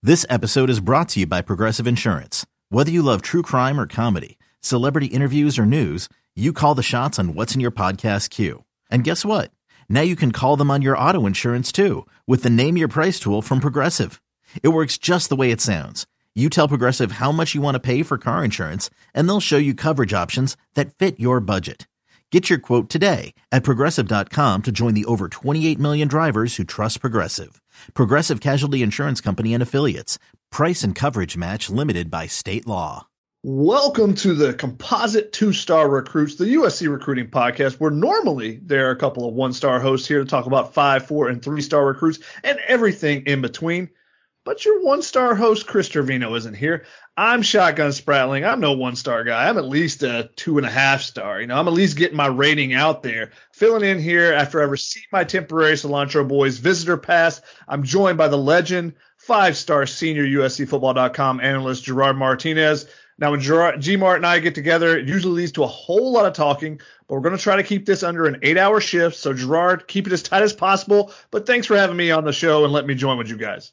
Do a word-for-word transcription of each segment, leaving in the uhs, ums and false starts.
This episode is brought to you by Progressive Insurance. Whether you love true crime or comedy, celebrity interviews or news, you call the shots on what's in your podcast queue. And guess what? Now you can call them on your auto insurance too with the Name Your Price tool from Progressive. It works just the way it sounds. You tell Progressive how much you want to pay for car insurance, and they'll show you coverage options that fit your budget. Get your quote today at Progressive dot com to join the over twenty-eight million drivers who trust Progressive. Progressive Casualty Insurance Company and Affiliates. Price and coverage match limited by state law. Welcome to the Composite Two-Star Recruits, the U S C recruiting podcast, where normally there are a couple of one-star hosts here to talk about five, four, and three-star recruits and everything in between. But your one-star host, Chris Trevino, isn't here. I'm Shotgun Spratling. I'm no one-star guy. I'm at least a two-and-a-half star. You know, I'm at least getting my rating out there. Filling in here after I received my temporary Cilantro Boys visitor pass. I'm joined by the legend, five-star senior U S C football dot com analyst Gerard Martinez. Now, when Gerard, G-Mart and I get together, it usually leads to a whole lot of talking, but we're going to try to keep this under an eight-hour shift. So, Gerard, keep it as tight as possible. But thanks for having me on the show and let me join with you guys.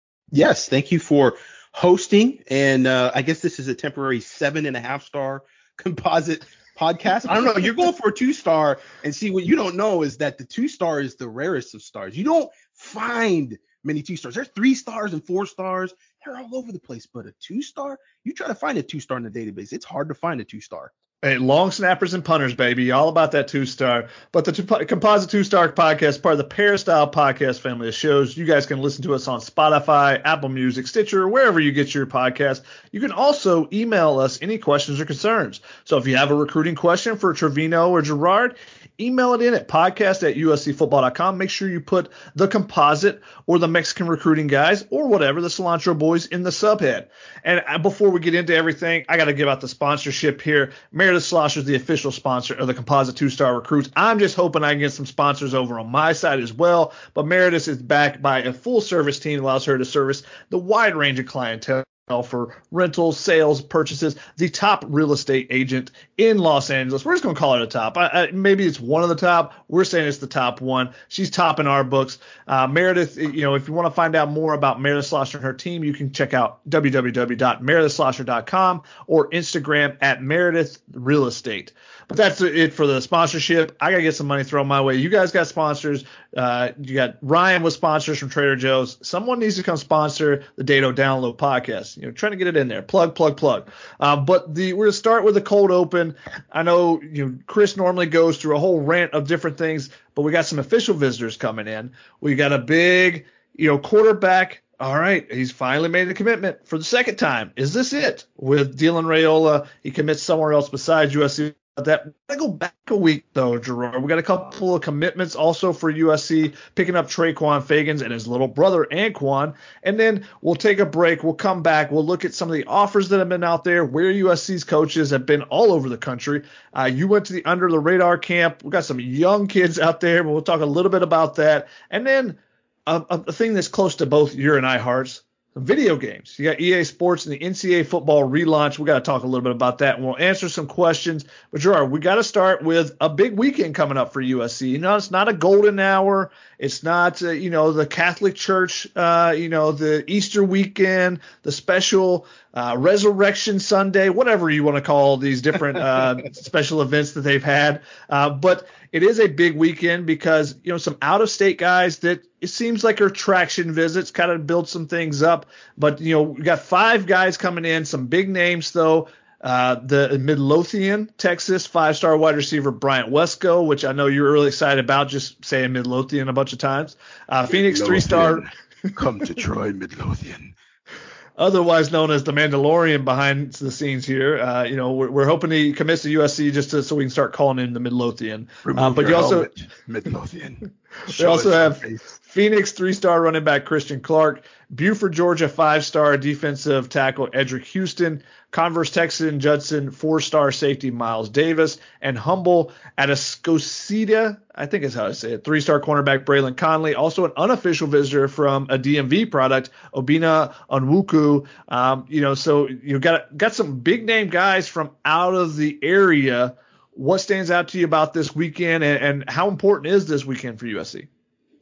Yes, thank you for hosting. And uh, I guess this is a temporary seven and a half star composite podcast. I don't know. You're going for a two star, and see, what you don't know is that the two star is the rarest of stars. You don't find many two stars. There's three stars and four stars. They're all over the place. But a two star, you try to find a two star in the database. It's hard to find a two star. Hey, long snappers and punters, baby. All about that two-star. But the two, Composite Two-Star podcast, part of the Peristyle podcast family of shows. You guys can listen to us on Spotify, Apple Music, Stitcher, wherever you get your podcast. You can also email us any questions or concerns. So if you have a recruiting question for Trevino or Gerard, email it in at podcast at U S C football dot com. Make sure you put the Composite or the Mexican Recruiting Guys or whatever, the Cilantro Boys, in the subhead. And before we get into everything, I got to give out the sponsorship here. Meredith Slosher is the official sponsor of the Composite Two-Star Recruits. I'm just hoping I can get some sponsors over on my side as well. But Meredith is backed by a full-service team that allows her to service the wide range of clientele for rentals, sales, purchases, the top real estate agent in Los Angeles. We're just going to call it a top. I, I, maybe it's one of the top. We're saying it's the top one. She's top in our books. Uh, Meredith, you know, if you want to find out more about Meredith Slosher and her team, you can check out w w w dot meredith slosher dot com or Instagram at Meredith Real Estate. But that's it for the sponsorship. I got to get some money thrown my way. You guys got sponsors. Uh, you got Ryan with sponsors from Trader Joe's. Someone needs to come sponsor the Dado Download podcast. You know, trying to get it in there. Plug, plug, plug. Uh, but the we're going to start with the cold open. I know, you know, Chris normally goes through a whole rant of different things, but we got some official visitors coming in. We got a big, you know, quarterback. All right, he's finally made a commitment for the second time. Is this it? With Dylan Raiola, he commits somewhere else besides U S C. That I go back a week though, Gerard. We got a couple of commitments also for U S C, picking up Traquan Fagans and his little brother Anquan, and then we'll take a break. We'll come back. We'll look at some of the offers that have been out there, where U S C's coaches have been all over the country. Uh, you went to the Under the Radar camp. We got some young kids out there, but we'll talk a little bit about that, and then a, a thing that's close to both your and I hearts. Video games. You got E A Sports and the N C double A football relaunch. We got to talk a little bit about that, and we'll answer some questions. But Gerard, we got to start with a big weekend coming up for U S C. You know, it's not a golden hour. It's not, uh, you know, the Catholic Church, uh, you know, the Easter weekend, the special uh, Resurrection Sunday, whatever you want to call these different uh, special events that they've had. Uh, but it is a big weekend because, you know, some out-of-state guys that it seems like are traction visits, kind of build some things up. But, you know, we got five guys coming in, some big names, though. Uh, the Midlothian, Texas, five-star wide receiver Bryant Wesco, which I know you're really excited about, just saying Midlothian a bunch of times. Uh, Phoenix, three-star. Come to Troy, Midlothian. Otherwise known as the Mandalorian behind the scenes here. Uh, you know, we're, we're hoping he commits to U S C just to, so we can start calling him the Midlothian. Uh, but you also helmet, Midlothian. They also have Phoenix three-star running back Christian Clark, Buford, Georgia five-star defensive tackle Edric Houston, Converse Texan Judson four-star safety Miles Davis, and Humble Atascocita, I think is how I say it, three-star cornerback Braylon Conley. Also an unofficial visitor from a D M V product, Obina Onwuku. Um, you know, so you got got some big name guys from out of the area. What stands out to you about this weekend, and, and how important is this weekend for U S C?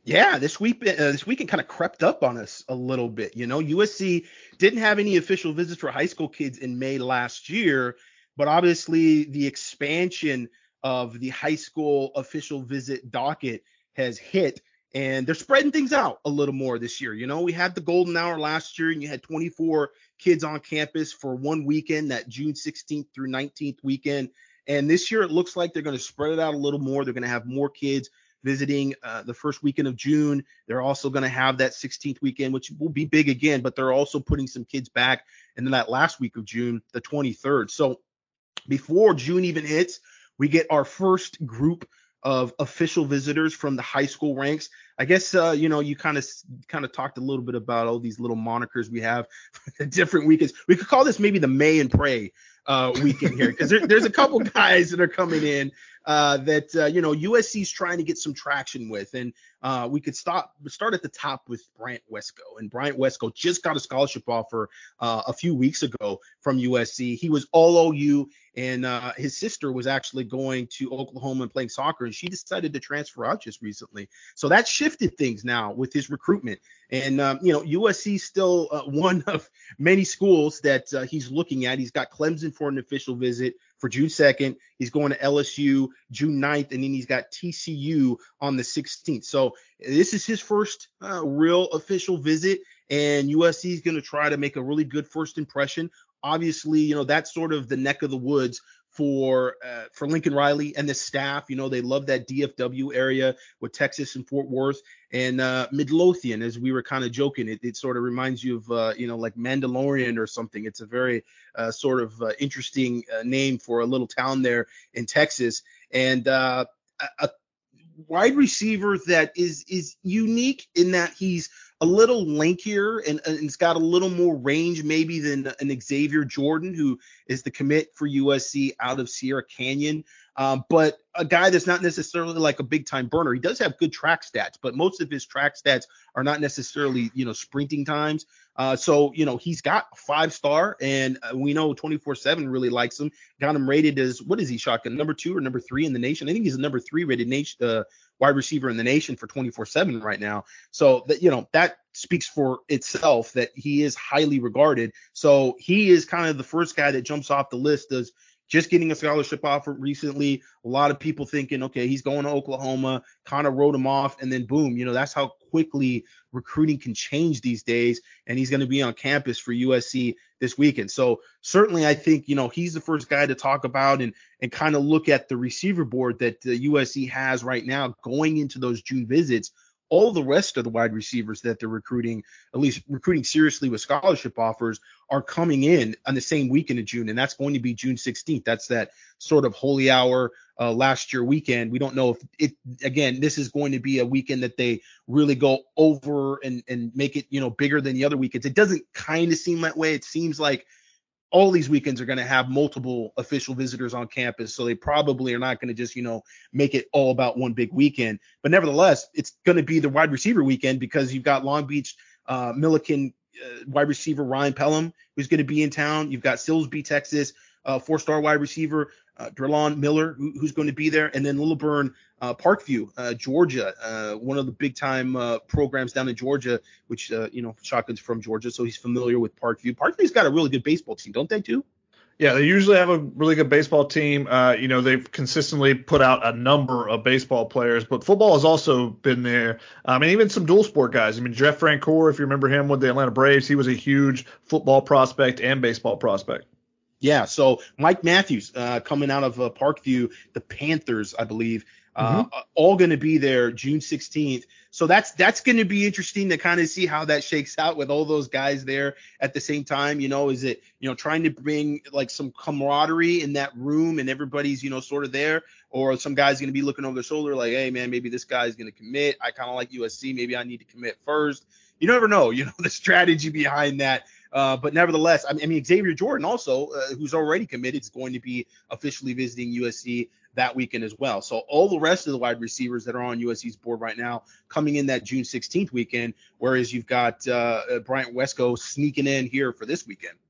Yeah, this week uh, this weekend kind of crept up on us a little bit. You know, U S C didn't have any official visits for high school kids in May last year, but obviously the expansion of the high school official visit docket has hit, and they're spreading things out a little more this year. You know, we had the golden hour last year, and you had twenty-four kids on campus for one weekend, that June sixteenth through nineteenth weekend. And this year it looks like they're going to spread it out a little more. They're going to have more kids visiting uh, the first weekend of June. They're also going to have that sixteenth weekend, which will be big again, but they're also putting some kids back in that last week of June, the twenty-third. So before June even hits, we get our first group of official visitors from the high school ranks. I guess, uh, you know, you kind of kind of talked a little bit about all these little monikers we have for different weekends. We could call this maybe the May and Pray uh, weekend here, because there, there's a couple guys that are coming in uh, that, uh, you know, U S C's trying to get some traction with. And uh, we could stop start at the top with Bryant Wesco. And Bryant Wesco just got a scholarship offer uh, a few weeks ago from U S C. He was all O U, and uh, his sister was actually going to Oklahoma and playing soccer, and she decided to transfer out just recently. So that shifted things now with his recruitment. And, um, you know, U S C still uh, one of many schools that uh, he's looking at. He's got Clemson for an official visit for June second. He's going to L S U June ninth, and then he's got T C U on the sixteenth. So this is his first uh, real official visit, and U S C is going to try to make a really good first impression. Obviously, you know, that's sort of the neck of the woods for uh, for Lincoln Riley and the staff. You know, they love that D F W area with Texas and Fort Worth and uh, Midlothian, as we were kind of joking. It, it sort of reminds you of, uh, you know, like Mandalorian or something. It's a very uh, sort of uh, interesting uh, name for a little town there in Texas. And uh, a, a wide receiver that is is unique in that he's a little lankier and, and he's got a little more range maybe than an Xavier Jordan, who is the commit for U S C out of Sierra Canyon. Um, but a guy that's not necessarily like a big time burner. He does have good track stats, but most of his track stats are not necessarily, you know, sprinting times. Uh, so, you know, he's got a five star, and uh, we know twenty-four seven really likes him. Got him rated as, what is he, Shotgun? Number two or number three in the nation? I think he's a number three rated nation, uh, wide receiver in the nation for twenty-four seven right now. So that, you know, that speaks for itself that he is highly regarded. So he is kind of the first guy that jumps off the list as just getting a scholarship offer recently. A lot of people thinking, okay, he's going to Oklahoma, kind of wrote him off, and then boom, you know, that's how quickly recruiting can change these days. And he's going to be on campus for U S C this weekend. So certainly I think, you know, he's the first guy to talk about and and kind of look at the receiver board that the U S C has right now going into those June visits. All the rest of the wide receivers that they're recruiting, at least recruiting seriously with scholarship offers, are coming in on the same weekend of June, and that's going to be June sixteenth. That's that sort of holy hour uh, last year weekend. We don't know if it, again, this is going to be a weekend that they really go over and, and make it, you know, bigger than the other weekends. It doesn't kind of seem that way. It seems like all these weekends are going to have multiple official visitors on campus, so they probably are not going to just, you know, make it all about one big weekend. But nevertheless, it's going to be the wide receiver weekend because you've got Long Beach uh, Milliken uh, wide receiver Ryan Pelham, who's going to be in town. You've got Silsbee, Texas, uh, four-star wide receiver uh, Drelon Miller, who, who's going to be there, and then Lilburn uh, Parkview, uh, Georgia, uh, one of the big-time uh, programs down in Georgia, which, uh, you know, Shotgun's from Georgia, so he's familiar with Parkview. Parkview's got a really good baseball team, don't they, too? Yeah, they usually have a really good baseball team. Uh, you know, they've consistently put out a number of baseball players, but football has also been there. I mean, even some dual sport guys. I mean, Jeff Francoeur, if you remember him with the Atlanta Braves, he was a huge football prospect and baseball prospect. Yeah, so Mike Matthews uh, coming out of uh, Parkview, the Panthers, I believe, uh, mm-hmm. all going to be there June sixteenth. So that's that's going to be interesting to kind of see how that shakes out with all those guys there at the same time. You know, is it, you know, trying to bring like some camaraderie in that room and everybody's, you know, sort of there, or some guy's going to be looking over their shoulder like, hey, man, maybe this guy's going to commit. I kind of like U S C. Maybe I need to commit first. You never know, you know, the strategy behind that. Uh, but nevertheless, I mean, Xavier Jordan also, uh, who's already committed, is going to be officially visiting U S C that weekend as well. So all the rest of the wide receivers that are on U S C's board right now coming in that June sixteenth weekend, whereas you've got uh, Bryant Wesco sneaking in here for this weekend.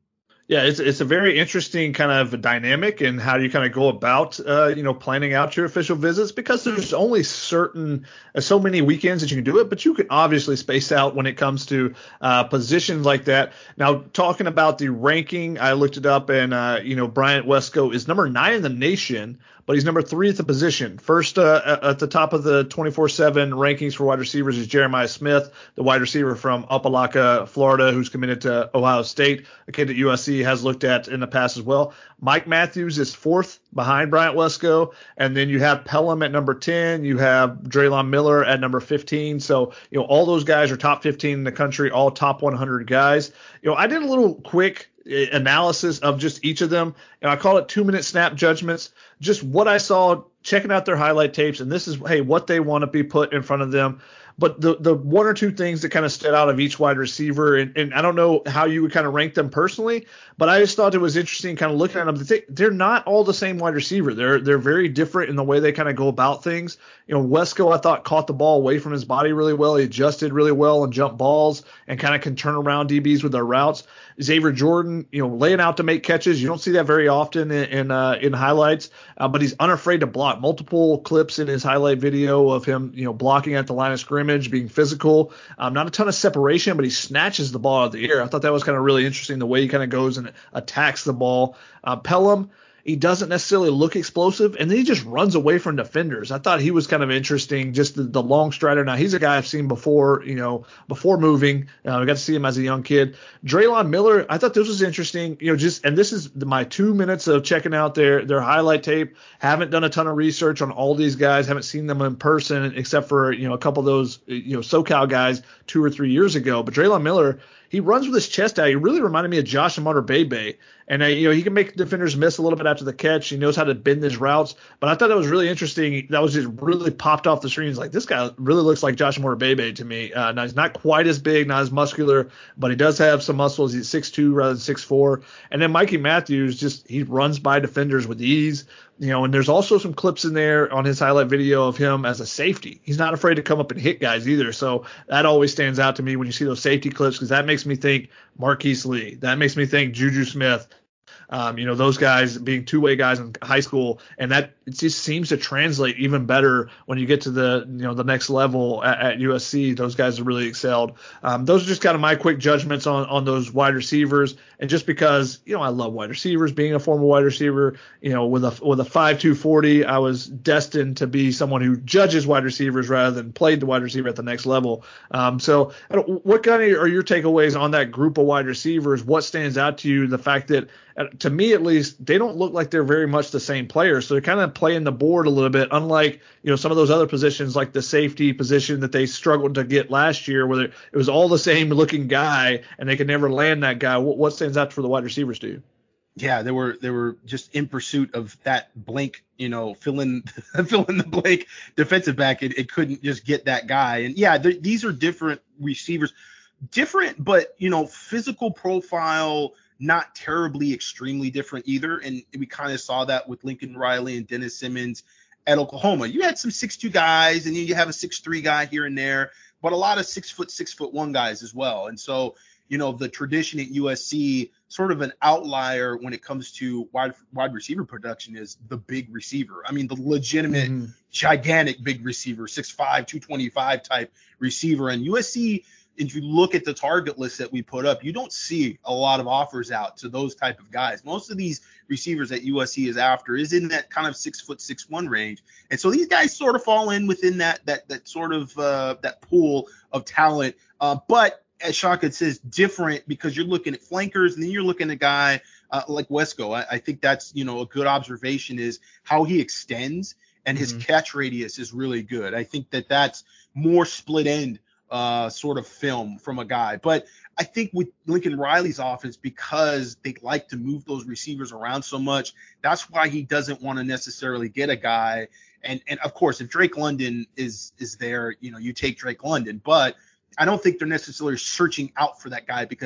Yeah, it's it's a very interesting kind of dynamic and how you kind of go about uh, you know planning out your official visits, because there's only certain uh, so many weekends that you can do it, but you can obviously space out when it comes to uh, positions like that. Now, talking about the ranking, I looked it up, and uh, you know Bryant Wesco is number nine in the nation, but he's number three at the position. First uh, at the top of the twenty-four seven rankings for wide receivers is Jeremiah Smith, the wide receiver from Opelika, Florida, who's committed to Ohio State, a kid at U S C has looked at in the past as well. Mike Matthews is fourth behind Bryant Wesco, and then you have Pelham at number ten. You have Draylon Miller at number fifteen. So, you know, all those guys are top fifteen in the country, all top one hundred guys. You know, I did a little quick analysis of just each of them, and I call it two-minute snap judgments. Just what I saw, checking out their highlight tapes, and this is, hey, what they want to be put in front of them. But the the one or two things that kind of stood out of each wide receiver, and, and I don't know how you would kind of rank them personally, but I just thought it was interesting kind of looking at them. They're not all the same wide receiver. They're they're very different in the way they kind of go about things. You know, Wesco, I thought, caught the ball away from his body really well. He adjusted really well and jump balls and kind of can turn around D Bs with their routes. Xavier Jordan, you know, laying out to make catches. You don't see that very often in in, uh, in highlights, uh, but he's unafraid to block. Multiple clips in his highlight video of him, you know, blocking at the line of scrimmage, being physical. Um, not a ton of separation, but he snatches the ball out of the air. I thought that was kind of really interesting, the way he kind of goes and attacks the ball. Uh, Pelham, he doesn't necessarily look explosive, and then he just runs away from defenders. I thought he was kind of interesting, just the, the long strider. Now, he's a guy I've seen before, you know, before moving. Uh, I got to see him as a young kid. Draylon Miller, I thought this was interesting, you know, just, and this is my two minutes of checking out their, their highlight tape. Haven't done a ton of research on all these guys. Haven't seen them in person except for, you know, a couple of those, you know, SoCal guys two or three years ago. But Draylon Miller, he runs with his chest out. He really reminded me of Josh Imatorbhebhe. And, uh, you know, he can make defenders miss a little bit after the catch. He knows how to bend his routes. But I thought that was really interesting. That was just really popped off the screen. He's like, this guy really looks like Josh Imatorbhebhe to me. Uh, now, he's not quite as big, not as muscular, but he does have some muscles. He's six two rather than six four. And then Mikey Matthews, just he runs by defenders with ease. You know, and there's also some clips in there on his highlight video of him as a safety. He's not afraid to come up and hit guys either. So that always stands out to me when you see those safety clips, because that makes me think Marquise Lee. That makes me think Juju Smith. Um, you know, those guys being two-way guys in high school, and that it just seems to translate even better when you get to the, you know, the next level at, at U S C. Those guys have really excelled. Um, those are just kind of my quick judgments on, on those wide receivers. And just because, you know, I love wide receivers, being a former wide receiver, you know, with a, with a five two forty, I was destined to be someone who judges wide receivers rather than played the wide receiver at the next level. Um, so I don't, what kind of are your takeaways on that group of wide receivers? What stands out to you? The fact that, to me at least, they don't look like they're very much the same players. So they're kind of playing the board a little bit, unlike, you know, some of those other positions like the safety position that they struggled to get last year, where it was all the same looking guy and they could never land that guy. What, what stands out for the wide receivers, dude? Yeah, they were they were just in pursuit of that blank, you know, fill in fill in the blank defensive back. It, it couldn't just get that guy. And yeah, these are different receivers, different, but, you know, physical profile, not terribly extremely different either. And we kind of saw that with Lincoln Riley and Dennis Simmons at Oklahoma. You had some six two guys, and then you have a six three guy here and there, but a lot of six foot, six foot one guys as well. And so, you know, the tradition at U S C, sort of an outlier when it comes to wide wide receiver production, is the big receiver. I mean, the legitimate, mm-hmm. gigantic big receiver, six five, two twenty-five type receiver. And U S C, if you look at the target list that we put up, you don't see a lot of offers out to those type of guys. Most of these receivers that U S C is after is in that kind of six foot six one range. And so these guys sort of fall in within that that that sort of uh, that pool of talent. Uh, but as Shaka says, different, because you're looking at flankers, and then you're looking at a guy uh, like Wesco. I, I think that's, you know, a good observation, is how he extends, and his mm-hmm. catch radius is really good. I think that that's more split end uh, sort of film from a guy. But I think with Lincoln Riley's offense, because they like to move those receivers around so much, that's why he doesn't want to necessarily get a guy. And and of course, if Drake London is is there, you know, you take Drake London. But I don't think they're necessarily searching out for that guy, because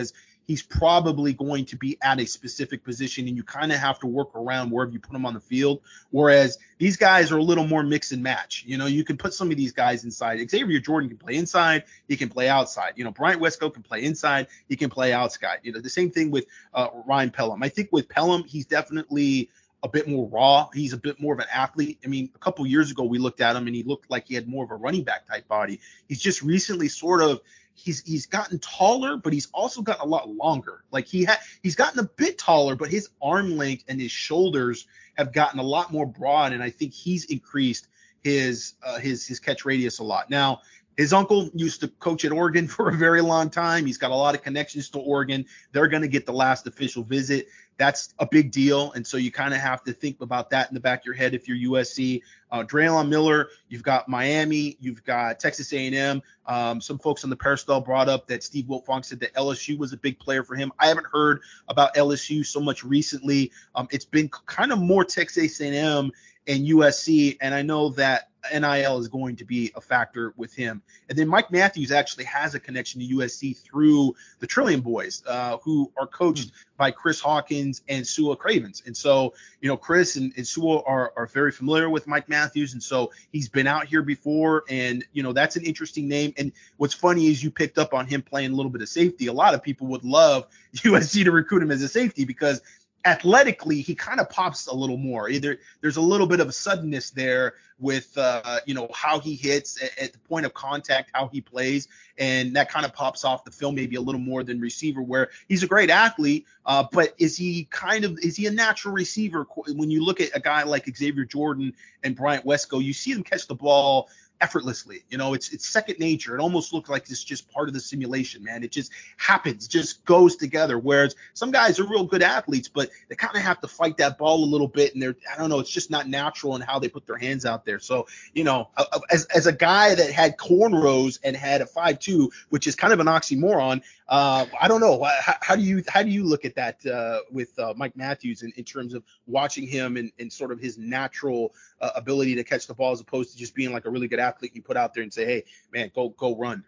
he's probably going to be at a specific position, and you kind of have to work around wherever you put him on the field. Whereas these guys are a little more mix and match. You know, you can put some of these guys inside. Xavier Jordan can play inside, he can play outside. You know, Bryant Wesco can play inside, he can play outside. You know, the same thing with uh, Ryan Pelham. I think with Pelham, he's definitely a bit more raw. He's a bit more of an athlete. I mean, a couple years ago, we looked at him and he looked like he had more of a running back type body. He's just recently sort of, he's he's gotten taller, but he's also gotten a lot longer. Like he had, he's gotten a bit taller, but his arm length and his shoulders have gotten a lot more broad. And I think he's increased his, uh, his, his catch radius a lot. Now, his uncle used to coach at Oregon for a very long time. He's got a lot of connections to Oregon. They're going to get the last official visit. That's a big deal. And so you kind of have to think about that in the back of your head if you're U S C. Uh, Draylon Miller, you've got Miami, you've got Texas A and M. Um, some folks on the Peristyle brought up that Steve Wiltfong said that L S U was a big player for him. I haven't heard about L S U so much recently. Um, it's been kind of more Texas A and M and U S C, and I know that N I L is going to be a factor with him. And then Mike Matthews actually has a connection to U S C through the Trillium Boys, uh, who are coached by Chris Hawkins and Sua Cravens. And so, you know, Chris and, and Sua are, are very familiar with Mike Matthews. And so he's been out here before. And, you know, that's an interesting name. And what's funny is you picked up on him playing a little bit of safety. A lot of people would love U S C to recruit him as a safety because athletically, he kind of pops a little more. Either there's a little bit of a suddenness there with, uh, you know, how he hits at, at the point of contact, how he plays, and that kind of pops off the film maybe a little more than receiver, where he's a great athlete, uh, but is he kind of is he a natural receiver? When you look at a guy like Xavier Jordan and Bryant Wesco, you see them catch the ball effortlessly. You know, it's it's second nature. It almost looks like it's just part of the simulation, man. It just happens, just goes together. Whereas some guys are real good athletes, but they kind of have to fight that ball a little bit, and they're I don't know, it's just not natural in how they put their hands out there. So, you know, as as a guy that had cornrows and had a five two, which is kind of an oxymoron, uh, I don't know. How, how do you how do you look at that uh, with uh, Mike Matthews in, in terms of watching him and, and sort of his natural uh, ability to catch the ball as opposed to just being like a really good athlete you put out there and say, hey, man, go go run?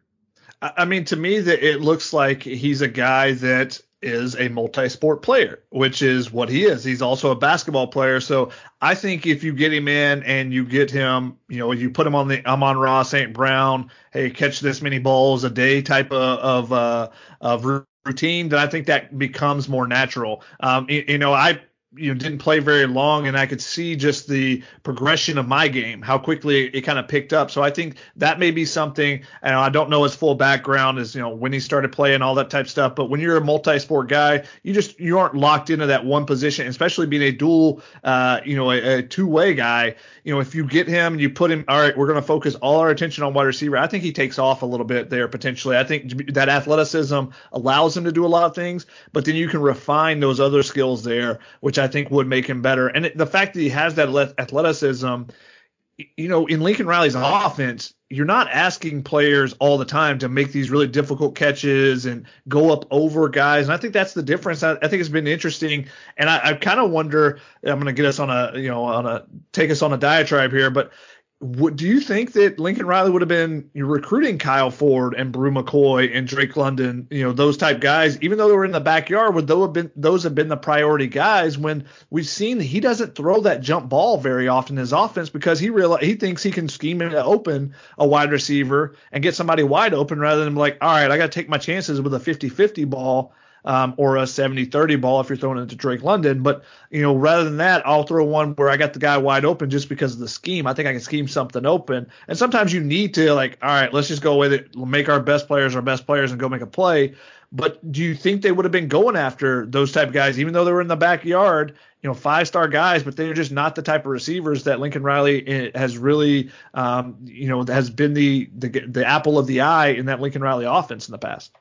I mean, to me, that it looks like he's a guy that is a multi-sport player, which is what he is. He's also a basketball player. So I think if you get him in and you get him, you know, you put him on the Amon-Ra Saint Brown, hey, catch this many balls a day type of of, uh, of routine, then I think that becomes more natural. Um, you, you know, I you know, didn't play very long, and I could see just the progression of my game, how quickly it, it kind of picked up. So I think that may be something, and I don't know his full background is, you know, when he started playing, all that type of stuff. But when you're a multi-sport guy, you just, you aren't locked into that one position, especially being a dual, uh, you know, a, a two-way guy. You know, if you get him and you put him, all right, we're going to focus all our attention on wide receiver, I think he takes off a little bit there potentially. I think that athleticism allows him to do a lot of things, but then you can refine those other skills there, which I think would make him better. And it, the fact that he has that athleticism, you know, in Lincoln Riley's offense, you're not asking players all the time to make these really difficult catches and go up over guys. And I think that's the difference. I, I think it's been interesting. And I, I kind of wonder, I'm going to get us on a, you know, on a, take us on a diatribe here, but What, do you think that Lincoln Riley would have been recruiting Kyle Ford and Brew McCoy and Drake London, you know, those type guys, even though they were in the backyard, would those have been, those have been the priority guys when we've seen he doesn't throw that jump ball very often in his offense because he realize, he thinks he can scheme it to open a wide receiver and get somebody wide open rather than like, all right, I got to take my chances with a fifty-fifty ball. Um, or a seventy thirty ball if you're throwing it to Drake London. But, you know, rather than that, I'll throw one where I got the guy wide open just because of the scheme. I think I can scheme something open. And sometimes you need to, like, all right, let's just go with it, make our best players our best players and go make a play. But do you think they would have been going after those type of guys, even though they were in the backyard, you know, five-star guys, but they're just not the type of receivers that Lincoln Riley has really, um, you know, has been the, the the apple of the eye in that Lincoln Riley offense in the past?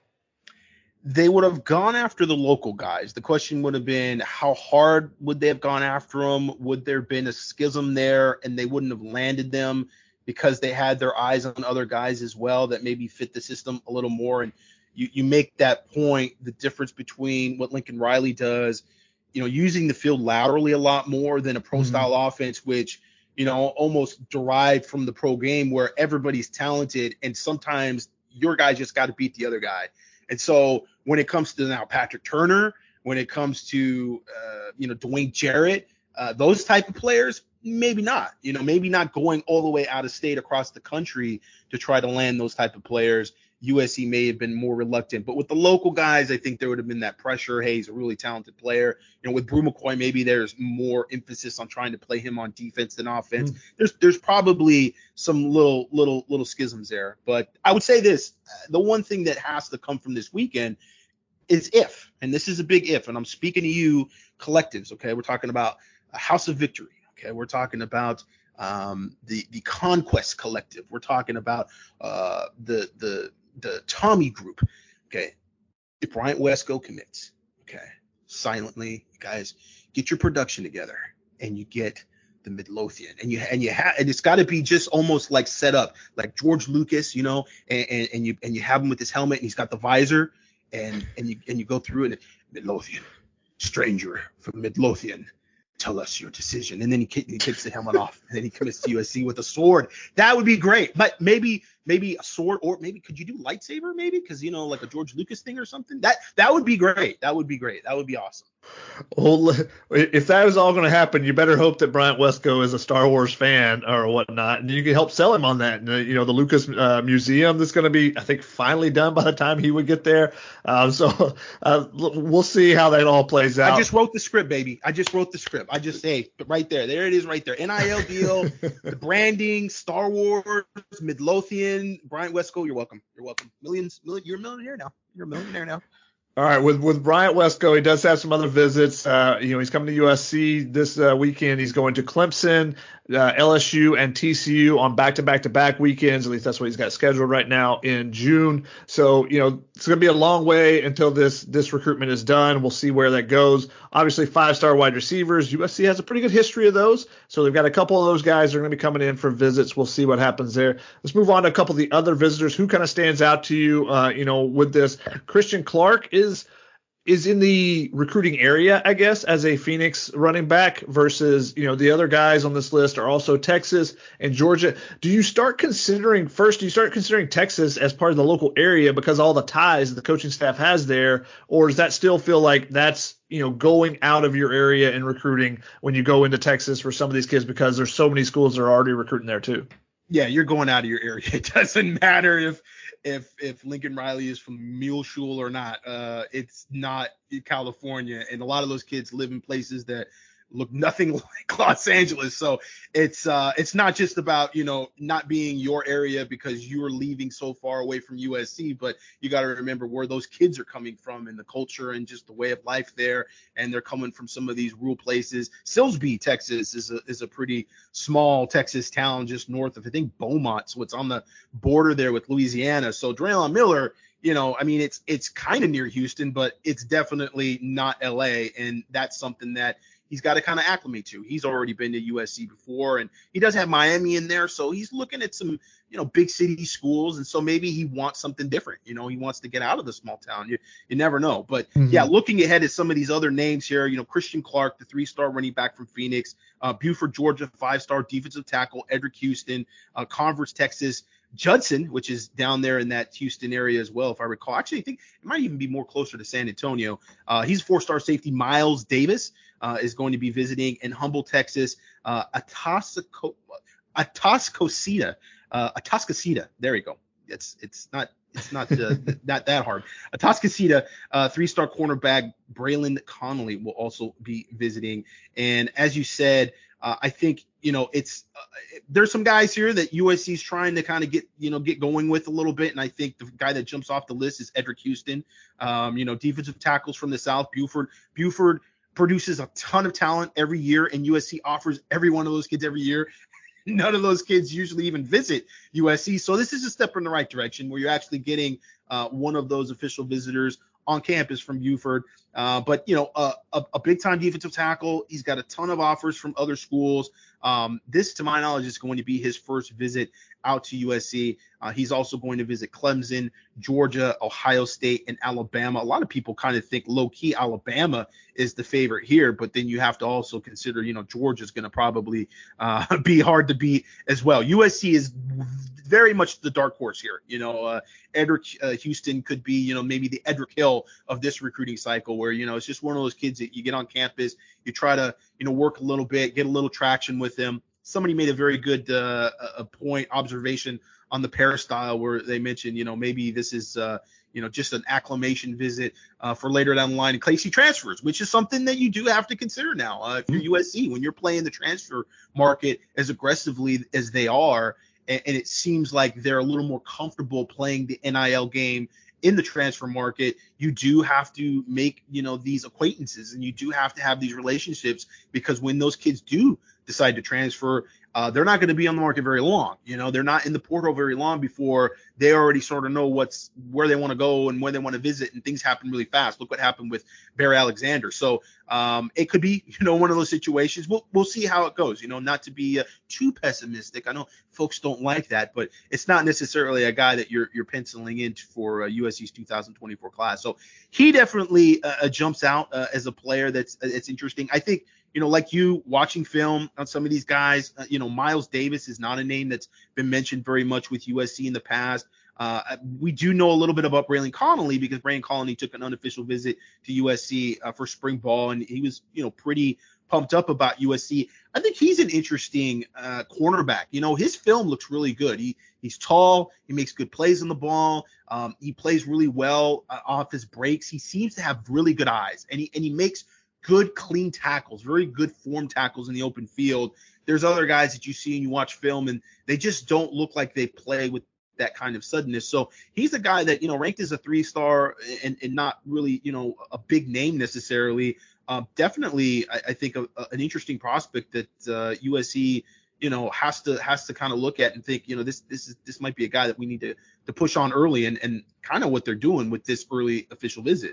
They would have gone after the local guys. The question would have been, how hard would they have gone after them? Would there have been a schism there and they wouldn't have landed them because they had their eyes on other guys as well that maybe fit the system a little more? And you, you make that point, the difference between what Lincoln Riley does, you know, using the field laterally a lot more than a pro style mm-hmm. offense, which, you know, almost derived from the pro game where everybody's talented and sometimes your guy just got to beat the other guy. And so when it comes to now Patrick Turner, when it comes to, uh, you know, Dwayne Jarrett, uh, those type of players, maybe not, you know, maybe not going all the way out of state across the country to try to land those type of players. U S C may have been more reluctant, but with the local guys, I think there would have been that pressure. Hey, he's a really talented player. You know, with Brew McCoy, maybe there's more emphasis on trying to play him on defense than offense. Mm. There's there's probably some little little little schisms there, but I would say this: the one thing that has to come from this weekend is if, and this is a big if, and I'm speaking to you collectives. Okay, we're talking about a House of Victory. Okay, we're talking about um, the the Conquest Collective. We're talking about uh, the the the Tommy Group. Okay, if Bryant Wesco commits, okay, silently, you guys get your production together and you get the Midlothian, and you and you have, and it's got to be just almost like set up like George Lucas, you know, and, and and you and you have him with his helmet and he's got the visor, and and you and you go through it, Midlothian, stranger from Midlothian, tell us your decision. And then he, he takes the helmet off, and then he commits to U S C with a sword. That would be great. But maybe maybe a sword, or maybe could you do lightsaber maybe? Because, you know, like a George Lucas thing or something. That that would be great. That would be great. That would be awesome. Well, if that is all going to happen, you better hope that Bryant Wesco is a Star Wars fan or whatnot, and you can help sell him on that. And, you know, the Lucas uh, Museum that's going to be, I think, finally done by the time he would get there. Um, so uh, we'll see how that all plays out. I just wrote the script, baby. I just wrote the script. I just say right there, there it is, right there. N I L deal, the branding, Star Wars, Midlothian, Bryant Wesco. You're welcome. You're welcome. Millions. Million, you're a millionaire now. You're a millionaire now. All right, with with Bryant Wesco, he does have some other visits. Uh, you know, he's coming to U S C this uh, weekend. He's going to Clemson, uh, L S U, and T C U on back-to-back-to-back weekends. At least that's what he's got scheduled right now in June. So, you know, it's going to be a long way until this this recruitment is done. We'll see where that goes. Obviously, five-star wide receivers. U S C has a pretty good history of those. So they've got a couple of those guys that are going to be coming in for visits. We'll see what happens there. Let's move on to a couple of the other visitors. Who kind of stands out to you, uh, you know, with this? Christian Clark is is in the recruiting area, I guess, as a Phoenix running back versus, you know, the other guys on this list are also Texas and Georgia. Do you start considering first, do you start considering Texas as part of the local area because all the ties that the coaching staff has there, or does that still feel like that's, you know, going out of your area and recruiting when you go into Texas for some of these kids because there's so many schools that are already recruiting there too? Yeah, you're going out of your area. It doesn't matter if if if Lincoln Riley is from Muleshul or not. Uh, it's not California, and a lot of those kids live in places that look nothing like Los Angeles. So it's uh, it's not just about, you know, not being your area because you're leaving so far away from U S C, but you got to remember where those kids are coming from and the culture and just the way of life there. And they're coming from some of these rural places. Silsbee, Texas is a, is a pretty small Texas town just north of, I think, Beaumont. So it's on the border there with Louisiana. So Drelon Miller, you know, I mean, it's it's kind of near Houston, but it's definitely not L A. And that's something that he's got to kind of acclimate to. He's already been to U S C before, and he does have Miami in there. So he's looking at some, you know, big city schools. And so maybe he wants something different. You know, he wants to get out of the small town. You, you never know. But mm-hmm. yeah, looking ahead at some of these other names here, you know, Christian Clark, the three-star running back from Phoenix, uh, Buford, Georgia, five-star defensive tackle, Edric Houston, uh, Converse, Texas, Judson, which is down there in that Houston area as well, if I recall. Actually, I think it might even be more closer to San Antonio. Uh, he's four-star safety. Miles Davis uh, is going to be visiting in Humble, Texas. Uh, Atasco- Atascocita, uh, Atascocita. There you go. It's it's not it's not uh, not that hard. Atascocita, uh, three-star cornerback Braylon Connolly will also be visiting. And as you said, Uh, I think, you know, it's uh, there's some guys here that U S C is trying to kind of get, you know, get going with a little bit. And I think the guy that jumps off the list is Edric Houston. Um, you know, defensive tackles from the South. Buford, Buford produces a ton of talent every year, and U S C offers every one of those kids every year. None of those kids usually even visit U S C. So this is a step in the right direction where you're actually getting uh, one of those official visitors on campus from Buford. Uh, but, you know, uh, a, a big-time defensive tackle. He's got a ton of offers from other schools. Um, this, to my knowledge, is going to be his first visit out to U S C. Uh, he's also going to visit Clemson, Georgia, Ohio State, and Alabama. A lot of people kind of think low-key Alabama is the favorite here, but then you have to also consider, you know, Georgia's going to probably uh, be hard to beat as well. U S C is very much the dark horse here. You know, uh, Edric uh, Houston could be, you know, maybe the Edric Hill of this recruiting cycle, where, you know, it's just one of those kids that you get on campus, you try to, you know, work a little bit, get a little traction with them. Somebody made a very good uh, a point observation on the peristyle where they mentioned, you know, maybe this is, uh, you know, just an acclimation visit uh, for later down the line in case he transfers, which is something that you do have to consider now. Uh, if you're U S C, when you're playing the transfer market as aggressively as they are, and, and it seems like they're a little more comfortable playing the N I L game in the transfer market, you do have to make, you know, these acquaintances, and you do have to have these relationships, because when those kids do decide to transfer, uh, they're not going to be on the market very long. You know, they're not in the portal very long before they already sort of know what's where they want to go and where they want to visit, and things happen really fast. Look what happened with Bear Alexander. So um, it could be, you know, one of those situations. We'll we'll see how it goes. You know, not to be uh, too pessimistic. I know folks don't like that, but it's not necessarily a guy that you're you're penciling in for uh, U S C's two thousand twenty-four class. So he definitely uh, jumps out uh, as a player that's uh, it's interesting. I think, you know, like you watching film on some of these guys, uh, you know, Miles Davis is not a name that's been mentioned very much with U S C in the past. Uh, we do know a little bit about Braylon Connolly, because Braylon Connolly took an unofficial visit to U S C uh, for spring ball, and he was, you know, pretty pumped up about U S C. I think he's an interesting uh, cornerback. You know, his film looks really good. He he's tall. He makes good plays on the ball. Um, he plays really well uh, off his breaks. He seems to have really good eyes, and he and he makes good, clean tackles, very good form tackles in the open field. There's other guys that you see and you watch film, and they just don't look like they play with that kind of suddenness. So he's a guy that, you know, ranked as a three-star and, and not really, you know, a big name necessarily. Um, definitely, I, I think a, a, an interesting prospect that uh, U S C, you know, has to has to kind of look at and think, you know, this this is this might be a guy that we need to to push on early, and and kind of what they're doing with this early official visit.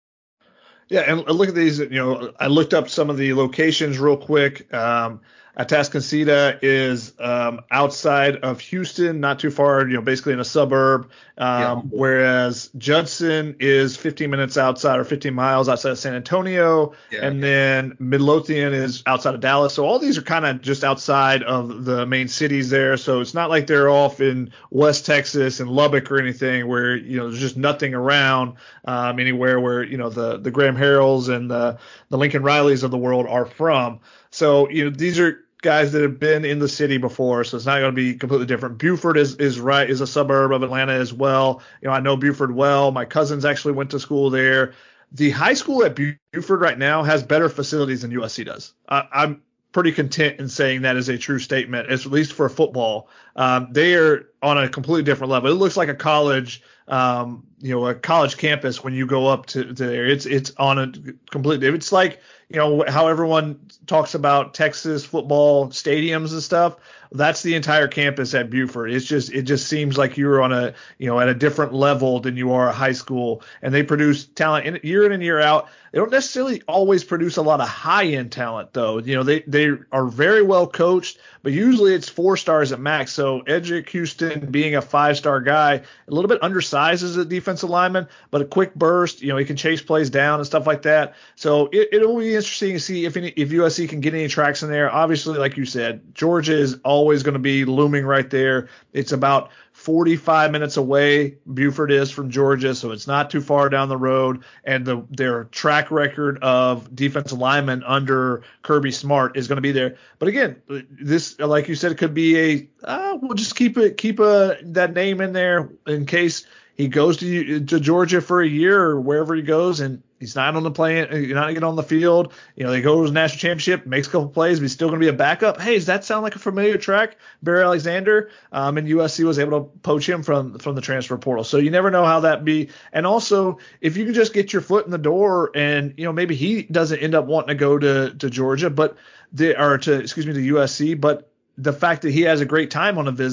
Yeah, and look at these. You know, I looked up some of the locations real quick. Um, Atascocita is um, outside of Houston, not too far, you know, basically in a suburb. Um, yeah. Whereas Judson is fifteen minutes outside, or fifteen miles outside of San Antonio. Yeah. And then Midlothian is outside of Dallas. So all these are kind of just outside of the main cities there. So it's not like they're off in West Texas and Lubbock or anything where, you know, there's just nothing around um, anywhere where, you know, the, the Graham Harrells and the, the Lincoln Rileys of the world are from. So, you know, these are guys that have been in the city before, so it's not going to be completely different. Buford is is right is a suburb of Atlanta as well. You know, I know Buford well. My cousins actually went to school there. The high school at Buford right now has better facilities than U S C does. I, I'm pretty content in saying that is a true statement, at least for football. Um, they are on a completely different level. It looks like a college, um, you know, a college campus when you go up to, to there. It's it's on a completely. It's like, you know, how everyone talks about Texas football stadiums and stuff. That's the entire campus at Buford. It's just it just seems like you're on a, you know, at a different level than you are at high school. And they produce talent in, year in and year out. They don't necessarily always produce a lot of high end talent though. You know, they they are very well coached, but usually it's four stars at max. So Edric Houston, being a five star guy, a little bit undersized as a defensive lineman, but a quick burst. You know, he can chase plays down and stuff like that. So it it'll be interesting to see if any, if U S C can get any traction there. Obviously, like you said, Georgia is always going to be looming right there. It's about forty-five minutes away, Buford is, from Georgia, so it's not too far down the road. And the, their track record of defensive linemen under Kirby Smart is going to be there. But again, this, like you said, it could be a uh, we'll just keep it keep a, that name in there in case he goes to to Georgia for a year or wherever he goes, and he's not on the play, you're not getting on the field. You know, they go to the national championship, makes a couple plays, but he's still going to be a backup. Hey, does that sound like a familiar track? Bear Alexander, um, and U S C was able to poach him from from the transfer portal. So you never know how that be. And also, if you can just get your foot in the door, and you know maybe he doesn't end up wanting to go to to Georgia, but the or to excuse me to U S C, but the fact that he has a great time on a visit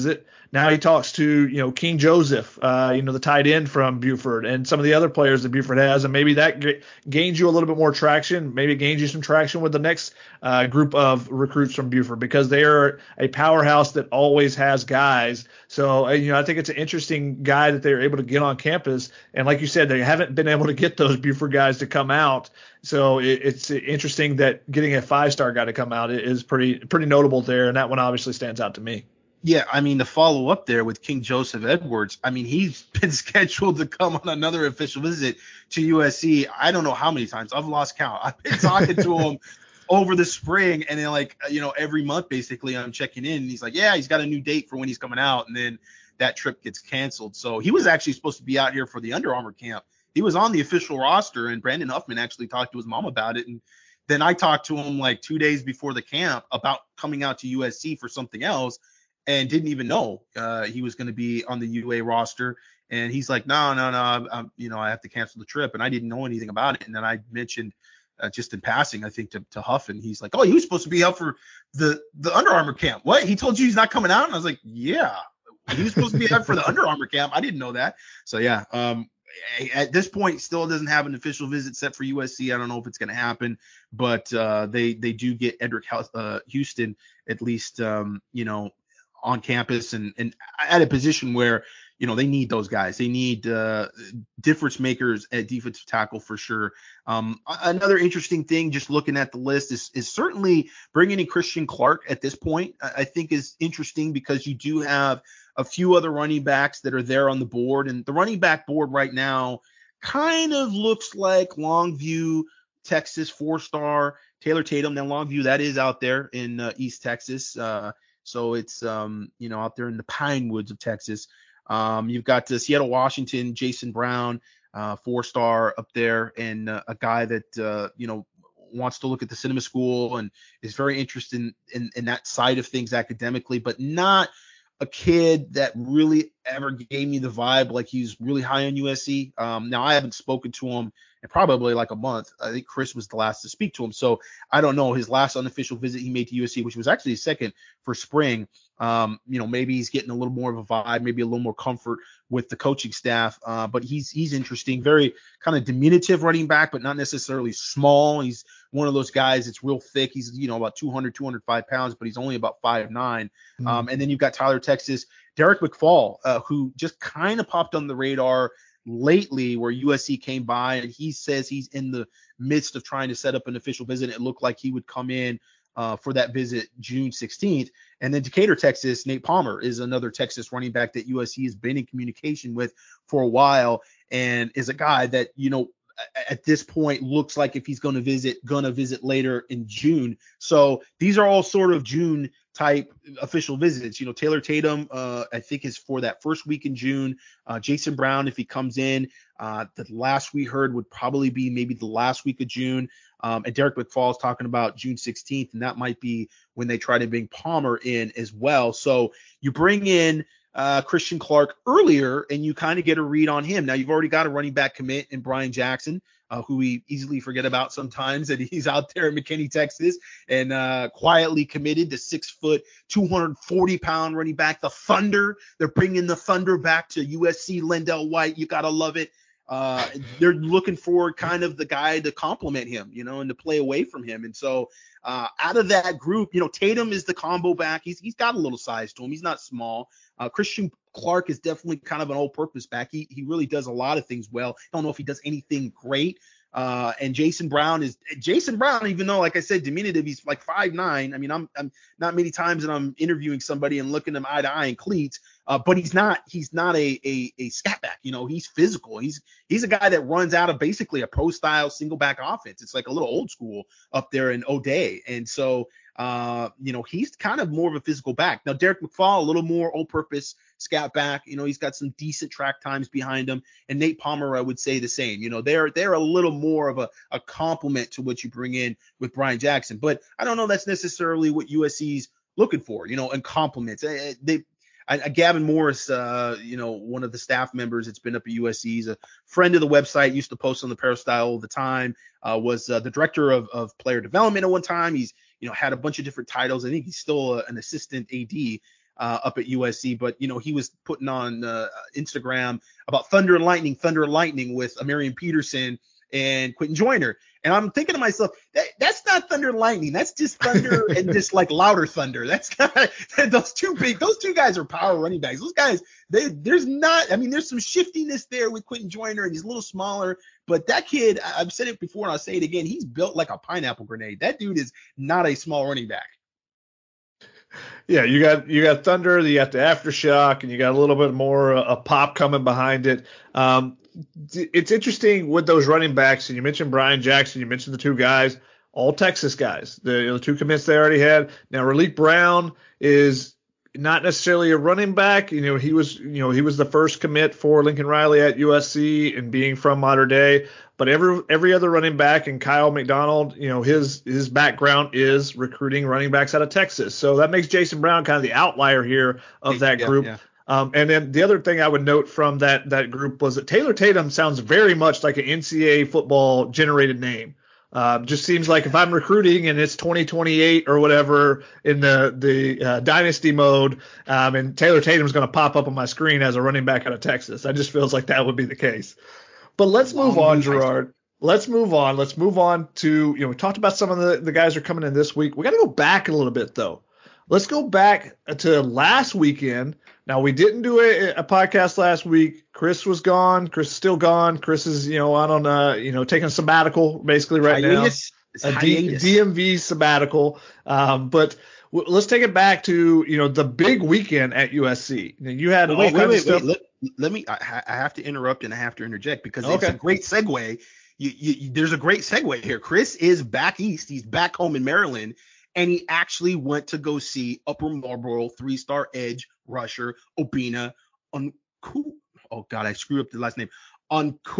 Now he talks to, you know, King Joseph, uh, you know, the tight end from Buford, and some of the other players that Buford has, and maybe that g- gains you a little bit more traction. Maybe it gains you some traction with the next uh, group of recruits from Buford, because they are a powerhouse that always has guys. So, uh, you know, I think it's an interesting guy that they're able to get on campus. And like you said, they haven't been able to get those Buford guys to come out. So it, it's interesting that getting a five-star guy to come out is pretty pretty notable there, and that one obviously stands out to me. Yeah, I mean, the follow up there with King Joseph Edwards, I mean, he's been scheduled to come on another official visit to U S C. I don't know how many times. I've lost count. I've been talking to him over the spring, and then, like, you know, every month basically I'm checking in, and he's like, yeah, he's got a new date for when he's coming out, and then that trip gets canceled. So he was actually supposed to be out here for the Under Armour camp. He was on the official roster, and Brandon Huffman actually talked to his mom about it, and then I talked to him like two days before the camp about coming out to U S C for something else, and didn't even know uh, he was going to be on the U A roster. And he's like, no, no, no, I'm, I'm, you know, I have to cancel the trip. And I didn't know anything about it. And then I mentioned uh, just in passing, I think, to, to Huff, and he's like, oh, he was supposed to be out for the, the Under Armour camp. What? He told you he's not coming out? And I was like, yeah, he was supposed to be out for the Under Armour camp. I didn't know that. So, yeah, um, at this point, still doesn't have an official visit set for U S C. I don't know if it's going to happen, but uh, they, they do get Edric uh, Houston, at least, um, you know, on campus and, and at a position where, you know, they need those guys. They need uh, difference makers at defensive tackle for sure. Um, another interesting thing, just looking at the list, is, is certainly bringing in Christian Clark at this point, I think is interesting, because you do have a few other running backs that are there on the board. And the running back board right now kind of looks like Longview, Texas, four-star Taylor Tatum. Now, Longview, that is out there in uh, East Texas. Uh, So it's, um, you know, out there in the pine woods of Texas. Um, you've got uh, Seattle, Washington, Jason Brown, uh, four-star up there, and uh, a guy that, uh, you know, wants to look at the cinema school and is very interested in, in, in that side of things academically, but not a kid that really ever gave me the vibe like he's really high on U S C. Um, now, I haven't spoken to him in probably like a month. I think Chris was the last to speak to him. So I don't know. His last unofficial visit he made to U S C, which was actually his second for spring. Um, you know, maybe he's getting a little more of a vibe, maybe a little more comfort with the coaching staff. Uh, but he's he's interesting, very kind of diminutive running back, but not necessarily small. He's one of those guys that's real thick. He's, you know, about two hundred, two hundred five pounds, but he's only about five nine. Mm-hmm. Um, and then you've got Tyler Texas, Derek McFall, uh, who just kind of popped on the radar lately, where U S C came by, and he says he's in the midst of trying to set up an official visit. It looked like he would come in uh, for that visit June sixteenth. And then Decatur, Texas, Nate Palmer is another Texas running back that U S C has been in communication with for a while, and is a guy that, you know, at this point looks like if he's going to visit, going to visit later in June. So these are all sort of June type official visits. You know, Taylor Tatum, uh, I think is for that first week in June. Uh, Jason Brown, if he comes in, uh, the last we heard would probably be maybe the last week of June. Um, and Derek McFall is talking about June sixteenth, and that might be when they try to bring Palmer in as well. So you bring in Uh, Christian Clark earlier, and you kind of get a read on him. Now, you've already got a running back commit in Brian Jackson, uh, who we easily forget about sometimes, and he's out there in McKinney, Texas, and uh, quietly committed to six foot, two hundred forty pound running back, the Thunder. They're bringing the Thunder back to U S C. Lendell White, you got to love it. Uh, they're looking for kind of the guy to complement him, you know, and to play away from him. And so uh, out of that group, you know, Tatum is the combo back. He's he's got a little size to him. He's not small. Uh, Christian Clark is definitely kind of an all-purpose back. He he really does a lot of things well. I don't know if he does anything great. Uh, and Jason Brown is Jason Brown, even though, like I said, diminutive, he's like five nine. I mean, I'm I'm not many times that I'm interviewing somebody and looking them eye to eye in cleats, uh, but he's not he's not a a, a scat back. You know, he's physical. He's he's a guy that runs out of basically a pro style single back offense. It's like a little old school up there in O'Day, and so. Uh, you know, he's kind of more of a physical back. Now, Derek McFall, a little more all-purpose scat back. You know, he's got some decent track times behind him. And Nate Palmer, I would say the same. You know, they're they're a little more of a, a complement to what you bring in with Brian Jackson. But I don't know that's necessarily what U S C's looking for, you know, and compliments. They, I, Gavin Morris, uh, you know, one of the staff members that's been up at U S C, he's a friend of the website, used to post on the Peristyle all the time, uh, was uh, the director of, of player development at one time. He's, you know, had a bunch of different titles. I think he's still a, an assistant A D. uh, up at U S C. But, you know, he was putting on uh, Instagram about Thunder and Lightning, Thunder and Lightning with Amarian Peterson and Quentin Joyner. And I'm thinking to myself, that, that's not Thunder and Lightning. That's just Thunder and just like louder Thunder. That's not those two big. Those two guys are power running backs. Those guys, they, there's not. I mean, there's some shiftiness there with Quentin Joyner, and he's a little smaller. But that kid, I've said it before, and I'll say it again. He's built like a pineapple grenade. That dude is not a small running back. Yeah, you got you got Thunder, you got the aftershock, and you got a little bit more a uh, pop coming behind it. Um, it's interesting with those running backs, and you mentioned Brian Jackson, you mentioned the two guys, all Texas guys. The, the two commits they already had. Now, Raleek Brown is not necessarily a running back. You know, he was you know he was the first commit for Lincoln Riley at U S C, and being from Mater Dei. But every every other running back, and Kyle McDonald, you know, his his background is recruiting running backs out of Texas. So that makes Jason Brown kind of the outlier here of that group. Yeah, yeah. Um, and then the other thing I would note from that that group was that Taylor Tatum sounds very much like an N C double A football generated name. Uh, just seems like if I'm recruiting and it's twenty twenty-eight or whatever in the the uh, dynasty mode, um, and Taylor Tatum's going to pop up on my screen as a running back out of Texas, that just feels like that would be the case. But let's move on, Gerard. Let's move on. Let's move on to, you know, we talked about some of the, the guys who are coming in this week. We got to go back a little bit, though. Let's go back to last weekend. Now, we didn't do a, a podcast last week. Chris was gone. Chris is still gone. Chris is, you know, on, on uh, you know, taking a sabbatical basically right hiatus. now. A D, D M V sabbatical. Um, but w- let's take it back to, you know, the big weekend at U S C. You had wait, wait, wait, wait. Let, let me. I, I have to interrupt and I have to interject because okay. it's a great segue. You, you, you, there's a great segue here. Chris is back east. He's back home in Maryland, and he actually went to go see Upper Marlboro three-star edge rusher Obinna Onwuka. Oh God, I screwed up the last name. Onwuka.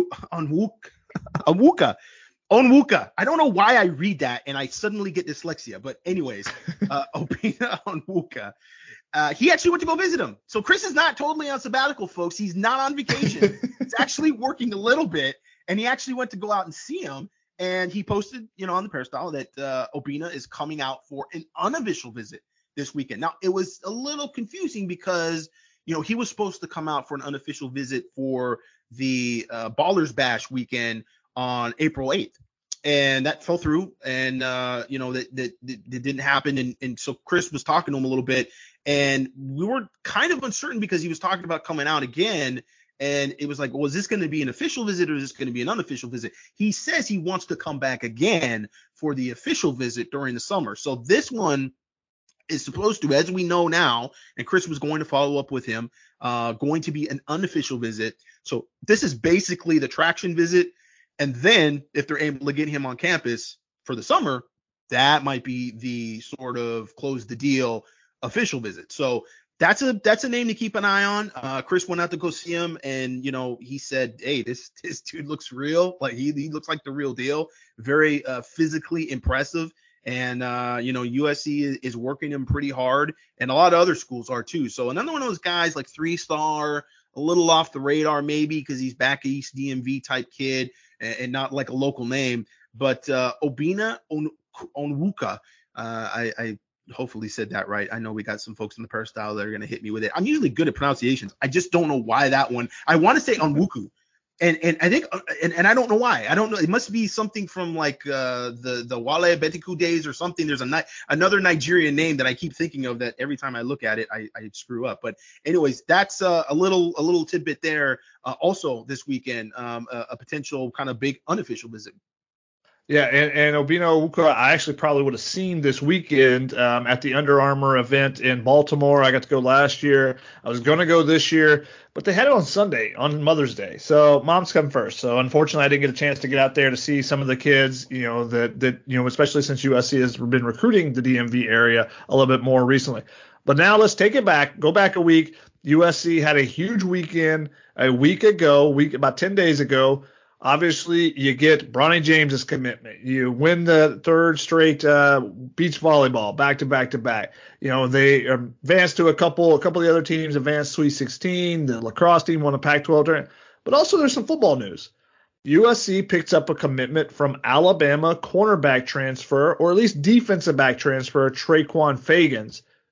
Onwuka. Onwuka. I don't know why I read that and I suddenly get dyslexia. But anyways, uh, Obinna Onwuka. Uh, he actually went to go visit him. So Chris is not totally on sabbatical, folks. He's not on vacation. He's actually working a little bit, and he actually went to go out and see him. And he posted, you know, on the Peristyle that uh, Obinna is coming out for an unofficial visit this weekend. Now, it was a little confusing because, you know, he was supposed to come out for an unofficial visit for the uh, Ballers Bash weekend on April eighth. And that fell through, and, uh, you know, that, that, that didn't happen. And, and so Chris was talking to him a little bit, and we were kind of uncertain because he was talking about coming out again. And it was like, well, is this going to be an official visit or is this going to be an unofficial visit? He says he wants to come back again for the official visit during the summer. So this one is supposed to, as we know now, and Chris was going to follow up with him, uh, going to be an unofficial visit. So this is basically the traction visit. And then if they're able to get him on campus for the summer, that might be the sort of close the deal official visit. So that's a that's a name to keep an eye on. Uh, Chris went out to go see him, and you know he said, "Hey, this this dude looks real. Like he he looks like the real deal. Very uh, physically impressive." And uh, you know U S C is, is working him pretty hard, and a lot of other schools are too. So another one of those guys, like three star, a little off the radar maybe because he's back east D M V type kid and, and not like a local name. But uh, Obinna On- Onwuka, uh, I. I hopefully said that right. I know we got some folks in the Peristyle that are going to hit me with it. I'm usually good at pronunciations. I just don't know why that one. I want to say Onwuku. And and I think and, and I don't know why. I don't know. It must be something from like uh, the the Wale Betiku days or something. There's a another Nigerian name that I keep thinking of that every time I look at it, I, I screw up. But anyways, that's uh, a little a little tidbit there. Uh, also this weekend, um, a, a potential kind of big unofficial visit. Yeah, and, and Obinna Onwuka, I actually probably would have seen this weekend um, at the Under Armour event in Baltimore. I got to go last year. I was going to go this year, but they had it on Sunday, on Mother's Day. So mom's come first. So unfortunately, I didn't get a chance to get out there to see some of the kids, you know, that, that you know, especially since U S C has been recruiting the D M V area a little bit more recently. But now let's take it back, go back a week. U S C had a huge weekend a week ago, week about ten days ago. Obviously, you get Bronny James's commitment. You win the third straight uh, beach volleyball, back to back to back. You know, they advanced to a couple, a couple of the other teams advanced Sweet sixteen. The lacrosse team won a Pac twelve tournament. But also, there's some football news. U S C picks up a commitment from Alabama cornerback transfer, or at least defensive back transfer, Traquan Fagans,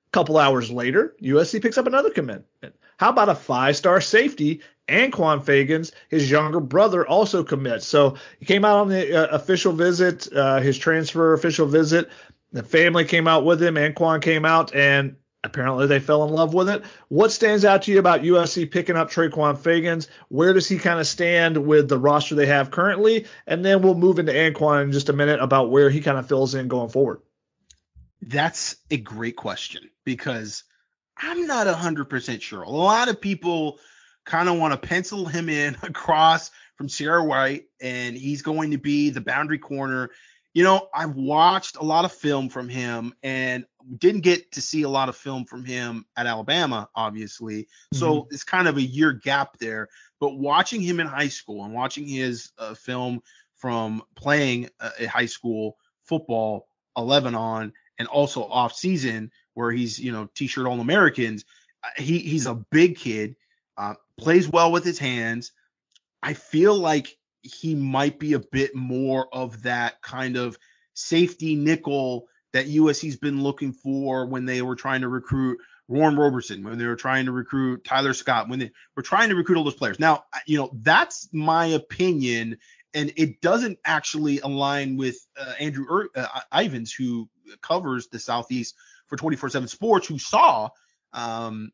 A couple hours later, U S C picks up another commitment. How about a five-star safety, Anquan Fagans, his younger brother, also commits. So he came out on the uh, official visit, uh, his transfer official visit. The family came out with him. Anquan came out, and apparently they fell in love with it. What stands out to you about U S C picking up Traquan Fagans? Where does he kind of stand with the roster they have currently? And then we'll move into Anquan in just a minute about where he kind of fills in going forward. That's a great question because I'm not one hundred percent sure. A lot of people kind of want to pencil him in across from Sierra White, and he's going to be the boundary corner. You know, I've watched a lot of film from him and didn't get to see a lot of film from him at Alabama, obviously. Mm-hmm. So it's kind of a year gap there. But watching him in high school and watching his uh, film from playing uh, a high school football, a Lebanon, and also off season where he's, you know, T-shirt All-Americans, uh, he, he's a big kid, uh, plays well with his hands. I feel like he might be a bit more of that kind of safety nickel that U S C's been looking for when they were trying to recruit Warren Roberson, when they were trying to recruit Tyler Scott, when they were trying to recruit all those players. Now, you know, that's my opinion, and it doesn't actually align with uh, Andrew Ir- uh, Ivins, who covers the Southeast for twenty-four seven Sports, who saw um,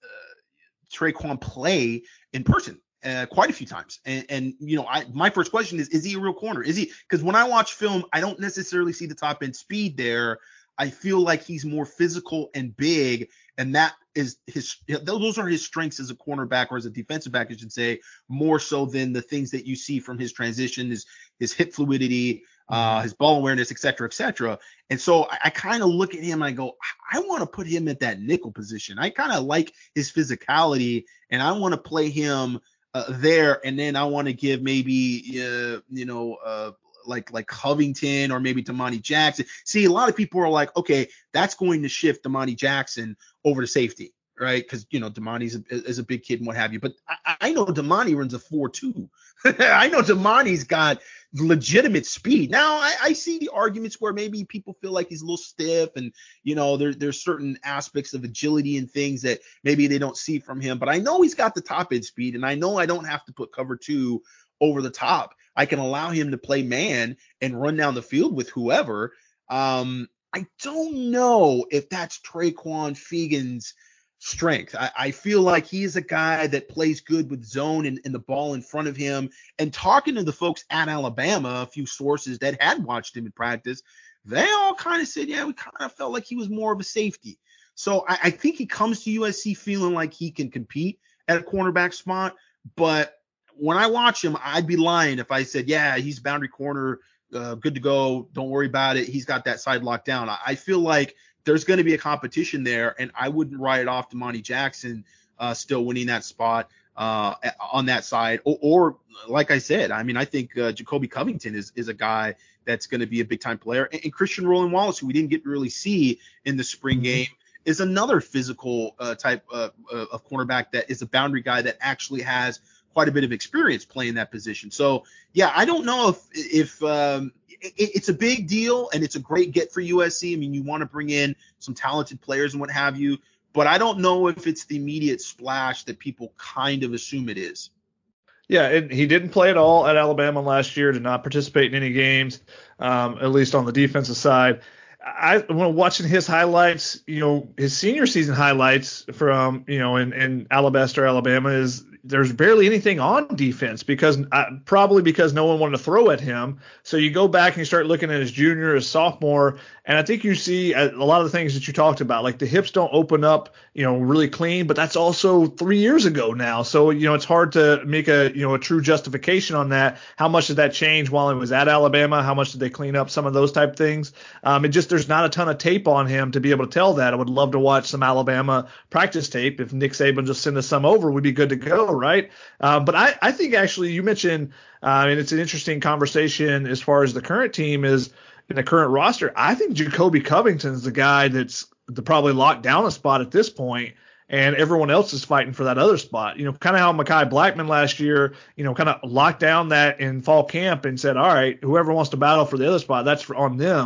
uh, Traquan play in person. Uh, quite a few times. And, and you know, I, my first question is, is he a real corner? Is he? Because when I watch film, I don't necessarily see the top end speed there. I feel like he's more physical and big, and that is his, those are his strengths as a cornerback or as a defensive back, I should say, more so than the things that you see from his transition, his, his hip fluidity, uh, his ball awareness, et cetera, et cetera. And so I, I kind of look at him and I go, I want to put him at that nickel position. I kind of like his physicality, and I want to play him Uh, there, and then I want to give maybe uh, you know uh, like like Covington or maybe Damani Jackson. See, a lot of people are like, okay, that's going to shift Damani Jackson over to safety, right? Because you know Damani's a, is a big kid and what have you. But I, I know Damani runs a four two. I know Damani's got legitimate speed. Now I, I see the arguments where maybe people feel like he's a little stiff, and you know there there's certain aspects of agility and things that maybe they don't see from him. But I know he's got the top end speed, and I know I don't have to put cover two over the top. I can allow him to play man and run down the field with whoever. Um, I don't know if that's Traquan Fagans' strength. I, I feel like he is a guy that plays good with zone and, and the ball in front of him. And talking to the folks at Alabama, a few sources that had watched him in practice, they all kind of said, yeah, we kind of felt like he was more of a safety. So I, I think he comes to U S C feeling like he can compete at a cornerback spot. But when I watch him, I'd be lying if I said, yeah, he's boundary corner, uh, good to go, don't worry about it, he's got that side locked down. I, I feel like there's going to be a competition there, and I wouldn't write it off to Damani Jackson uh, still winning that spot uh, on that side. Or, or like I said, I mean, I think uh, Jacoby Covington is is a guy that's going to be a big-time player. And, and Christian Roland Wallace, who we didn't get to really see in the spring game, is another physical uh, type uh, of cornerback that is a boundary guy that actually has quite a bit of experience playing that position. So, yeah, I don't know if if um, it, it's a big deal and it's a great get for U S C. I mean, you want to bring in some talented players and what have you, but I don't know if it's the immediate splash that people kind of assume it is. Yeah, and he didn't play at all at Alabama last year, did not participate in any games, um, at least on the defensive side. I when watching his highlights, you know, his senior season highlights from, you know, in, in Alabaster, Alabama, is there's barely anything on defense because uh, probably because no one wanted to throw at him. So you go back and you start looking at his junior, his sophomore, and I think you see a, a lot of the things that you talked about, like the hips don't open up, you know, really clean, but that's also three years ago now. So, you know, it's hard to make a, you know, a true justification on that. How much did that change while he was at Alabama? How much did they clean up some of those type things? Um, it just, there's not a ton of tape on him to be able to tell that. I would love to watch some Alabama practice tape. If Nick Saban just send us some over, we'd be good to go, right? Uh, but I, I think actually you mentioned, uh, and it's an interesting conversation as far as the current team is in the current roster. I think Jacoby Covington is the guy that's the probably locked down a spot at this point, and everyone else is fighting for that other spot. You know, kind of how Mekhi Blackman last year, you know, kind of locked down that in fall camp and said, all right, whoever wants to battle for the other spot, that's for, on them.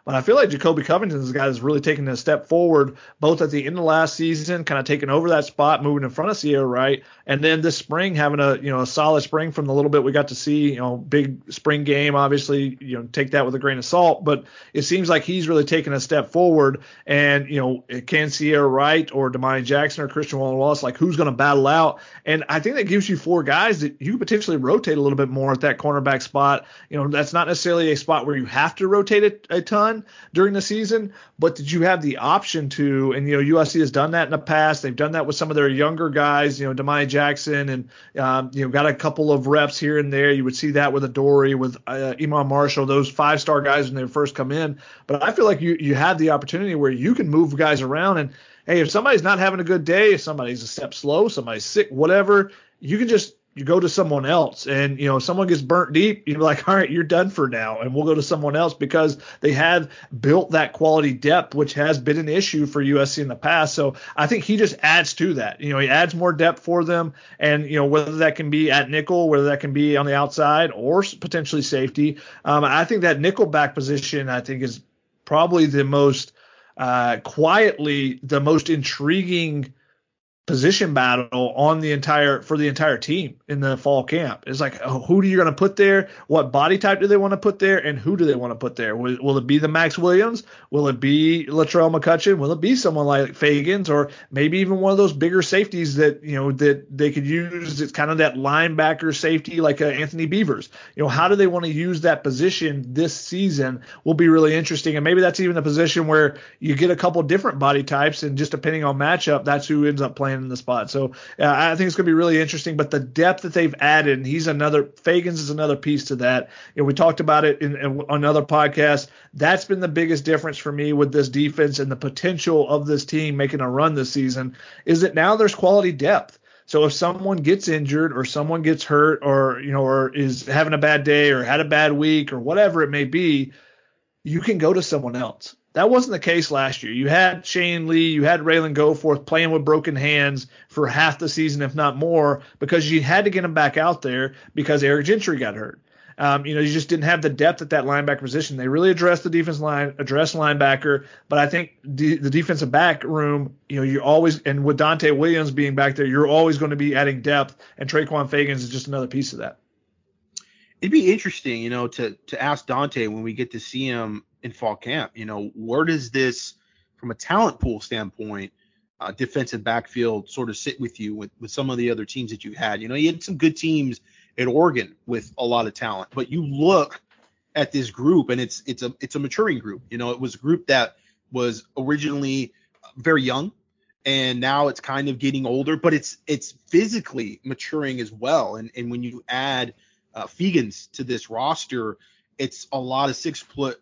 But I feel like Jacoby Covington is a guy that's really taken a step forward, both at the end of last season, kind of taking over that spot, moving in front of Sierra Wright, and then this spring having a you know a solid spring from the little bit we got to see. You know, big spring game, obviously, you know, take that with a grain of salt, but it seems like he's really taken a step forward. And you know, can Sierra Wright or Damani Jackson or Christian Wallen-Wallace, like who's going to battle out? And I think that gives you four guys that you could potentially rotate a little bit more at that cornerback spot. You know, that's not necessarily a spot where you have to rotate it a ton during the season, but did you have the option to? And, you know, U S C has done that in the past. They've done that with some of their younger guys, you know, Damani Jackson, and, um, you know, got a couple of reps here and there. You would see that with Adoree, with uh, Iman Marshall, those five-star guys when they first come in. But I feel like you, you have the opportunity where you can move guys around. And, hey, if somebody's not having a good day, if somebody's a step slow, somebody's sick, whatever, you can just you go to someone else. And, you know, if someone gets burnt deep, you're like, all right, you're done for now, and we'll go to someone else, because they have built that quality depth, which has been an issue for U S C in the past. So I think he just adds to that. You know, he adds more depth for them. And, you know, whether that can be at nickel, whether that can be on the outside or potentially safety. Um, I think that nickel back position, I think, is probably the most uh, quietly the most intriguing position battle on the entire for the entire team in the fall camp. It's like, oh, who are you going to put there? What body type do they want to put there? And who do they want to put there? Will, will it be the Max Williams? Will it be Latrell McCutcheon? Will it be someone like Fagans, or maybe even one of those bigger safeties that, you know, that they could use? It's kind of that linebacker safety like uh, Anthony Beavers. You know, how do they want to use that position this season will be really interesting. And maybe that's even a position where you get a couple different body types, and just depending on matchup, that's who ends up playing in the spot. So uh, I think it's going to be really interesting. But the depth that they've added, and he's another, Fagans is another piece to that. You know, we talked about it in, in another podcast. That's been the biggest difference for me with this defense and the potential of this team making a run this season, is that now there's quality depth. So if someone gets injured, or someone gets hurt, or, you know, or is having a bad day, or had a bad week, or whatever it may be, you can go to someone else. That wasn't the case last year. You had Shane Lee, you had Raylan Goforth playing with broken hands for half the season, if not more, because you had to get him back out there because Eric Gentry got hurt. Um, you know, you just didn't have the depth at that linebacker position. They really addressed the defense line, addressed linebacker, but I think the, the defensive back room, you know, you're always, and with Dante Williams being back there, you're always going to be adding depth, and Traquan Fagans is just another piece of that. It'd be interesting, you know, to to ask Dante when we get to see him in fall camp, you know, where does this, from a talent pool standpoint, uh, defensive backfield sort of sit with you with, with some of the other teams that you had? You know, you had some good teams at Oregon with a lot of talent, but you look at this group, and it's it's a it's a maturing group. You know, it was a group that was originally very young, and now it's kind of getting older, but it's it's physically maturing as well. And and when you add uh, Fagans to this roster, it's a lot of six foot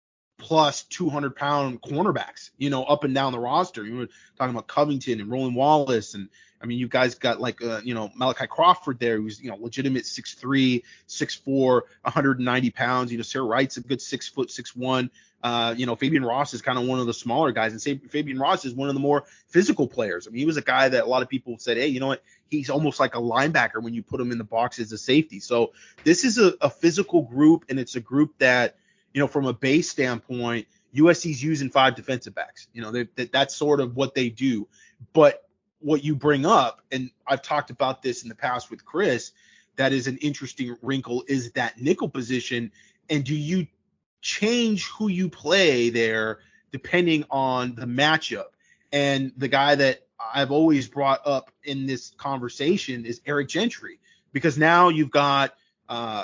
plus two hundred pound cornerbacks, you know, up and down the roster. You were talking about Covington and Roland Wallace, and I mean, you guys got like, uh, you know, Malachi Crawford there, who's, you know, legitimate six three, six four, one hundred ninety pounds. You know, Sarah Wright's a good six foot, six one. Uh, you know, Fabian Ross is kind of one of the smaller guys, and say Fabian Ross is one of the more physical players. I mean, he was a guy that a lot of people said, hey, you know what, he's almost like a linebacker when you put him in the box as a safety. So this is a, a physical group, and it's a group that, you know, from a base standpoint, U S C's using five defensive backs. You know, they, that that's sort of what they do. But what you bring up, and I've talked about this in the past with Chris, that is an interesting wrinkle, is that nickel position. And do you change who you play there depending on the matchup? And the guy that I've always brought up in this conversation is Eric Gentry, because now you've got uh,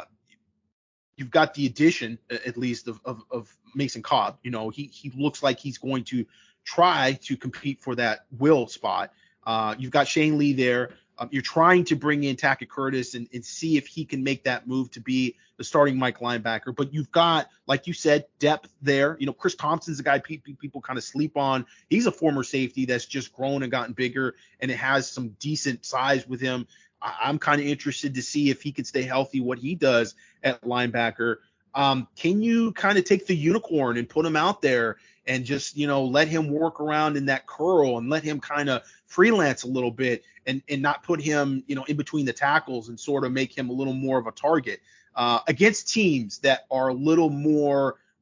you've got the addition, at least, of, of, of Mason Cobb. You know, he he looks like he's going to try to compete for that will spot. Uh, you've got Shane Lee there. Um, you're trying to bring in Tackett Curtis and, and see if he can make that move to be the starting Mike linebacker. But you've got, like you said, depth there. You know, Chris Thompson's a guy people, people kind of sleep on. He's a former safety that's just grown and gotten bigger, and it has some decent size with him. I, I'm kind of interested to see if he can stay healthy, what he does at linebacker. Um, can you kind of take the unicorn and put him out there and just, you know, let him work around in that curl and let him kind of freelance a little bit, and, and not put him, you know, in between the tackles, and sort of make him a little more of a target uh, against teams that are a little more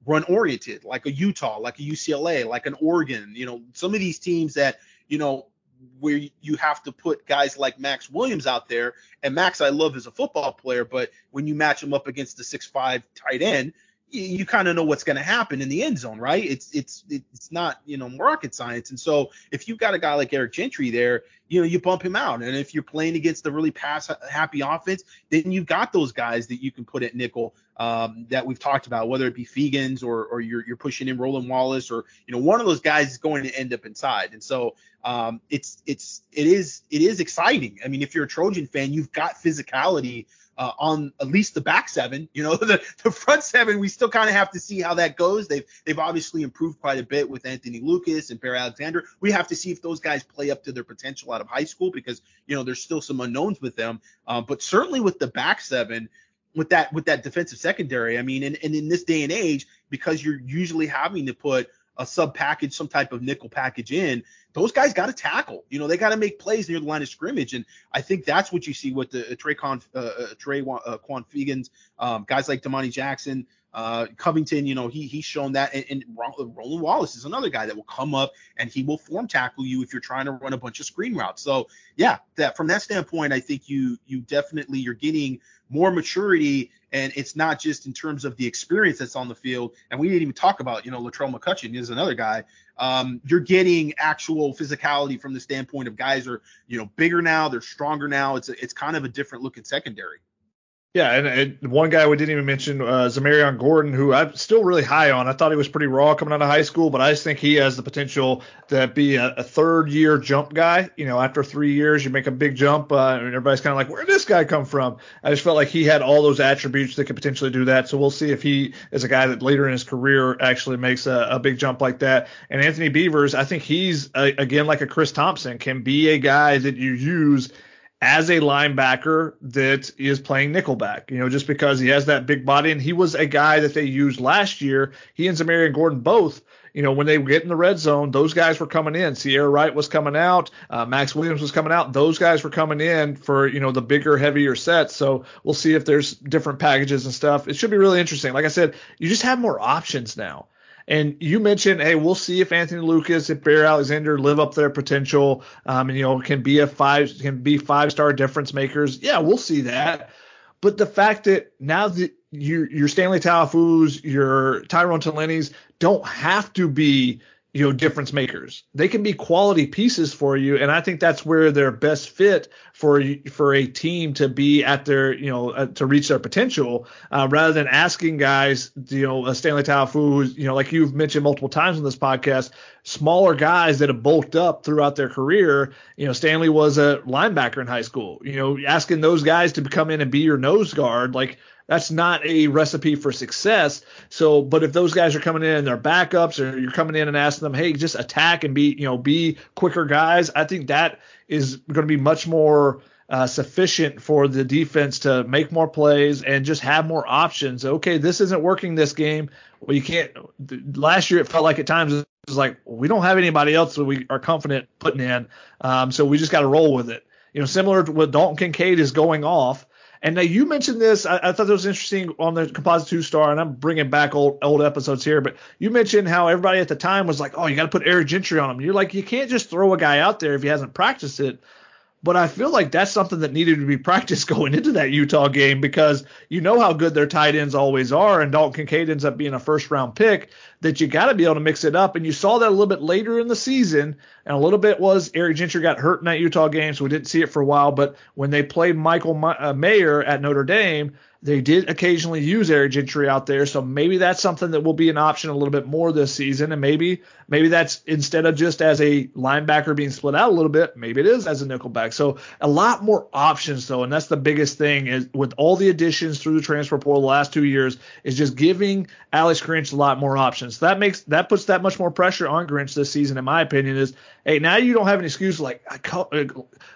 run oriented, like a Utah, like a U C L A, like an Oregon. You know, some of these teams that, you know, where you have to put guys like Max Williams out there. And Max, I love as a football player, but when you match him up against the six five tight end, you, you kind of know what's going to happen in the end zone, right? It's it's it's not, you know, rocket science. And so if you've got a guy like Eric Gentry there, you know, you bump him out. And if you're playing against the really pass happy offense, then you've got those guys that you can put at nickel um, that we've talked about, whether it be Fegans or or you're you're pushing in Roland Wallace, or, you know, one of those guys is going to end up inside. And so um, it's it's it is it is exciting. I mean, if you're a Trojan fan, you've got physicality Uh, on at least the back seven. You know, the, the front seven, we still kind of have to see how that goes. They've they've obviously improved quite a bit with Anthony Lucas and Bear Alexander. We have to see if those guys play up to their potential out of high school, because, you know, there's still some unknowns with them. Uh, but certainly with the back seven, with that with that defensive secondary, I mean, and, and in this day and age, because you're usually having to put a sub package, some type of nickel package in, those guys got to tackle. You know, they got to make plays near the line of scrimmage. And I think that's what you see with the uh, Trey Con, uh, uh, Trey uh, Quan Fegans, um, guys like Damani Jackson, uh, Covington. You know, he he's shown that. And, and Roland Wallace is another guy that will come up and he will form tackle you if you're trying to run a bunch of screen routes. So yeah, that from that standpoint, I think you you definitely you're getting more maturity. And it's not just in terms of the experience that's on the field. And we didn't even talk about, you know, Latrell McCutcheon is another guy. Um, you're getting actual physicality from the standpoint of guys are, you know, bigger now. They're stronger now. It's a, it's kind of a different looking secondary. Yeah, and, and one guy we didn't even mention, uh, Zamarion Gordon, who I'm still really high on. I thought he was pretty raw coming out of high school, but I just think he has the potential to be a, a third-year jump guy. You know, after three years, you make a big jump, uh, and everybody's kind of like, where did this guy come from? I just felt like he had all those attributes that could potentially do that. So we'll see if he is a guy that later in his career actually makes a, a big jump like that. And Anthony Beavers, I think he's, a, again, like a Chris Thompson, can be a guy that you use as a linebacker that is playing nickelback, you know, just because he has that big body. And he was a guy that they used last year. He and Zamarion Gordon both, you know, when they get in the red zone, those guys were coming in. Sierra Wright was coming out. Uh, Max Williams was coming out. Those guys were coming in for, you know, the bigger, heavier sets. So we'll see if there's different packages and stuff. It should be really interesting. Like I said, you just have more options now. And you mentioned, hey, we'll see if Anthony Lucas, if Bear Alexander live up their potential, um, and, you know, can be a five, can be five-star difference makers. Yeah, we'll see that. But the fact that now that you, your Stanley Taufus, your Tyrone Taleni's don't have to be, you know, difference makers. They can be quality pieces for you, and I think that's where they're best fit for for a team to be at their, you know, uh, to reach their potential, uh, rather than asking guys, you know, a Stanley Taufu, you know, like you've mentioned multiple times on this podcast, smaller guys that have bulked up throughout their career. You know, Stanley was a linebacker in high school. You know, asking those guys to come in and be your nose guard, like, that's not a recipe for success. So, but if those guys are coming in and they're backups, or you're coming in and asking them, hey, just attack and be, you know, be quicker guys, I think that is going to be much more uh, sufficient for the defense to make more plays and just have more options. Okay, this isn't working this game. Well, you can't. Last year, it felt like at times it was like, well, we don't have anybody else that we are confident putting in. Um, so we just got to roll with it. You know, similar to what Dalton Kincaid is going off. And now you mentioned this. I, I thought that was interesting on the Composite two-Star, and I'm bringing back old old episodes here. But you mentioned how everybody at the time was like, oh, you got to put Eric Gentry on him. You're like, you can't just throw a guy out there if he hasn't practiced it. But I feel like that's something that needed to be practiced going into that Utah game, because you know how good their tight ends always are, and Dalton Kincaid ends up being a first-round pick, that you got to be able to mix it up. And you saw that a little bit later in the season, and a little bit was Eric Gentry got hurt in that Utah game, so we didn't see it for a while. But when they played Michael Mayer at Notre Dame, they did occasionally use Eric Gentry out there, so maybe that's something that will be an option a little bit more this season. And maybe maybe that's instead of just as a linebacker being split out a little bit, maybe it is as a nickelback. So a lot more options, though, and that's the biggest thing is with all the additions through the transfer portal the last two years is just giving Alex Grinch a lot more options. So that makes that puts that much more pressure on Grinch this season, in my opinion. Is hey, now you don't have an excuse like I call,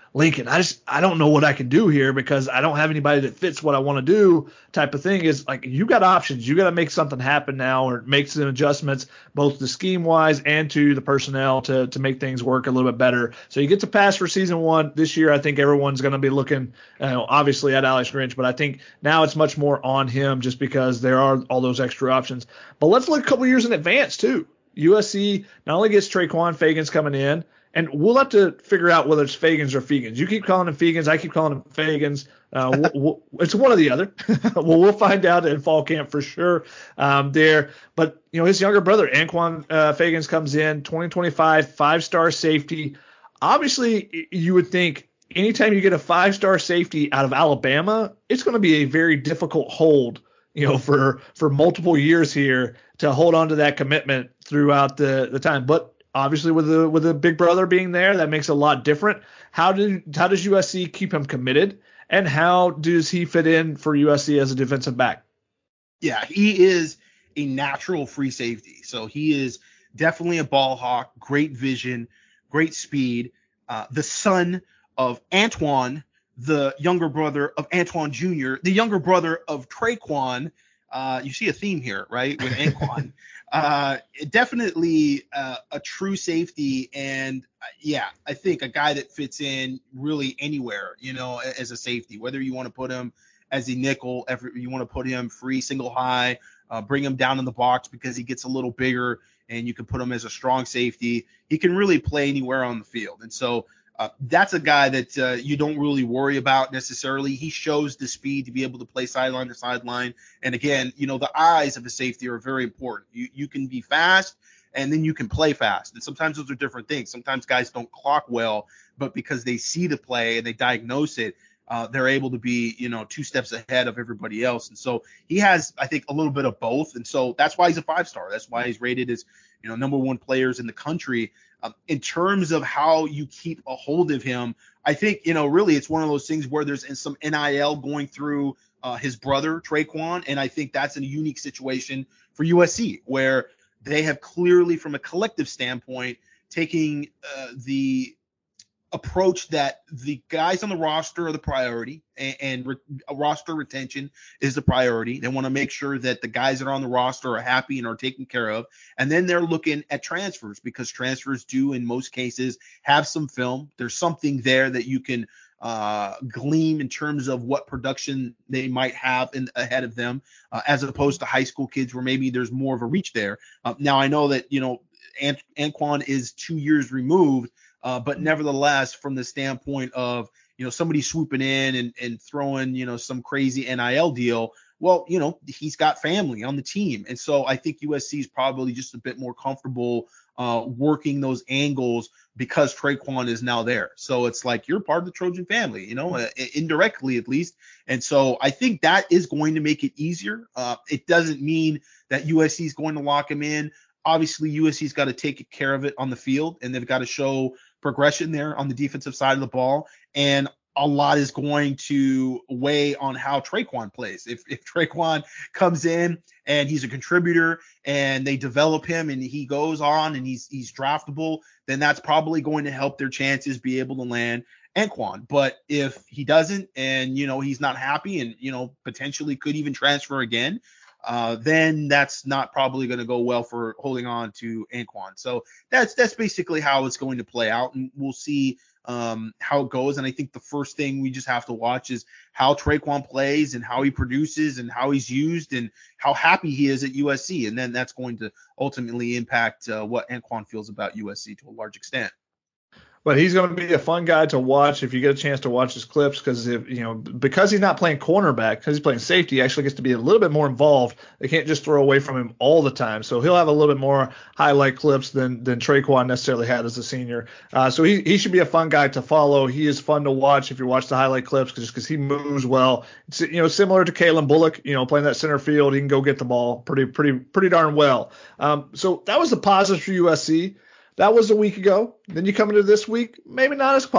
Lincoln, I just I don't know what I can do here because I don't have anybody that fits what I want to do type of thing. Is like you got options. You got to make something happen now or make some adjustments both the scheme wise and to the personnel to to make things work a little bit better. So you get to pass for season one this year. I think everyone's going to be looking you know, obviously at Alex Grinch, but I think now it's much more on him just because there are all those extra options. But let's look a couple years in advance too. U S C not only gets Traquan Fagans coming in, and we'll have to figure out whether it's Fagans or Fegans. You keep calling them Fegans. I keep calling them Fagans. Uh, we'll, we'll, it's one or the other. well, we'll find out in fall camp for sure um, there. But, you know, his younger brother, Anquan uh, Fagans, comes in, twenty twenty-five, five-star safety. Obviously, you would think anytime you get a five-star safety out of Alabama, it's going to be a very difficult hold, you know, for, for multiple years here to hold on to that commitment throughout the, the time. But obviously, with the with the big brother being there, that makes it a lot different. How did how does U S C keep him committed, and how does he fit in for U S C as a defensive back? Yeah, he is a natural free safety. So he is definitely a ball hawk, great vision, great speed. Uh, the son of Antoine, the younger brother of Antoine Junior, the younger brother of Traquan. Uh, you see a theme here, right, with Anquan. uh, definitely uh, a true safety, and uh, yeah, I think a guy that fits in really anywhere, you know, as a safety. Whether you want to put him as a nickel, if you want to put him free, single high, uh, bring him down in the box because he gets a little bigger, and you can put him as a strong safety. He can really play anywhere on the field, and so. Uh, that's a guy that uh, you don't really worry about necessarily. He shows the speed to be able to play sideline to sideline. And again, you know, the eyes of a safety are very important. You you can be fast and then you can play fast. And sometimes those are different things. Sometimes guys don't clock well, but because they see the play and they diagnose it, uh, they're able to be, you know, two steps ahead of everybody else. And so he has, I think, a little bit of both. And so that's why he's a five star. That's why he's rated as, you know, number one players in the country. Um, in terms of how you keep a hold of him, I think, you know, really it's one of those things where there's some N I L going through uh, his brother, Traquan. And I think that's a unique situation for U S C where they have clearly, from a collective standpoint, taking uh, the approach that the guys on the roster are the priority and, and re- roster retention is the priority. They want to make sure that the guys that are on the roster are happy and are taken care of. And then they're looking at transfers because transfers do in most cases have some film. There's something there that you can uh, glean in terms of what production they might have in, ahead of them uh, as opposed to high school kids where maybe there's more of a reach there. Uh, now I know that, you know, Ant- Anquan is two years removed, Uh, but nevertheless, from the standpoint of, you know, somebody swooping in and, and throwing, you know, some crazy N I L deal, well, you know, he's got family on the team. And so I think U S C is probably just a bit more comfortable uh, working those angles because Traquan is now there. So it's like you're part of the Trojan family, you know, uh, indirectly at least. And so I think that is going to make it easier. Uh, it doesn't mean that U S C is going to lock him in. Obviously, U S C's got to take care of it on the field, and they've got to show progression there on the defensive side of the ball. And a lot is going to weigh on how Traquan plays. If, if Traquan comes in and he's a contributor and they develop him and he goes on and he's he's draftable, then that's probably going to help their chances be able to land Anquan. But if he doesn't and, you know, he's not happy and, you know, potentially could even transfer again, uh, then that's not probably going to go well for holding on to Anquan. So that's that's basically how it's going to play out, and we'll see um, how it goes. And I think the first thing we just have to watch is how Traquan plays and how he produces and how he's used and how happy he is at U S C. And then that's going to ultimately impact uh, what Anquan feels about U S C to a large extent. But he's going to be a fun guy to watch if you get a chance to watch his clips, because if you know because he's not playing cornerback, because he's playing safety, he actually gets to be a little bit more involved. They can't just throw away from him all the time, so he'll have a little bit more highlight clips than than Traquan necessarily had as a senior. Uh, so he he should be a fun guy to follow. He is fun to watch if you watch the highlight clips, just because he moves well. It's, you know, similar to Kalen Bullock, you know, playing that center field, he can go get the ball pretty pretty pretty darn well. Um, so that was the positive for U S C. That was a week ago. Then you come into this week, maybe not as positive.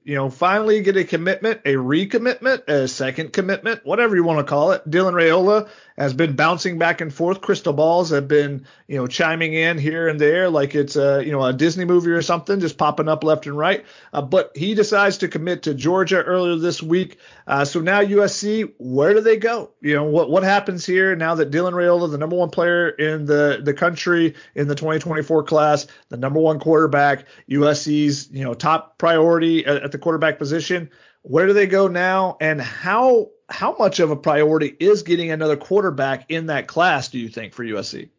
you know, finally get a commitment, a recommitment, a second commitment, whatever you want to call it. Dylan Raiola has been bouncing back and forth. Crystal balls have been, you know, chiming in here and there like it's a, you know, a Disney movie or something, just popping up left and right. Uh, but he decides to commit to Georgia earlier this week. Uh, so now U S C, where do they go? You know, what what happens here now that Dylan Raiola, the number one player in the, the country in the twenty twenty-four class, the number one quarterback, U S C's, you know, top priority at, at the quarterback position, where do they go now? And how how much of a priority is getting another quarterback in that class, do you think, for U S C?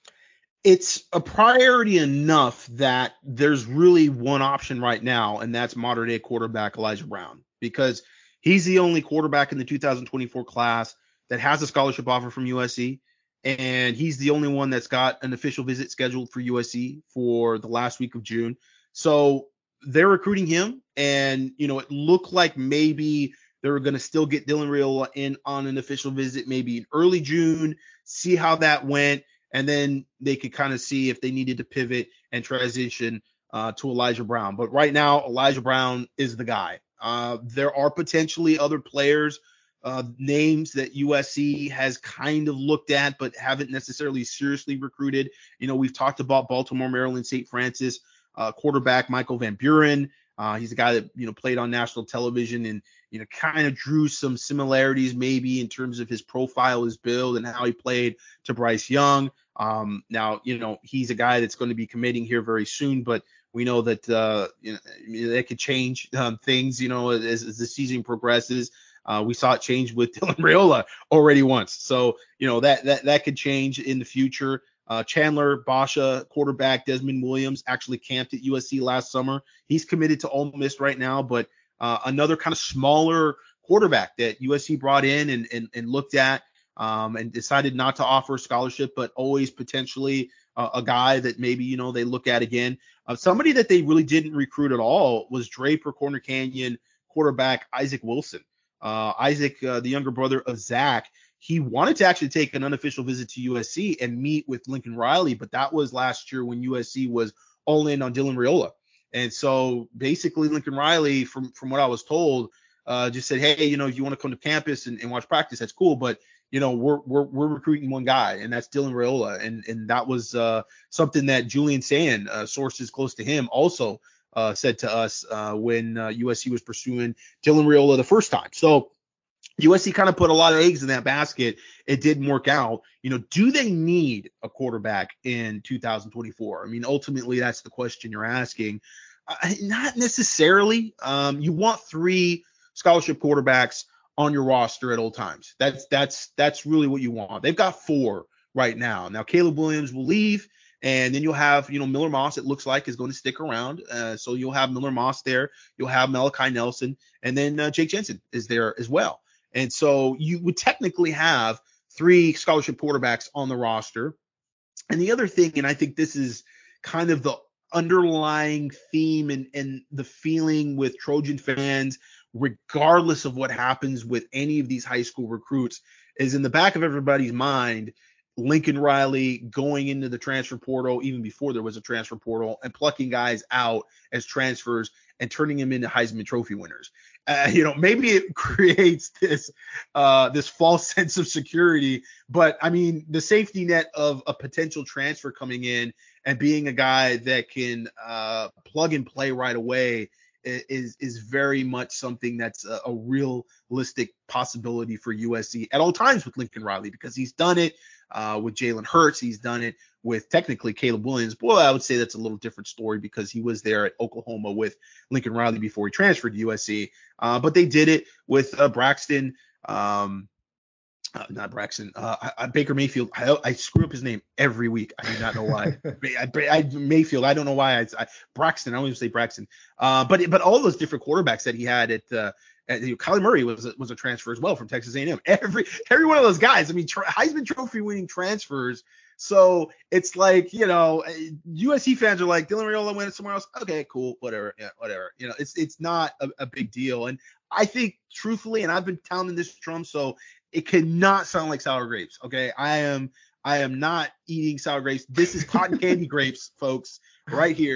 It's a priority enough that there's really one option right now, and that's modern day quarterback Elijah Brown, because he's the only quarterback in the two thousand twenty-four class that has a scholarship offer from U S C, and he's the only one that's got an official visit scheduled for U S C for the last week of June. So they're recruiting him, and, you know, it looked like maybe they were going to still get Dylan Raiola in on an official visit, maybe in early June, see how that went, and then they could kind of see if they needed to pivot and transition uh, to Elijah Brown. But right now, Elijah Brown is the guy. Uh, there are potentially other players, uh, names that U S C has kind of looked at, but haven't necessarily seriously recruited. You know, we've talked about Baltimore, Maryland, Saint Francis uh, quarterback Michael Van Buren. Uh, he's a guy that, you know, played on national television and, you know, kind of drew some similarities maybe in terms of his profile, his build, and how he played to Bryce Young. Um, now, you know, he's a guy that's going to be committing here very soon, but we know that, uh, you know, that could change um, things, you know, as, as the season progresses. Uh, we saw it change with Dylan Raiola already once. So, you know, that, that, that could change in the future. Uh, Chandler Basha, quarterback Desmond Williams, actually camped at U S C last summer. He's committed to Ole Miss right now, but uh, another kind of smaller quarterback that U S C brought in and, and, and looked at um, and decided not to offer a scholarship, but always potentially uh, a guy that maybe, you know, they look at again. Uh, somebody that they really didn't recruit at all was Draper Corner Canyon quarterback Isaac Wilson. Uh, Isaac, uh, the younger brother of Zach, he wanted to actually take an unofficial visit to U S C and meet with Lincoln Riley, but that was last year when U S C was all in on Dylan Raiola. And so basically Lincoln Riley, from, from what I was told, uh, just said, hey, you know, if you want to come to campus and, and watch practice, that's cool. But, you know, we're, we're, we're recruiting one guy, and that's Dylan Raiola. And, and that was uh, something that Julian Sand, uh, sources close to him, also uh, said to us uh, when uh, U S C was pursuing Dylan Raiola the first time. So U S C kind of put a lot of eggs in that basket. It didn't work out. You know, do they need a quarterback in two thousand twenty-four? I mean, ultimately, that's the question you're asking. Uh, not necessarily. Um, you want three scholarship quarterbacks on your roster at all times. That's that's that's really what you want. They've got four right now. Now, Caleb Williams will leave, and then you'll have, you know, Miller Moss, it looks like, is going to stick around. Uh, so you'll have Miller Moss there. You'll have Malachi Nelson, and then uh, Jake Jensen is there as well. And so you would technically have three scholarship quarterbacks on the roster. And the other thing, and I think this is kind of the underlying theme and, and the feeling with Trojan fans, regardless of what happens with any of these high school recruits, is in the back of everybody's mind, Lincoln Riley going into the transfer portal, even before there was a transfer portal, and plucking guys out as transfers and turning them into Heisman Trophy winners. Uh, you know, maybe it creates this uh, this false sense of security, but I mean, the safety net of a potential transfer coming in and being a guy that can uh, plug and play right away is is very much something that's a, a realistic possibility for U S C at all times with Lincoln Riley, because he's done it uh, with Jalen Hurts. He's done it with technically Caleb Williams. Boy, I would say that's a little different story because he was there at Oklahoma with Lincoln Riley before he transferred to U S C. Uh, but they did it with uh, Braxton. Um, Uh, not Braxton, uh, I, I, Baker Mayfield. I, I screw up his name every week. I do not know why. I, I, Mayfield. I don't know why. I, I, Braxton. I don't even say Braxton. Uh, but but all those different quarterbacks that he had at, uh, at you know, Kyler Murray was a, was a transfer as well from Texas A and M. Every every one of those guys. I mean, tra- Heisman Trophy winning transfers. So it's like, you know, U S C fans are like, Dylan Raiola went somewhere else. Okay, cool, whatever, yeah, whatever. You know, it's it's not a, a big deal. And I think, truthfully, and I've been pounding this drum, so it cannot sound like sour grapes. Okay, I am I am not eating sour grapes. This is cotton candy grapes, folks, right here.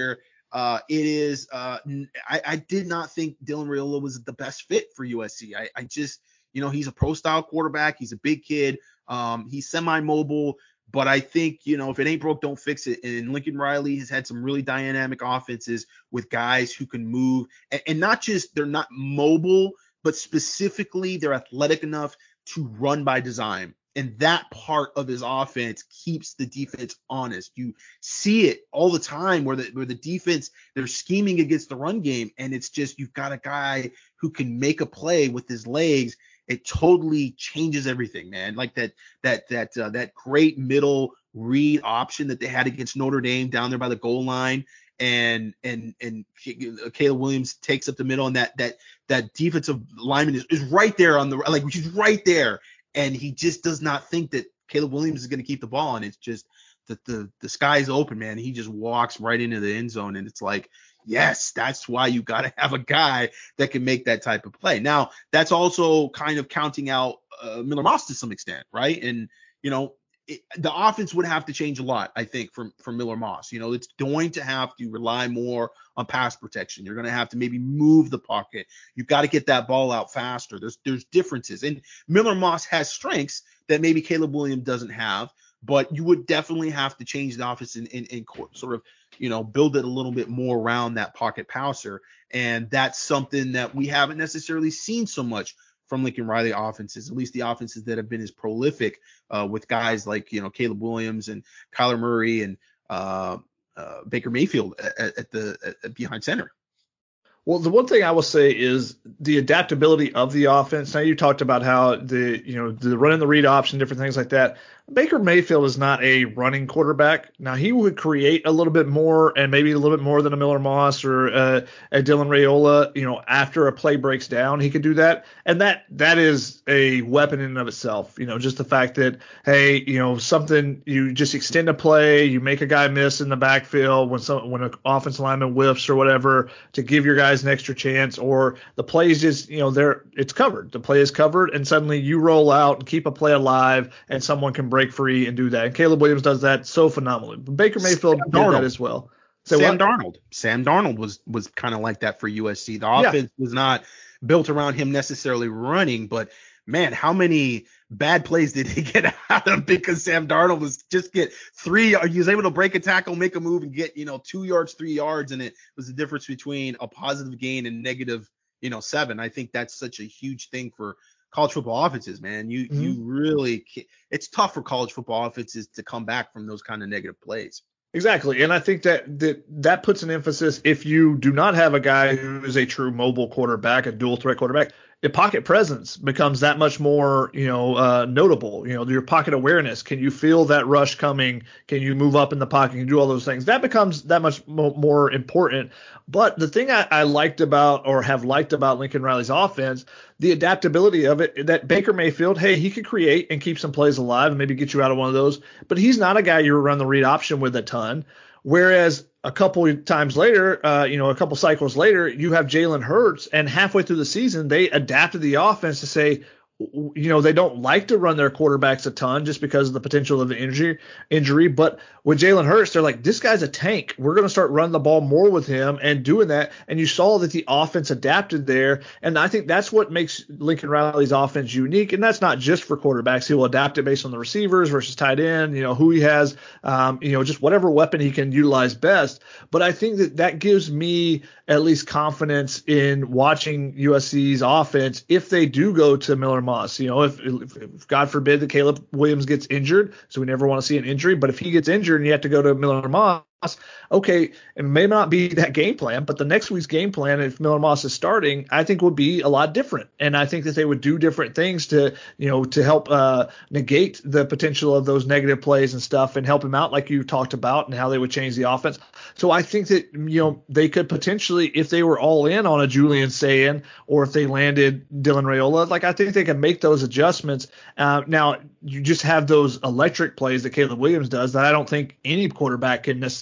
Uh, it is. Uh, I, I did not think Dylan Raiola was the best fit for U S C. I, I just, you know, he's a pro style quarterback. He's a big kid. Um, he's semi-mobile, but I think, you know, if it ain't broke, don't fix it. And Lincoln Riley has had some really dynamic offenses with guys who can move, and, and not just they're not mobile, but specifically they're athletic enough to run by design. And that part of his offense keeps the defense honest. You see it all the time where the where the defense, they're scheming against the run game, and it's just you've got a guy who can make a play with his legs. It totally changes everything, man. Like that that that uh, that great middle read option that they had against Notre Dame down there by the goal line, and and and Caleb Williams takes up the middle, and that that that defensive lineman is, is right there on the like she's right there. And he just does not think that Caleb Williams is going to keep the ball. And it's just the, the the sky's open, man. He just walks right into the end zone. And it's like, yes, that's why you got to have a guy that can make that type of play. Now, that's also kind of counting out uh, Miller Moss to some extent, right? And, you know, it, the offense would have to change a lot, I think, from, from Miller Moss. You know, it's going to have to rely more on pass protection. You're going to have to maybe move the pocket. You've got to get that ball out faster. There's there's differences. And Miller Moss has strengths that maybe Caleb Williams doesn't have, but you would definitely have to change the offense and, and, and sort of, you know, build it a little bit more around that pocket passer. And that's something that we haven't necessarily seen so much from Lincoln Riley offenses, at least the offenses that have been as prolific uh, with guys like, you know, Caleb Williams and Kyler Murray and uh, uh, Baker Mayfield at, at the at, behind center. Well, the one thing I will say is the adaptability of the offense. Now you talked about how the, you know, the running the read option, different things like that. Baker Mayfield is not a running quarterback. Now he would create a little bit more and maybe a little bit more than a Miller Moss or a, a Dylan Raiola, you know, after a play breaks down, he could do that. And that, that is a weapon in and of itself. You know, just the fact that, hey, you know, something, you just extend a play, you make a guy miss in the backfield when some, when an offensive lineman whiffs or whatever to give your guys an extra chance, or the play is just, you know, there, it's covered. The play is covered and suddenly you roll out and keep a play alive and someone can break free and do that. And Caleb Williams does that so phenomenally. But Baker Mayfield Sam did Darnold. that as well. So Sam what? Darnold. Sam Darnold was was kind of like that for U S C. The offense yeah. was not built around him necessarily running, but man, how many bad plays did he get out of because Sam Darnold was just get three, he was able to break a tackle, make a move and get, you know, two yards, three yards. And it was the difference between a positive gain and negative, you know, seven. I think that's such a huge thing for college football offenses, man. You, mm-hmm. you really, it's tough for college football offenses to come back from those kind of negative plays. Exactly. And I think that, that that puts an emphasis, if you do not have a guy who is a true mobile quarterback, a dual threat quarterback, the pocket presence becomes that much more, you know, uh, notable. You know, your pocket awareness. Can you feel that rush coming? Can you move up in the pocket? Can you do all those things? That becomes that much mo- more important. But the thing I, I liked about or have liked about Lincoln Riley's offense, the adaptability of it, that Baker Mayfield, hey, he could create and keep some plays alive and maybe get you out of one of those. But he's not a guy you run the read option with a ton. Whereas a couple times later, uh, you know, a couple cycles later, you have Jalen Hurts, and halfway through the season, they adapted the offense to say, you know, they don't like to run their quarterbacks a ton just because of the potential of the injury. Injury, but with Jalen Hurts, they're like, this guy's a tank. We're going to start running the ball more with him and doing that. And you saw that the offense adapted there, and I think that's what makes Lincoln Riley's offense unique. And that's not just for quarterbacks. He will adapt it based on the receivers versus tight end, you know, who he has, um, you know, just whatever weapon he can utilize best. But I think that that gives me at least confidence in watching U S C's offense if they do go to Miller Moss. You know, if, if, if God forbid that Caleb Williams gets injured, so we never want to see an injury, but if he gets injured and you have to go to Miller Moss, okay, it may not be that game plan, but the next week's game plan, if Miller Moss is starting, I think would be a lot different. And I think that they would do different things to, you know, to help uh, negate the potential of those negative plays and stuff and help him out like you talked about and how they would change the offense. So I think that, you know, they could potentially, if they were all in on a Julian Sayin or if they landed Dylan Raiola, like I think they can make those adjustments. Uh, now, you just have those electric plays that Caleb Williams does that I don't think any quarterback can necessarily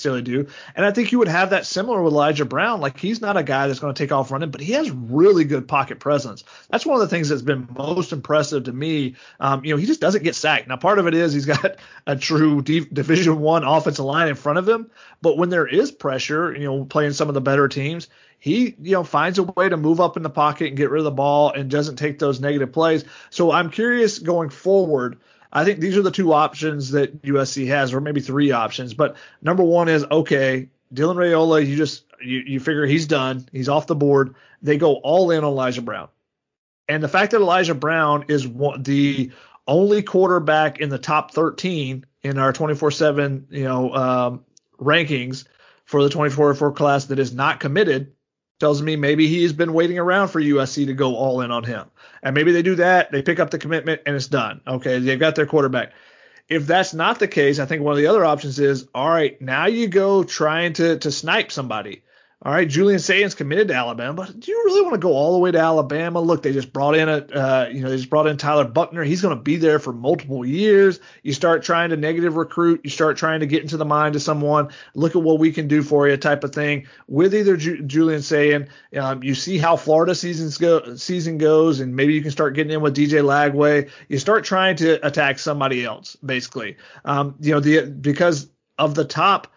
necessarily do. And I think you would have that similar with Elijah Brown. Like, he's not a guy that's going to take off running, but he has really good pocket presence. That's one of the things that's been most impressive to me. Um, you know, he just doesn't get sacked. Now, part of it is he's got a true D- Division One offensive line in front of him. But when there is pressure, you know, playing some of the better teams, he, you know, finds a way to move up in the pocket and get rid of the ball and doesn't take those negative plays. So I'm curious going forward. I think these are the two options that U S C has, or maybe three options. But number one is, okay, Dylan Raiola, you just you, you figure he's done. He's off the board. They go all in on Elijah Brown. And the fact that Elijah Brown is one, the only quarterback in the top thirteen in our twenty-four seven, you know, um, rankings for the twenty-four oh four class that is not committed tells me maybe he's been waiting around for U S C to go all in on him. And maybe they do that, they pick up the commitment, and it's done. Okay, they've got their quarterback. If that's not the case, I think one of the other options is, all right, now you go trying to to snipe somebody. All right, Julian Saban's committed to Alabama, but do you really want to go all the way to Alabama? Look, they just brought in a, uh, you know, they just brought in Tyler Buckner. He's going to be there for multiple years. You start trying to negative recruit. You start trying to get into the mind of someone. Look at what we can do for you, type of thing. With either Ju- Julian Saban, um, you see how Florida seasons go, season goes, and maybe you can start getting in with D J Lagway. You start trying to attack somebody else, basically. Um, you know, the because of the top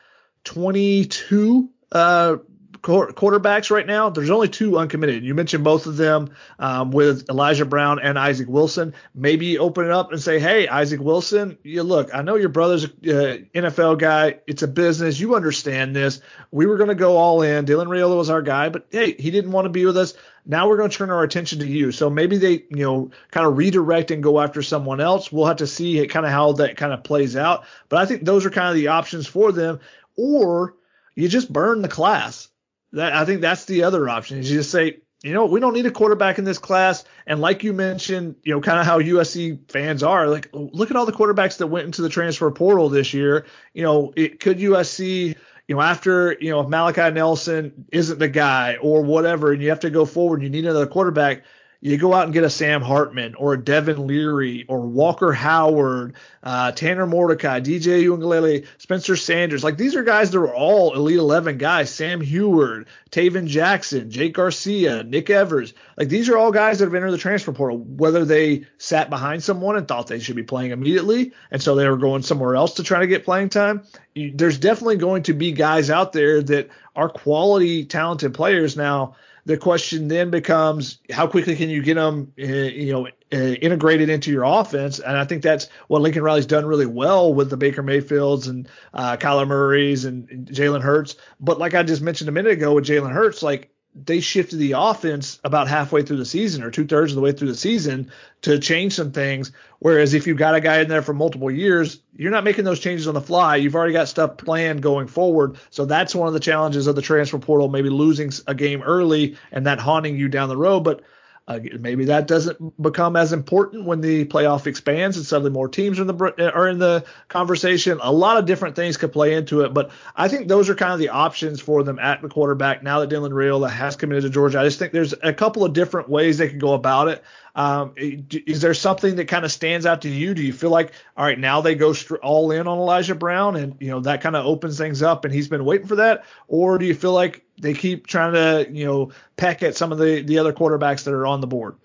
twenty-two. Uh, quarterbacks right now, there's only two uncommitted. You mentioned both of them um, with Elijah Brown and Isaac Wilson. Maybe open it up and say, hey, Isaac Wilson, you look, I know your brother's an N F L guy. It's a business. You understand this. We were going to go all in. Dylan Raiola was our guy, but hey, he didn't want to be with us. Now we're going to turn our attention to you. So maybe they, you know, kind of redirect and go after someone else. We'll have to see kind of how that kind of plays out. But I think those are kind of the options for them. Or you just burn the class. That, I think that's the other option, is you just say, you know, we don't need a quarterback in this class. And like you mentioned, you know, kind of how U S C fans are, like, look at all the quarterbacks that went into the transfer portal this year. You know, it could U S C, you know, after, you know, if Malachi Nelson isn't the guy or whatever, and you have to go forward and you need another quarterback, you go out and get a Sam Hartman or a Devin Leary or Walker Howard, uh, Tanner Mordecai, D J Uiagalelei, Spencer Sanders. Like, these are guys that were all Elite eleven guys. Sam Heward, Taven Jackson, Jake Garcia, Nick Evers. Like, these are all guys that have entered the transfer portal, whether they sat behind someone and thought they should be playing immediately, and so they were going somewhere else to try to get playing time. You, there's definitely going to be guys out there that are quality, talented players. Now, the question then becomes, how quickly can you get them, uh, you know, uh, integrated into your offense? And I think that's what Lincoln Riley's done really well with the Baker Mayfields and uh, Kyler Murrays and, and Jalen Hurts. But like I just mentioned a minute ago with Jalen Hurts, like, they shifted the offense about halfway through the season or two thirds of the way through the season to change some things. Whereas if you've got a guy in there for multiple years, you're not making those changes on the fly. You've already got stuff planned going forward. So that's one of the challenges of the transfer portal, maybe losing a game early and that haunting you down the road. But Uh, maybe that doesn't become as important when the playoff expands and suddenly more teams are in the are in the conversation. A lot of different things could play into it, but I think those are kind of the options for them at the quarterback now that Dylan Raiola has committed to Georgia. I just think there's a couple of different ways they could go about it. Um, is there something that kind of stands out to you? Do you feel like, all right, now they go all in on Elijah Brown and, you know, that kind of opens things up and he's been waiting for that? Or do you feel like they keep trying to, you know, peck at some of the, the other quarterbacks that are on the board?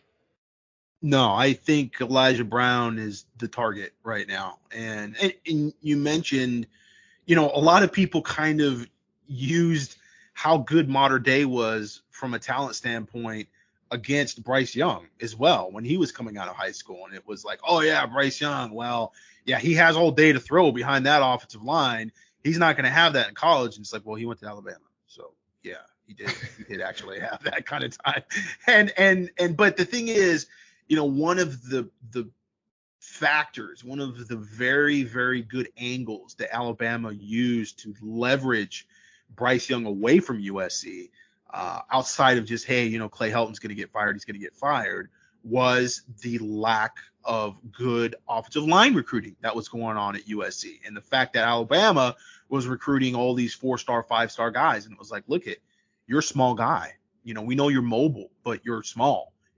No, I think Elijah Brown is the target right now. And, and, and you mentioned, you know, a lot of people kind of used how good Mater Dei was from a talent standpoint against Bryce Young as well when he was coming out of high school. And it was like, oh, yeah, Bryce Young. Well, yeah, he has all day to throw behind that offensive line. He's not going to have that in college. And it's like, well, he went to Alabama. So, yeah, he did. He did actually have that kind of time. And, and, and, but the thing is, you know, one of the, the factors, one of the very, very good angles that Alabama used to leverage Bryce Young away from U S C, Uh, outside of just, hey, you know, Clay Helton's going to get fired, he's going to get fired, was the lack of good offensive line recruiting that was going on at U S C. And the fact that Alabama was recruiting all these four-star, five-star guys. And it was like, look, it, you're a small guy. You know, we know you're mobile, but you're small.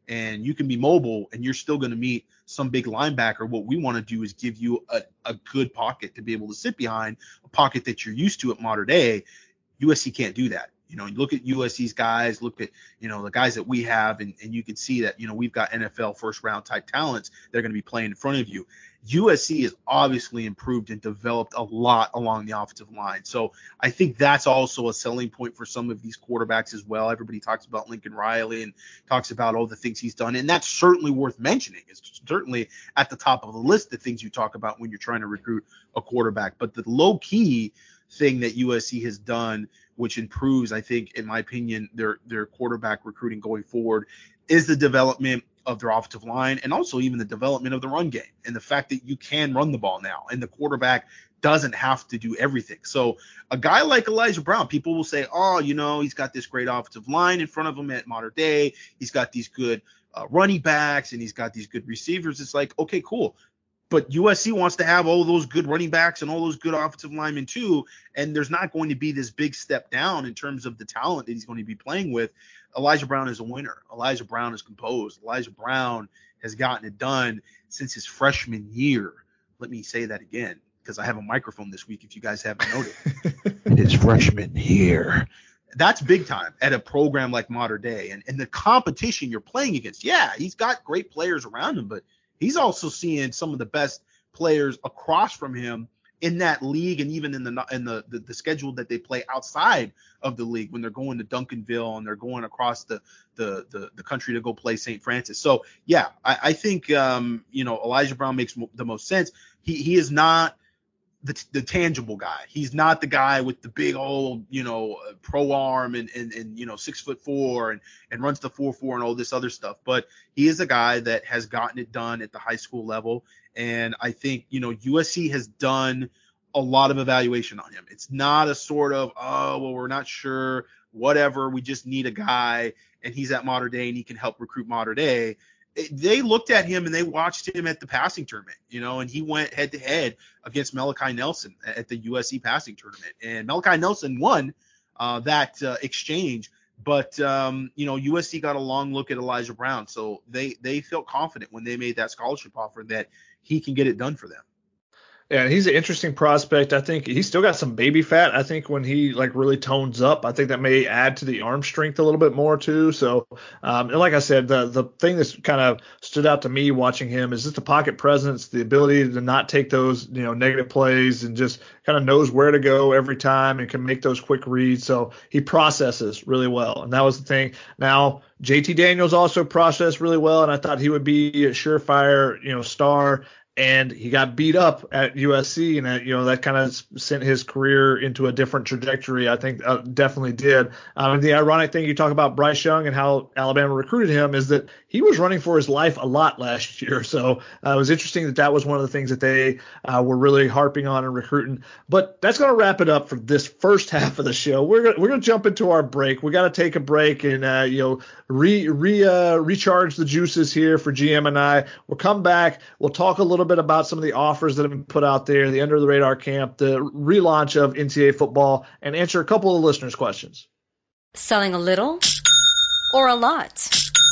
and you can be mobile and you're still going to meet some big linebacker. What we want to do is give you a, a good pocket to be able to sit behind, a pocket that you're used to at Mater Dei. U S C can't do that. You know, you look at U S C's guys, look at, you know, the guys that we have, and, and you can see that, you know, we've got N F L first round type talents that are going to be playing in front of you. U S C has obviously improved and developed a lot along the offensive line. So I think that's also a selling point for some of these quarterbacks as well. Everybody talks about Lincoln Riley and talks about all the things he's done, and that's certainly worth mentioning. It's certainly at the top of the list of things you talk about when you're trying to recruit a quarterback. But the low key thing that U S C has done, which improves, I think, in my opinion, their their quarterback recruiting going forward, is the development of their offensive line, and also even the development of the run game, and the fact that you can run the ball now, and the quarterback doesn't have to do everything. So a guy like Elijah Brown, people will say, oh, you know, he's got this great offensive line in front of him at Mater Dei. He's got these good uh, running backs, and he's got these good receivers. It's like, okay, cool. But U S C wants to have all those good running backs and all those good offensive linemen too, and there's not going to be this big step down in terms of the talent that he's going to be playing with. Elijah Brown is a winner. Elijah Brown is composed. Elijah Brown has gotten it done since his freshman year. Let me say that again, because I have a microphone this week, if you guys haven't noticed. His freshman year. That's big time at a program like Mater Dei. And, and the competition you're playing against, yeah, he's got great players around him, but he's also seeing some of the best players across from him in that league, and even in the in the, the the schedule that they play outside of the league when they're going to Duncanville and they're going across the the the, the country to go play Saint Francis. So yeah, I, I think um, you know, Elijah Brown makes mo- the most sense. He he is not the the tangible guy. He's not the guy with the big old, you know, pro arm and and, and you know, six foot four and and runs the four four and all this other stuff. But he is a guy that has gotten it done at the high school level. And I think, you know, U S C has done a lot of evaluation on him. It's not a sort of, oh, well, we're not sure, whatever, we just need a guy and he's at Mater Dei and he can help recruit Mater Dei. They looked at him and they watched him at the passing tournament, you know, and he went head to head against Malachi Nelson at the U S C passing tournament. And Malachi Nelson won uh, that uh, exchange. But, um, you know, U S C got a long look at Elijah Brown. So they, they felt confident when they made that scholarship offer that he can get it done for them. Yeah, he's an interesting prospect. I think he's still got some baby fat. I think when he like really tones up, I think that may add to the arm strength a little bit more too. So, um, and like I said, the the thing that's kind of stood out to me watching him is just the pocket presence, the ability to not take those, you know, negative plays, and just kind of knows where to go every time and can make those quick reads. So he processes really well, and that was the thing. Now J T Daniels also processed really well, and I thought he would be a surefire, you know, star. And he got beat up at U S C, and that, you know, that kind of sent his career into a different trajectory. I think uh, definitely did. Um, the ironic thing, you talk about Bryce Young and how Alabama recruited him, is that he was running for his life a lot last year. So uh, it was interesting that that was one of the things that they uh, were really harping on and recruiting. But that's going to wrap it up for this first half of the show. We're gonna, we're going to jump into our break. We got to take a break and uh, you know re re uh, recharge the juices here for G M and I. We'll come back. We'll talk a little bit about some of the offers that have been put out there, the under the radar camp, the relaunch of N C double A football, and answer a couple of listeners' questions. Selling a little or a lot?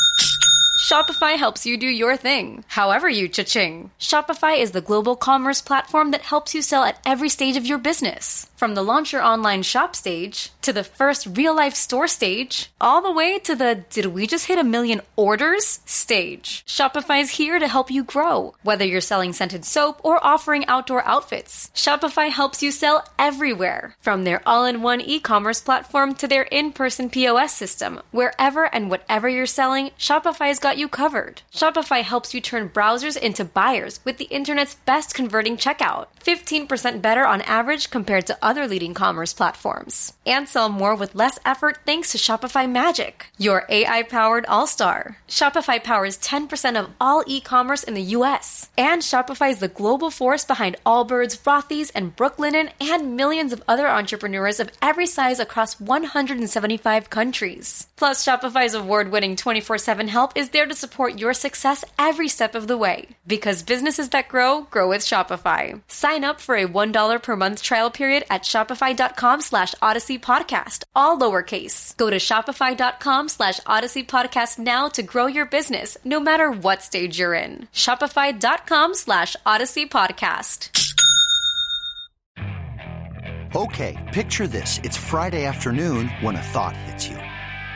Shopify helps you do your thing, however you cha-ching. Shopify is the global commerce platform that helps you sell at every stage of your business. From the launch your online shop stage, to the first real-life store stage, all the way to the did we just hit a million orders stage. Shopify's here to help you grow. Whether you're selling scented soap or offering outdoor outfits, Shopify helps you sell everywhere. From their all-in-one e-commerce platform to their in-person P O S system, wherever and whatever you're selling, Shopify's got you covered. Shopify helps you turn browsers into buyers with the internet's best converting checkout. fifteen percent better on average compared to other leading commerce platforms. And sell more with less effort thanks to Shopify Magic, your A I-powered all-star. Shopify powers ten percent of all e-commerce in the U S. And Shopify is the global force behind Allbirds, Rothy's, and Brooklinen, and millions of other entrepreneurs of every size across one hundred seventy-five countries. Plus, Shopify's award-winning twenty-four seven help is there to support your success every step of the way. Because businesses that grow, grow with Shopify. Sign up for a one dollar per month trial period at shopify.com slash Odyssey Podcast Podcast, all lowercase. Go to shopify.com slash Odyssey Podcast now to grow your business, no matter what stage you're in. Shopify.com slash Odyssey Podcast. Okay, picture this. It's Friday afternoon when a thought hits you.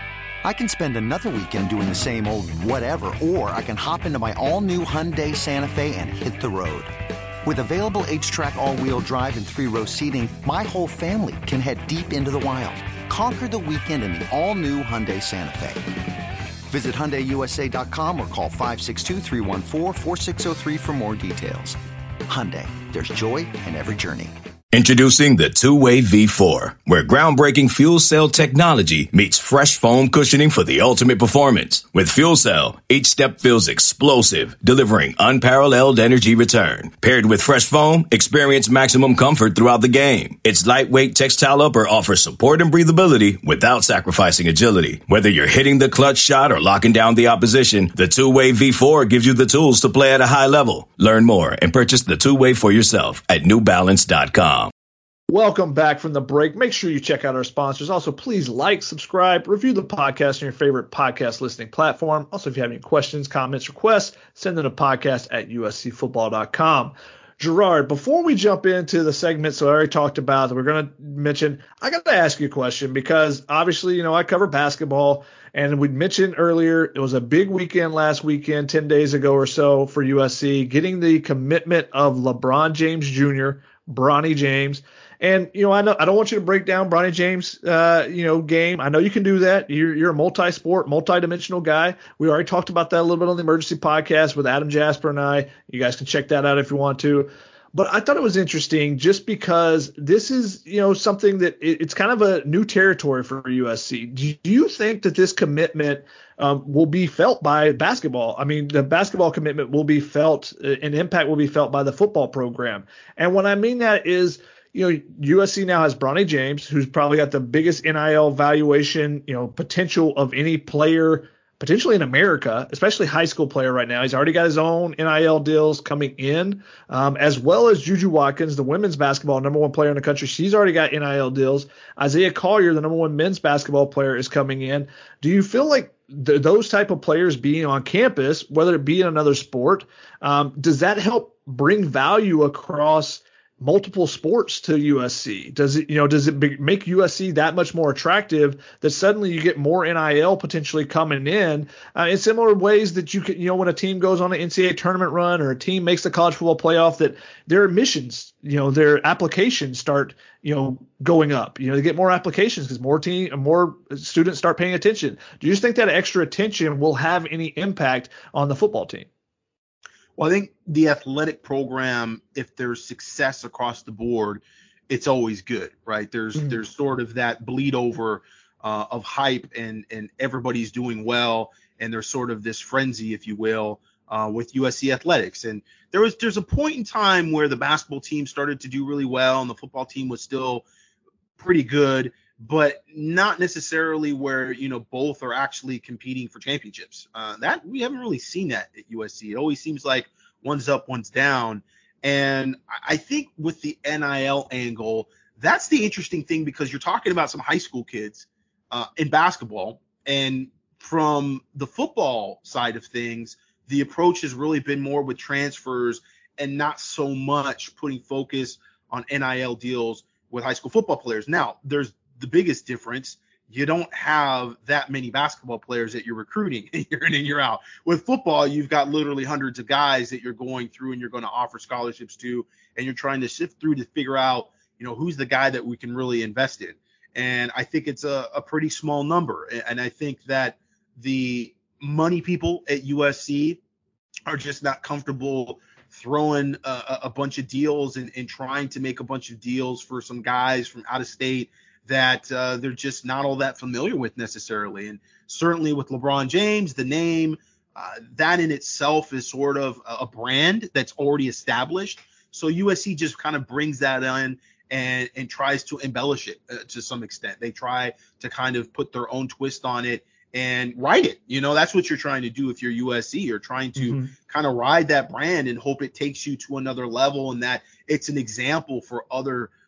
I can spend another weekend doing the same old whatever, or I can hop into my all-new Hyundai Santa Fe and hit the road. With available H-Track all-wheel drive and three-row seating, my whole family can head deep into the wild. Conquer the weekend in the all-new Hyundai Santa Fe. Visit Hyundai U S A dot com or call five six two, three one four, four six zero three for more details. Hyundai, there's joy in every journey. Introducing the two-way V four, where groundbreaking fuel cell technology meets fresh foam cushioning for the ultimate performance. With fuel cell, each step feels explosive, delivering unparalleled energy return. Paired with fresh foam, experience maximum comfort throughout the game. Its lightweight textile upper offers support and breathability without sacrificing agility. Whether you're hitting the clutch shot or locking down the opposition, the two-way V four gives you the tools to play at a high level. Learn more and purchase the two-way for yourself at new balance dot com. Welcome back from the break. Make sure you check out our sponsors. Also, please like, subscribe, review the podcast on your favorite podcast listening platform. Also, if you have any questions, comments, requests, send them to podcast at U S C football dot com. Gerard, before we jump into the segments that I already talked about that we're going to mention, I got to ask you a question because obviously, you know, I cover basketball, and we mentioned earlier it was a big weekend last weekend, ten days ago or so for U S C, getting the commitment of LeBron James Junior, Bronny James. And, you know, I know I don't want you to break down Bronny James, uh, you know, game. I know you can do that. You're, you're a multi-sport, multi-dimensional guy. We already talked about that a little bit on the Emergency Podcast with Adam Jasper and I. You guys can check that out if you want to. But I thought it was interesting just because this is, you know, something that it, it's kind of a new territory for U S C. Do you think that this commitment um, will be felt by basketball? I mean, the basketball commitment will be felt, uh, and impact will be felt by the football program. And what I mean that is, you know, U S C now has Bronny James, who's probably got the biggest N I L valuation, you know, potential of any player potentially in America, especially high school player right now. He's already got his own N I L deals coming in, um, as well as Juju Watkins, the women's basketball number one player in the country. She's already got N I L deals. Isaiah Collier, the number one men's basketball player, is coming in. Do you feel like th- those type of players being on campus, whether it be in another sport, um, does that help bring value across multiple sports to U S C? Does it, you know, does it be, make U S C that much more attractive that suddenly you get more N I L potentially coming in uh, in similar ways that you can, you know, when a team goes on an N C double A tournament run or a team makes the college football playoff, that their admissions, you know, their applications start, you know, going up, you know, they get more applications because more team, more students start paying attention. Do you just think that extra attention will have any impact on the football team? Well, I think the athletic program, if there's success across the board, it's always good, right? There's mm-hmm. there's sort of that bleed over uh, of hype, and and everybody's doing well, and there's sort of this frenzy, if you will, uh, with U S C athletics. And there was there's a point in time where the basketball team started to do really well, and the football team was still pretty good, but not necessarily where, you know, both are actually competing for championships. Uh, that we haven't really seen that at U S C. It always seems like one's up, one's down. And I think with the N I L angle, that's the interesting thing, because you're talking about some high school kids uh, in basketball. And from the football side of things, the approach has really been more with transfers and not so much putting focus on N I L deals with high school football players. Now, there's the biggest difference. You don't have that many basketball players that you're recruiting year in and year out. With football, you've got literally hundreds of guys that you're going through and you're going to offer scholarships to, and you're trying to sift through to figure out, you know, who's the guy that we can really invest in. And I think it's a, a pretty small number. And I think that the money people at U S C are just not comfortable throwing a, a bunch of deals and, and trying to make a bunch of deals for some guys from out of state that uh, they're just not all that familiar with necessarily. And certainly with LeBron James, the name, uh, that in itself is sort of a brand that's already established. So U S C just kind of brings that in and, and tries to embellish it uh, to some extent. They try to kind of put their own twist on it and ride it. You know, that's what you're trying to do if you're U S C. You're trying to mm-hmm. kind of ride that brand and hope it takes you to another level, and that it's an example for other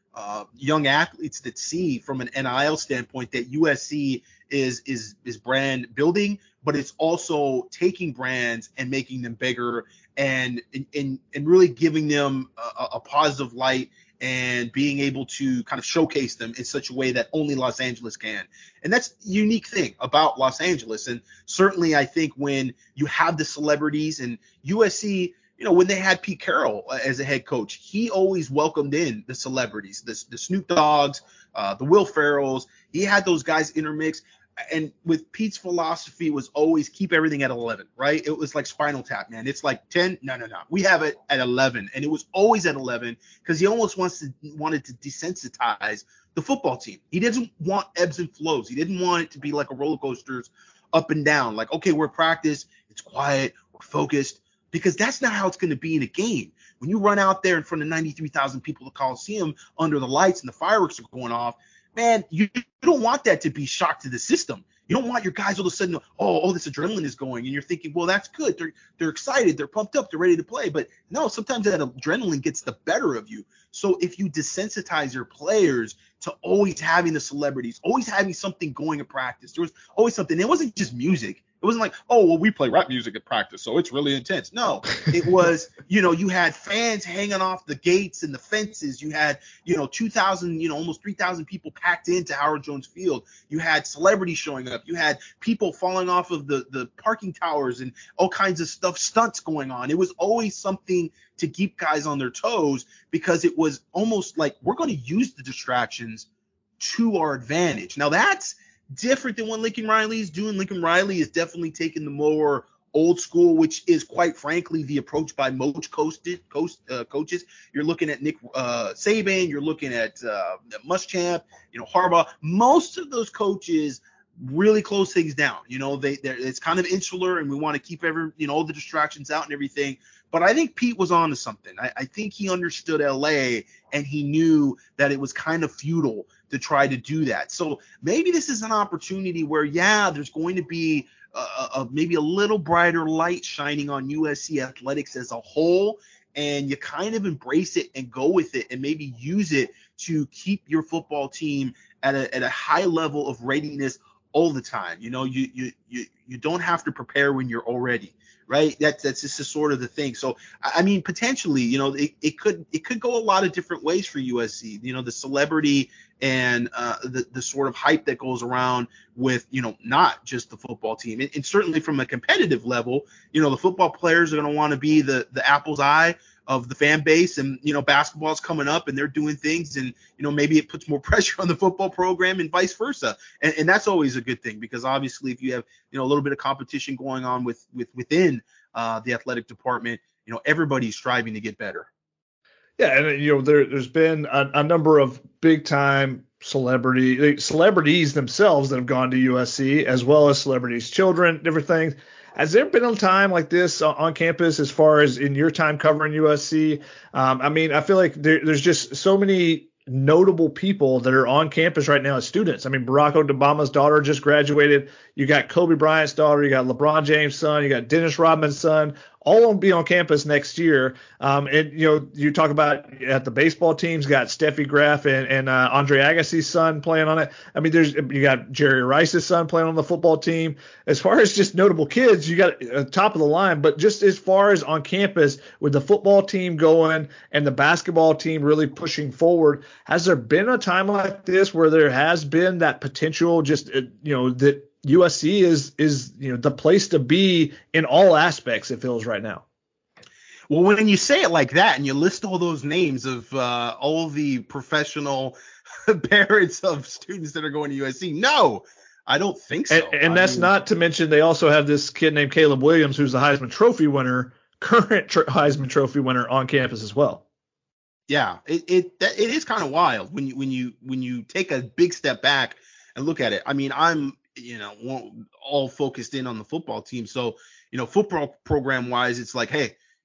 uh, young athletes that see from an N I L standpoint that U S C is is is brand building, but it's also taking brands and making them bigger and and and really giving them a, a positive light and being able to kind of showcase them in such a way that only Los Angeles can. And that's the unique thing about Los Angeles. And certainly I think when you have the celebrities and U S C, you know, when they had Pete Carroll as a head coach, he always welcomed in the celebrities, the, the Snoop Dogs, uh, the Will Ferrells. He had those guys intermix. And with Pete's philosophy was always keep everything at eleven, right? It was like Spinal Tap, man. It's like ten. No, no, no. We have it at eleven. And it was always at eleven because he almost wants to wanted to desensitize the football team. He didn't want ebbs and flows. He didn't want it to be like a roller coasters up and down. Like, okay, we're practice. It's quiet. We're focused. Because that's not how it's going to be in a game. When you run out there in front of ninety-three thousand people at the Coliseum under the lights and the fireworks are going off, man, you, you don't want that to be shock to the system. You don't want your guys all of a sudden, oh, oh, this adrenaline is going, and you're thinking, well, that's good. They're they're excited, they're pumped up, they're ready to play. But no, sometimes that adrenaline gets the better of you. So if you desensitize your players to always having the celebrities, always having something going at practice, there was always something. It wasn't just music. It wasn't like, oh, well, we play rap music at practice, so it's really intense. No, it was, you know, you had fans hanging off the gates and the fences. You had, you know, two thousand, you know, almost three thousand people packed into Howard Jones Field. You had celebrities showing up. You had people falling off of the, the parking towers and all kinds of stuff, stunts going on. It was always something to keep guys on their toes because it was almost like we're going to use the distractions to our advantage. Now, that's different than what Lincoln Riley is doing. Lincoln Riley is definitely taking the more old school, which is quite frankly the approach by most coast, coast, uh, coaches. You're looking at Nick uh, Saban, you're looking at uh, Muschamp, you know, Harbaugh. Most of those coaches really close things down. You know, they it's kind of insular, and we want to keep every you know all the distractions out and everything. But I think Pete was on to something. I, I think he understood L A, and he knew that it was kind of futile to try to do that. So maybe this is an opportunity where, yeah, there's going to be a, a, maybe a little brighter light shining on U S C athletics as a whole, and you kind of embrace it and go with it and maybe use it to keep your football team at a, at a high level of readiness all the time. You know, you you you you don't have to prepare when you're all ready. Right. That's that's just a sort of the thing. So, I mean, potentially, you know, it, it could it could go a lot of different ways for U S C. You know, the celebrity and uh, the, the sort of hype that goes around with, you know, not just the football team. And, and certainly from a competitive level, you know, the football players are going to want to be the, the apple's eye of the fan base. And, you know, basketball's coming up and they're doing things. And, you know, maybe it puts more pressure on the football program and vice versa. And, and that's always a good thing because obviously if you have, you know, a little bit of competition going on with, with within uh, the athletic department, you know, everybody's striving to get better. Yeah, and you know there, there's been a, a number of big time celebrity celebrities themselves that have gone to U S C, as well as celebrities' children, different things. Has there been a time like this on campus, as far as in your time covering U S C? Um, I mean, I feel like there, there's just so many notable people that are on campus right now as students. I mean, Barack Obama's daughter just graduated. You got Kobe Bryant's daughter. You got LeBron James' son. You got Dennis Rodman's son. All will be on campus next year. Um, and, you know, you talk about at the baseball teams, got Steffi Graf and, and uh, Andre Agassi's son playing on it. I mean, there's you got Jerry Rice's son playing on the football team. As far as just notable kids, you got uh, top of the line. But just as far as on campus with the football team going and the basketball team really pushing forward, has there been a time like this where there has been that potential just, uh, you know, that U S C is is you know the place to be in all aspects, it feels right now? Well, when you say it like that and you list all those names of uh, all the professional parents of students that are going to U S C, no, I don't think so. And, and that's mean, not to mention they also have this kid named Caleb Williams, who's the Heisman Trophy winner, current tr- Heisman Trophy winner on campus as well. Yeah, it it it is kind of wild when you when you when you take a big step back and look at it. I mean, I'm you know all focused in on the football team, so you know football program wise, it's like, hey,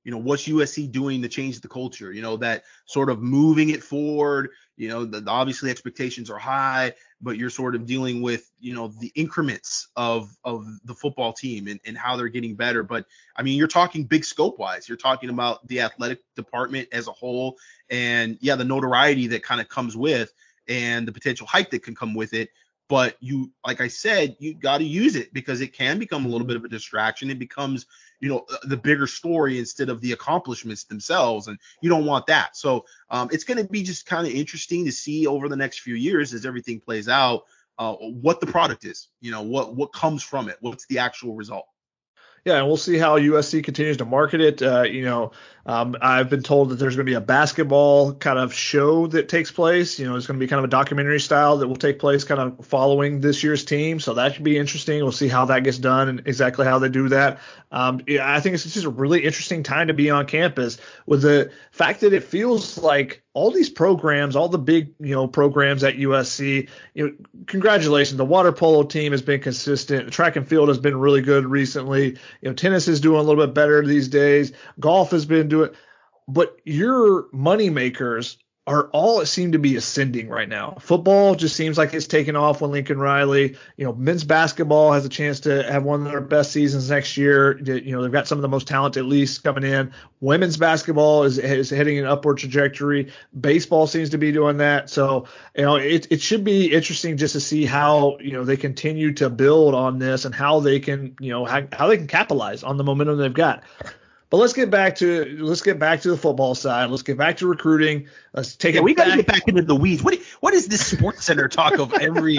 You know, what's U S C doing to change the culture? You know, that sort of moving it forward. You know, the, obviously expectations are high, but you're sort of dealing with, you know, the increments of of the football team and, and how they're getting better. But I mean, you're talking big scope wise. You're talking about the athletic department as a whole, and yeah, the notoriety that kind of comes with, and the potential hype that can come with it. But you, like I said, you got to use it because it can become a little bit of a distraction. It becomes, you know, the bigger story instead of the accomplishments themselves. And you don't want that. So um, it's going to be just kind of interesting to see over the next few years as everything plays out, uh, what the product is, you know, what, what comes from it. What's the actual result? Yeah, and we'll see how U S C continues to market it. Uh, you know, um, I've been told that there's going to be a basketball kind of show that takes place. You know, it's going to be kind of a documentary style that will take place kind of following this year's team. So that should be interesting. We'll see how that gets done and exactly how they do that. Um, yeah, I think it's just a really interesting time to be on campus with the fact that it feels like all these programs, all the big, you know, programs at U S C, you know, congratulations. The water polo team has been consistent. Track and field has been really good recently. You know, tennis is doing a little bit better these days. Golf has been doing, but your money makers are all seem to be ascending right now. Football just seems like it's taking off with Lincoln Riley. You know, men's basketball has a chance to have one of their best seasons next year. You know, they've got some of the most talent at least coming in. Women's basketball is, is heading an upward trajectory. Baseball seems to be doing that. So, you know, it, it should be interesting just to see how, you know, they continue to build on this and how they can, you know, how, how they can capitalize on the momentum they've got. But let's get back to let's get back to the football side. Let's get back to recruiting. Let's take yeah, it. We got to back. get back into the weeds. What what is this Sports Center talk of every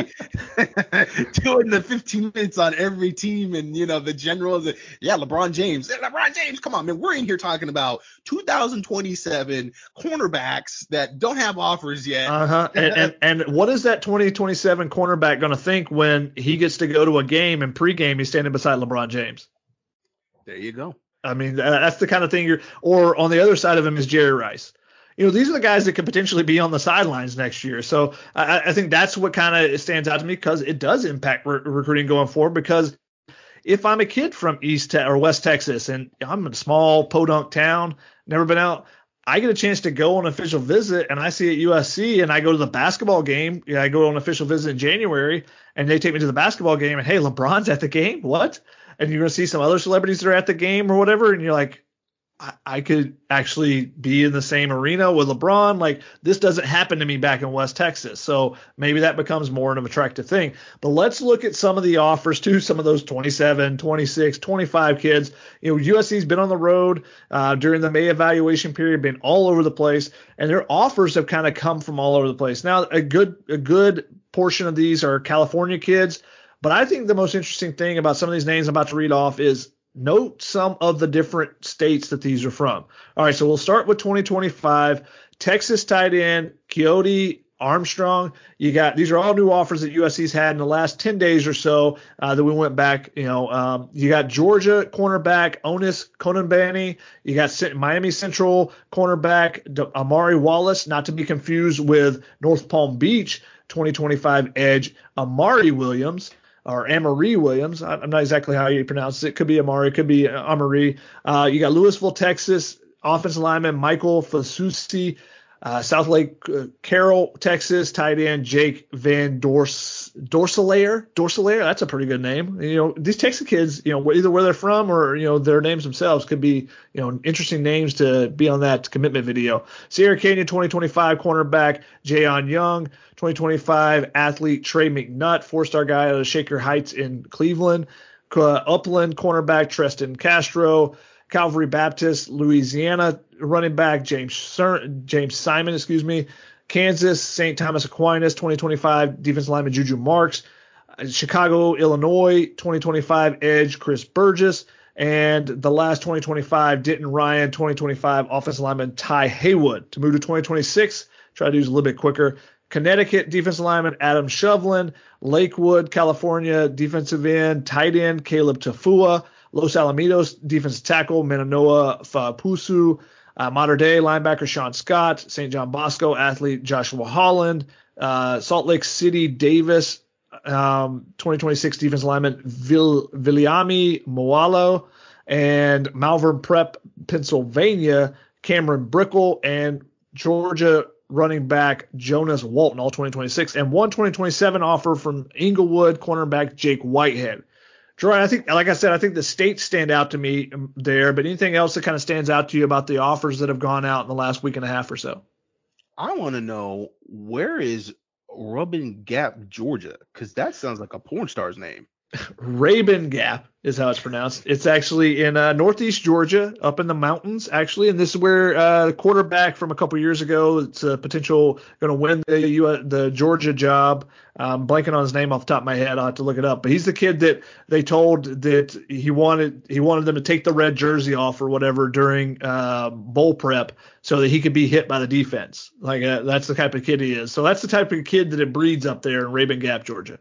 doing the fifteen minutes on every team and you know the generals? Yeah, LeBron James. LeBron James. Come on, man. We're in here talking about two thousand twenty-seven cornerbacks that don't have offers yet. Uh huh. And, and and what is that twenty twenty-seven cornerback going to think when he gets to go to a game and pregame he's standing beside LeBron James? There you go. I mean, that's the kind of thing you're – or on the other side of him is Jerry Rice. You know, these are the guys that could potentially be on the sidelines next year. So I, I think that's what kind of stands out to me because it does impact re- recruiting going forward because if I'm a kid from East te- or West Texas and I'm in a small podunk town, never been out, I get a chance to go on an official visit and I see at U S C and I go to the basketball game. Yeah, I go on an official visit in January and they take me to the basketball game and, hey, LeBron's at the game? What? And you're going to see some other celebrities that are at the game or whatever, and you're like, I, I could actually be in the same arena with LeBron. Like, this doesn't happen to me back in West Texas. So maybe that becomes more of an attractive thing. But let's look at some of the offers to some of those twenty-seven, twenty-six, twenty-five kids. You know, U S C's been on the road uh, during the May evaluation period, been all over the place, and their offers have kind of come from all over the place. Now, a good a good portion of these are California kids. But I think the most interesting thing about some of these names I'm about to read off is note some of the different states that these are from. All right, so we'll start with twenty twenty-five. Texas tight end, Keoti Armstrong. You got these are all new offers that U S C's had in the last ten days or so uh, that we went back. You know, um, you got Georgia cornerback Onis Kononbani. You got Miami Central cornerback Amari Wallace, not to be confused with North Palm Beach twenty twenty-five edge Amari Williams. Or Amari Williams. I'm not exactly how you pronounce it. It could be Amari, it could be Amari. Uh, you got Louisville, Texas, offensive lineman Michael Fasusi. Uh, South Lake uh, Carroll, Texas, tight end Jake Van Dors Dorsalaire. Dorsalaire, that's a pretty good name. You know, these Texas kids, you know, either where they're from or, you know, their names themselves could be, you know, interesting names to be on that commitment video. Sierra Canyon twenty twenty-five cornerback Jayon Young, twenty twenty-five athlete Trey McNutt, four-star guy out of Shaker Heights in Cleveland. Uh, Upland cornerback Treston Castro. Calvary Baptist, Louisiana running back James Ser- James Simon, excuse me. Kansas, Saint Thomas Aquinas, twenty twenty-five defensive lineman Juju Marks. Uh, Chicago, Illinois, twenty twenty-five edge Chris Burgess. And the last twenty twenty-five, Denton Ryan, twenty twenty-five offensive lineman Ty Haywood. To move to twenty twenty-six, try to do this a little bit quicker. Connecticut defensive lineman Adam Shovlin. Lakewood, California defensive end, tight end Caleb Tafua. Los Alamitos defensive tackle Manoa Fapusu, uh, Mater Dei linebacker Sean Scott, Saint John Bosco athlete Joshua Holland, uh, Salt Lake City Davis, um, twenty twenty-six defensive lineman Vil- Viliami Moalo, and Malvern Prep, Pennsylvania, Cameron Brickle, and Georgia running back Jonas Walton, all twenty twenty-six, and one twenty twenty-seven offer from Inglewood cornerback Jake Whitehead. Jordan, I think, like I said, I think the states stand out to me there, but anything else that kind of stands out to you about the offers that have gone out in the last week and a half or so? I want to know, where is Rubin Gap, Georgia? Because that sounds like a porn star's name. Rabun Gap is how it's pronounced. It's actually in uh, northeast Georgia, up in the mountains, actually. And this is where uh, the quarterback from a couple years ago, it's a potential going to win the U S, the Georgia job. I'm blanking on his name off the top of my head. I'll have to look it up. But he's the kid that they told that he wanted he wanted them to take the red jersey off or whatever during uh, bowl prep so that he could be hit by the defense. Like uh, that's the type of kid he is. So that's the type of kid that it breeds up there in Rabun Gap, Georgia.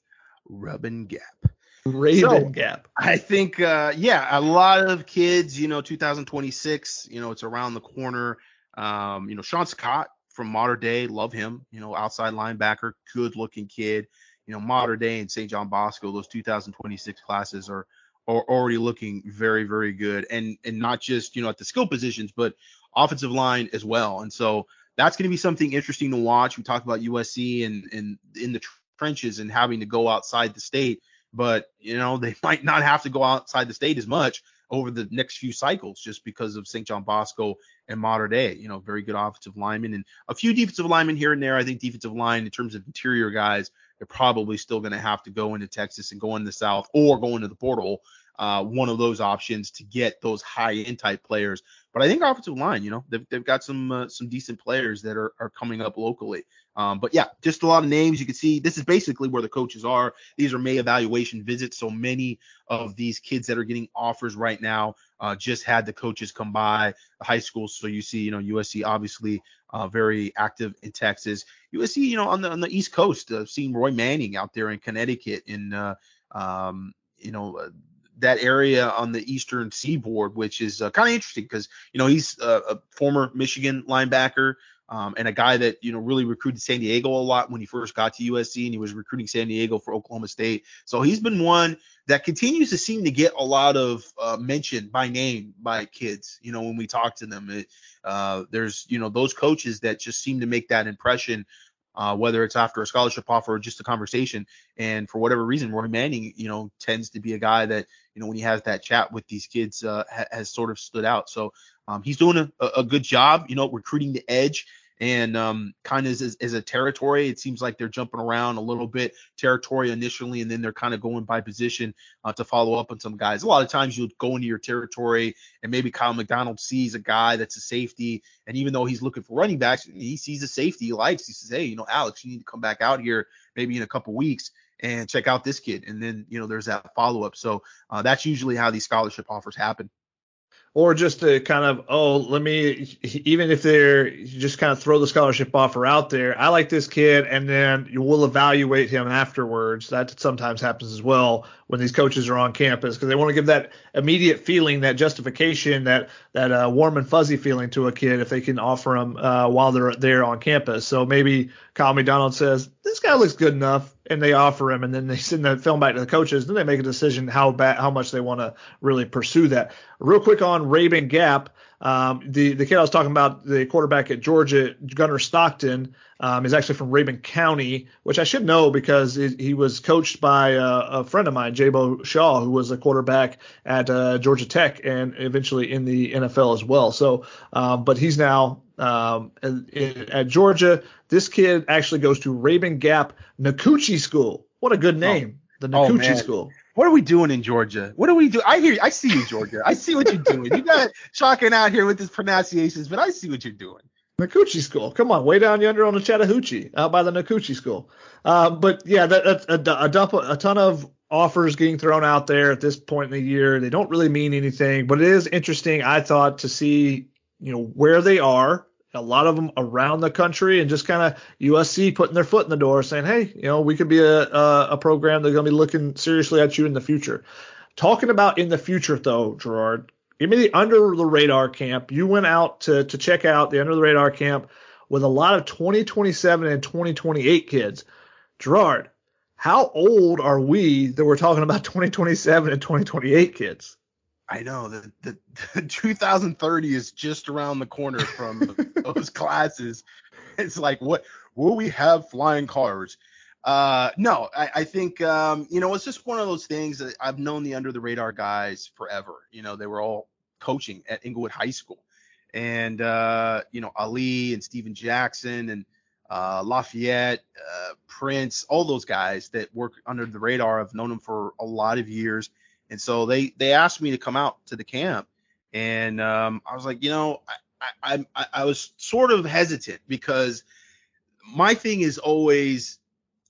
Rubin Gap. Rabun so, Gap. I think, uh, yeah, a lot of kids, you know, two thousand twenty-six, you know, it's around the corner. Um, you know, Sean Scott from Mater Dei, love him, you know, outside linebacker, good looking kid. You know, Mater Dei and Saint John Bosco, those two thousand twenty-six classes are, are already looking very, very good. And, and not just, you know, at the skill positions, but offensive line as well. And so that's going to be something interesting to watch. We talked about U S C and, and in the trenches and having to go outside the state, but you know they might not have to go outside the state as much over the next few cycles just because of Saint John Bosco and Mater Dei. You know, very good offensive linemen and a few defensive linemen here and there. I think defensive line in terms of interior guys, they're probably still going to have to go into Texas and go into the South or go into the portal. Uh, one of those options to get those high end type players. But I think offensive line, you know, they've, they've got some uh, some decent players that are, are coming up locally. Um, but yeah, just a lot of names. You can see this is basically where the coaches are. These are May evaluation visits. So many of these kids that are getting offers right now uh, just had the coaches come by the high school. So you see, you know, U S C obviously uh, very active in Texas. U S C, you know, on the on the East Coast, uh, seeing Roy Manning out there in Connecticut in, uh, um, you know, uh, that area on the eastern seaboard, which is uh, kind of interesting because, you know, he's a, a former Michigan linebacker um, and a guy that, you know, really recruited San Diego a lot when he first got to U S C, and he was recruiting San Diego for Oklahoma State. So he's been one that continues to seem to get a lot of uh, mention by name by kids, you know, when we talk to them. It, uh, there's, you know, those coaches that just seem to make that impression. Uh, whether it's after a scholarship offer or just a conversation. And for whatever reason, Roy Manning, you know, tends to be a guy that, you know, when he has that chat with these kids, uh, ha- has sort of stood out. So um, he's doing a, a good job, you know, recruiting the edge. And um, kind of as, as a territory, it seems like they're jumping around a little bit, territory initially, and then they're kind of going by position uh, to follow up on some guys. A lot of times you'll go into your territory and maybe Kyle McDonald sees a guy that's a safety, and even though he's looking for running backs, he sees a safety he likes. He says, hey, you know, Alex, you need to come back out here maybe in a couple weeks and check out this kid. And then, you know, there's that follow-up. So uh, that's usually how these scholarship offers happen. Or just to kind of, oh, let me, even if they're, you just kind of throw the scholarship offer out there. I like this kid, and then you will evaluate him afterwards. That sometimes happens as well when these coaches are on campus because they want to give that immediate feeling, that justification, that that uh, warm and fuzzy feeling to a kid if they can offer him uh, while they're there on campus. So maybe Kyle McDonald says, this guy looks good enough, and they offer him, and then they send the film back to the coaches. Then they make a decision how bad, how much they want to really pursue that. Real quick on Rabun Gap, um, the the kid I was talking about, the quarterback at Georgia, Gunnar Stockton, um, is actually from Rabun County, which I should know because it, he was coached by a, a friend of mine, Jabo Shaw, who was a quarterback at uh, Georgia Tech and eventually in the N F L as well. So, um, but he's now um, at, at Georgia. This kid actually goes to Rabun Gap Nakuchi School. What a good name, oh. the Nakuchi oh, School. What are we doing in Georgia? What are we doing? I hear, I see you, Georgia. I see what you're doing. You got shocking out here with these pronunciations, but I see what you're doing. Nakuchi School. Come on, way down yonder on the Chattahoochee, out by the Nakuchi School. Uh, but yeah, that, that's a, a, dump, a ton of offers getting thrown out there at this point in the year. They don't really mean anything, but it is interesting, I thought, to see, you know, where they are. A lot of them around the country, and just kind of U S C putting their foot in the door saying, hey, you know, we could be a, a, a program that's going to be looking seriously at you in the future. Talking about in the future, though, Gerard, give me the under the radar camp. You went out to, to check out the under the radar camp with a lot of twenty twenty-seven and twenty twenty-eight kids. Gerard, how old are we that we're talking about twenty twenty-seven and twenty twenty-eight kids? I know that the, the two thousand thirty is just around the corner from those classes. It's like, what will we have flying cars? Uh, no, I, I think, um, you know, it's just one of those things that I've known the under the radar guys forever. You know, they were all coaching at Inglewood High School, and, uh, you know, Ali and Steven Jackson and, uh, Lafayette, uh, Prince, all those guys that work under the radar. I've known them for a lot of years. And so they, they asked me to come out to the camp, and, um, I was like, you know, I, I, I, I was sort of hesitant because my thing is always,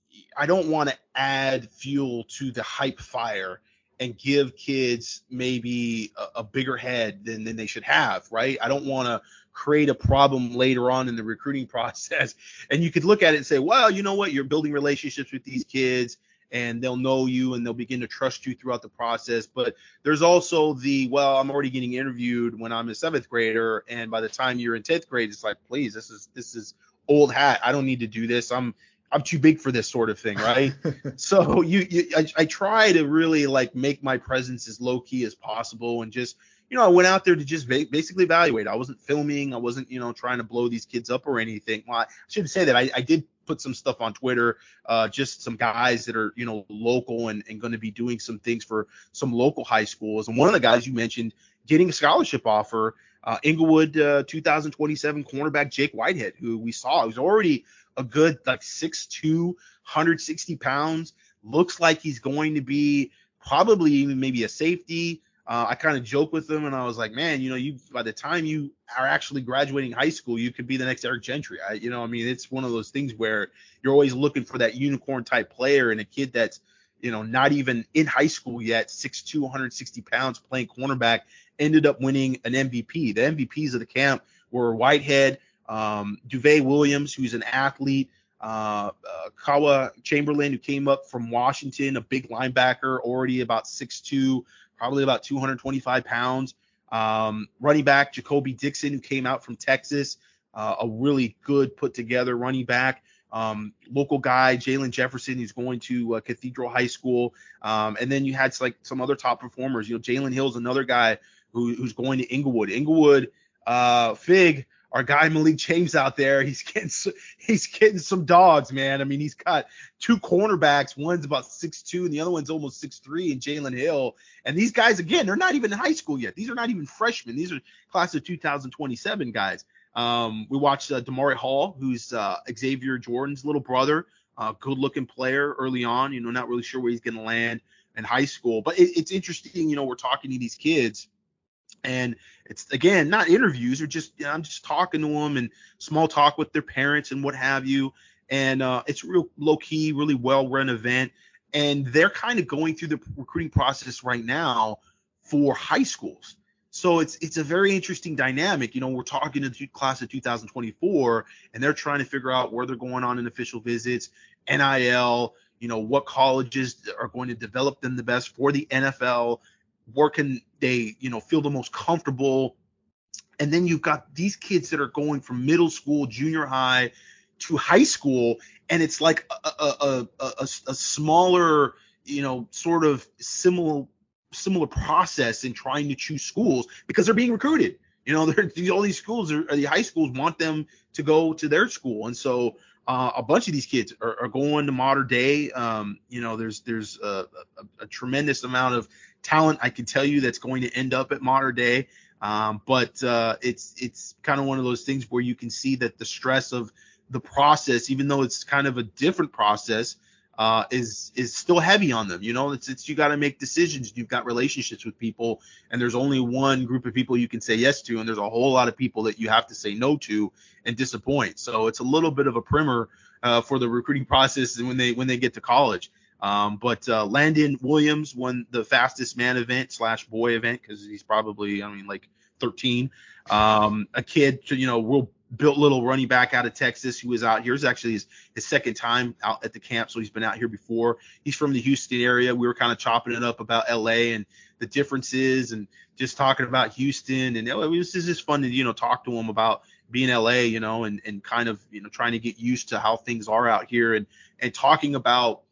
I don't want to add fuel to the hype fire and give kids maybe a, a bigger head than, than they should have, right? I don't want to create a problem later on in the recruiting process. And you could look at it and say, well, you know what? You're building relationships with these kids, and they'll know you and they'll begin to trust you throughout the process. But there's also the, well, I'm already getting interviewed when I'm a seventh grader, and by the time you're in tenth grade, it's like, please, this is this is old hat. I don't need to do this. I'm I'm too big for this sort of thing, right? So you, you I, I try to really like make my presence as low key as possible, and just, you know, I went out there to just ba- basically evaluate. I wasn't filming. I wasn't, you know, trying to blow these kids up or anything. Well, I shouldn't say that. I, I did put some stuff on Twitter, uh, just some guys that are, you know, local and, and going to be doing some things for some local high schools. And one of the guys you mentioned getting a scholarship offer, uh, Inglewood uh, two thousand twenty-seven cornerback Jake Whitehead, who we saw was already a good like six two, one hundred sixty pounds. Looks like he's going to be probably even maybe a safety. Uh, I kind of joke with him, and I was like, man, you know, you by the time you are actually graduating high school, you could be the next Eric Gentry. I, you know, I mean, it's one of those things where you're always looking for that unicorn type player, and a kid that's, you know, not even in high school yet, six two, one hundred sixty pounds, playing cornerback, ended up winning an M V P. The M V Ps of the camp were Whitehead, um, Duvet Williams, who's an athlete, uh, uh, Kawa Chamberlain, who came up from Washington, a big linebacker, already about six two, probably about two hundred twenty-five pounds. Um, running back Jacoby Dixon, who came out from Texas, uh, a really good put together running back. Um, local guy Jalen Jefferson, who's going to uh, Cathedral High School. Um, and then you had like some other top performers. You know, Jalen Hill's another guy who, who's going to Inglewood. Inglewood, uh, Fig, our guy Malik James out there, he's getting he's getting some dogs, man. I mean, he's got two cornerbacks. One's about six two, and the other one's almost six three, and Jalen Hill. And these guys, again, they're not even in high school yet. These are not even freshmen. These are class of two thousand twenty-seven guys. Um, we watched uh, Damari Hall, who's uh, Xavier Jordan's little brother, uh, good-looking player early on. You know, not really sure where he's going to land in high school. But it, it's interesting, you know, we're talking to these kids. And it's, again, not interviews, or just, you know, I'm just talking to them and small talk with their parents and what have you. And uh, it's real low key, really well run event. And they're kind of going through the recruiting process right now for high schools. So it's it's a very interesting dynamic. You know, we're talking to the class of two thousand twenty-four, and they're trying to figure out where they're going on in official visits, N I L, you know, what colleges are going to develop them the best for the N F L. Where can they, you know, feel the most comfortable? And then you've got these kids that are going from middle school, junior high to high school, and it's like a, a, a, a, a smaller, you know, sort of similar similar process in trying to choose schools because they're being recruited. You know, all these schools, are, the high schools want them to go to their school, and so uh, a bunch of these kids are, are going to Mater Dei. Um, you know, there's there's a, a, a tremendous amount of talent, I can tell you, that's going to end up at Mater Dei. Um, but uh, it's it's kind of one of those things where you can see that the stress of the process, even though it's kind of a different process, uh, is is still heavy on them. You know, it's it's you got to make decisions. You've got relationships with people, and there's only one group of people you can say yes to, and there's a whole lot of people that you have to say no to and disappoint. So it's a little bit of a primer uh, for the recruiting process when they when they get to college. Um, but uh, Landon Williams won the fastest man event slash boy event because he's probably, I mean, like thirteen. Um, a kid, you know, real built little running back out of Texas who was out here. It's actually his, his second time out at the camp, so he's been out here before. He's from the Houston area. We were kind of chopping it up about L A and the differences and just talking about Houston. And it was just fun to, you know, talk to him about being L A, you know, and, and kind of, you know, trying to get used to how things are out here and, and talking about,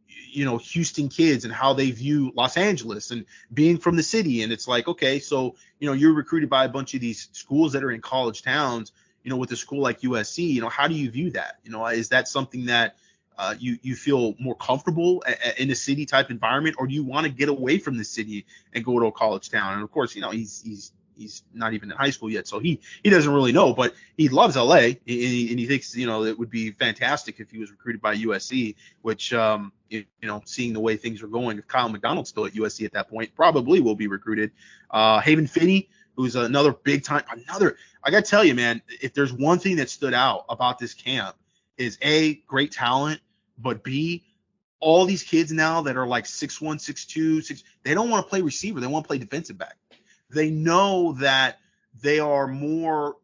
you know, Houston kids and how they view Los Angeles and being from the city. And it's like, okay, so, you know, you're recruited by a bunch of these schools that are in college towns, you know, with a school like U S C, you know, how do you view that? You know, is that something that uh, you, you feel more comfortable a, a, in a city type environment, or do you want to get away from the city and go to a college town? And of course, you know, he's, he's, he's not even in high school yet, so he, he doesn't really know, but he loves L A, and he, and he thinks, you know, it would be fantastic if he was recruited by U S C, which, um, you, you know, seeing the way things are going, if Kyle McDonald's still at U S C at that point, probably will be recruited. Uh, Haven Finney, who's another big time, another, I got to tell you, man, if there's one thing that stood out about this camp is A, great talent, but B, all these kids now that are like six one, six two, six, they don't want to play receiver. They want to play defensive back. They know that they are more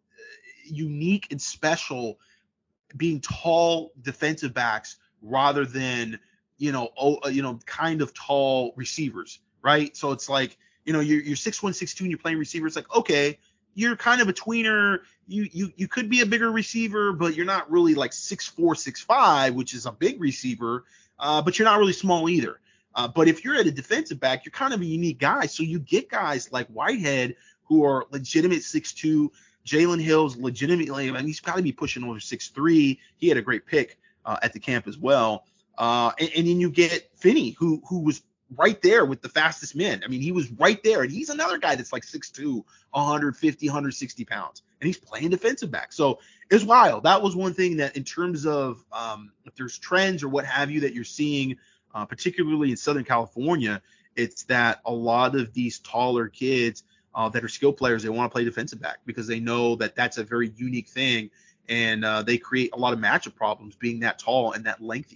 unique and special being tall defensive backs rather than, you know, oh, you know, kind of tall receivers, right? So it's like, you know, you're, you're six one, six two and you're playing receiver. It's like, okay, you're kind of a tweener. You you you could be a bigger receiver, but you're not really like six four, six five, which is a big receiver, uh, but you're not really small either. Uh, but if you're at a defensive back, you're kind of a unique guy. So you get guys like Whitehead who are legitimate six two. Jalen Hill's legitimately, I mean, he's got to be pushing over six three. He had a great pick uh, at the camp as well. Uh, and, and then you get Finney, who who was right there with the fastest men. I mean, he was right there. And he's another guy that's like six two, one fifty, one sixty pounds. And he's playing defensive back. So it's wild. That was one thing that in terms of um, if there's trends or what have you that you're seeing, uh, particularly in Southern California, it's that a lot of these taller kids uh, that are skill players, they want to play defensive back because they know that that's a very unique thing. And uh, they create a lot of matchup problems being that tall and that lengthy.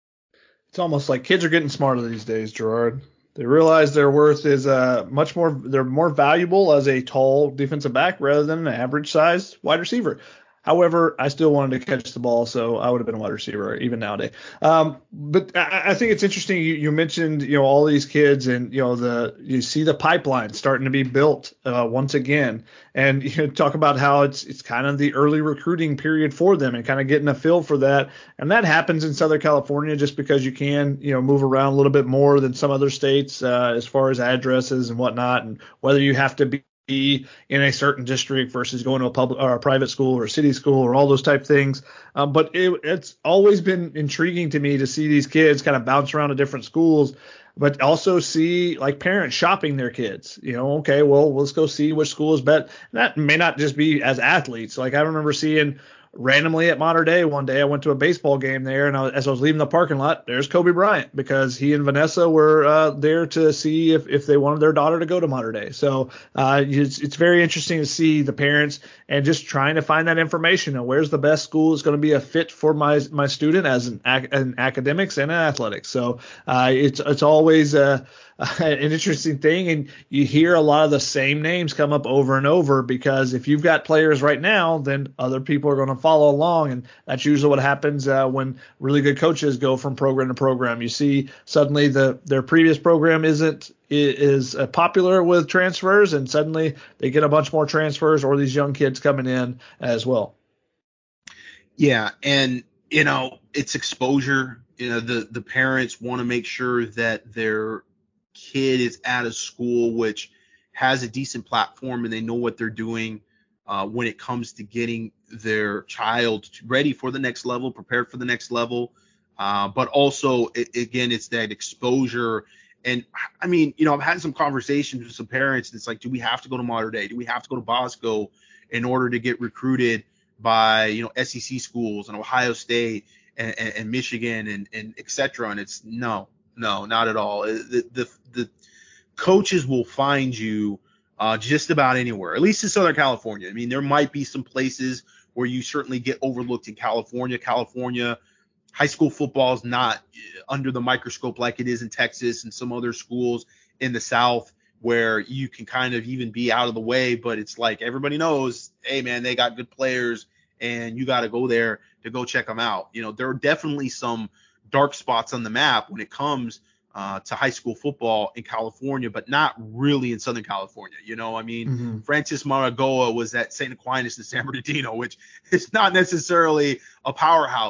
It's almost like kids are getting smarter these days, Gerard. They realize their worth is uh, much more, they're more valuable as a tall defensive back rather than an average sized wide receiver. However, I still wanted to catch the ball, so I would have been a wide receiver even nowadays. Um, but I, I think it's interesting. You, you mentioned, you know, all these kids, and you know the you see the pipeline starting to be built uh, once again, and you know, talk about how it's it's kind of the early recruiting period for them, and kind of getting a feel for that. And that happens in Southern California just because you can, you know, move around a little bit more than some other states uh, as far as addresses and whatnot, and whether you have to be in a certain district versus going to a public or a private school or a city school or all those type things. Um, but it, it's always been intriguing to me to see these kids kind of bounce around to different schools, but also see like parents shopping their kids. You know, okay, well, let's go see which school is better. That may not just be as athletes. Like I remember seeing randomly at Mater Dei one day, I went to a baseball game there, and I, as I was leaving the parking lot, there's Kobe Bryant because he and Vanessa were uh, there to see if, if they wanted their daughter to go to Mater Dei. So uh, it's, it's very interesting to see the parents and just trying to find that information and where's the best school is going to be a fit for my my student as an, an academics and in athletics. So uh, it's it's always uh, an interesting thing, and you hear a lot of the same names come up over and over because if you've got players right now, then other people are going to follow along, and that's usually what happens uh, when really good coaches go from program to program. You see suddenly the their previous program isn't is uh, popular with transfers, and suddenly they get a bunch more transfers or these young kids coming in as well. Yeah, and you know it's exposure. You know the the parents want to make sure that their kid is at a school which has a decent platform and they know what they're doing uh, when it comes to getting their child ready for the next level, prepared for the next level. Uh, but also, it, again, it's that exposure. And I mean, you know, I've had some conversations with some parents, and it's like, do we have to go to Mater Dei? Do we have to go to Bosco in order to get recruited by, you know, S E C schools and Ohio State and, and, and Michigan and, and et cetera? And it's no. No, not at all. The, the the coaches will find you uh, just about anywhere, at least in Southern California. I mean, there might be some places where you certainly get overlooked in California. California high school football is not under the microscope like it is in Texas and some other schools in the South where you can kind of even be out of the way. But it's like everybody knows, hey, man, they got good players and you got to go there to go check them out. You know, there are definitely some dark spots on the map when it comes uh, to high school football in California, but not really in Southern California. You know, I mean, mm-hmm. Francis Maragoa was at Saint Aquinas in San Bernardino, which is not necessarily a powerhouse.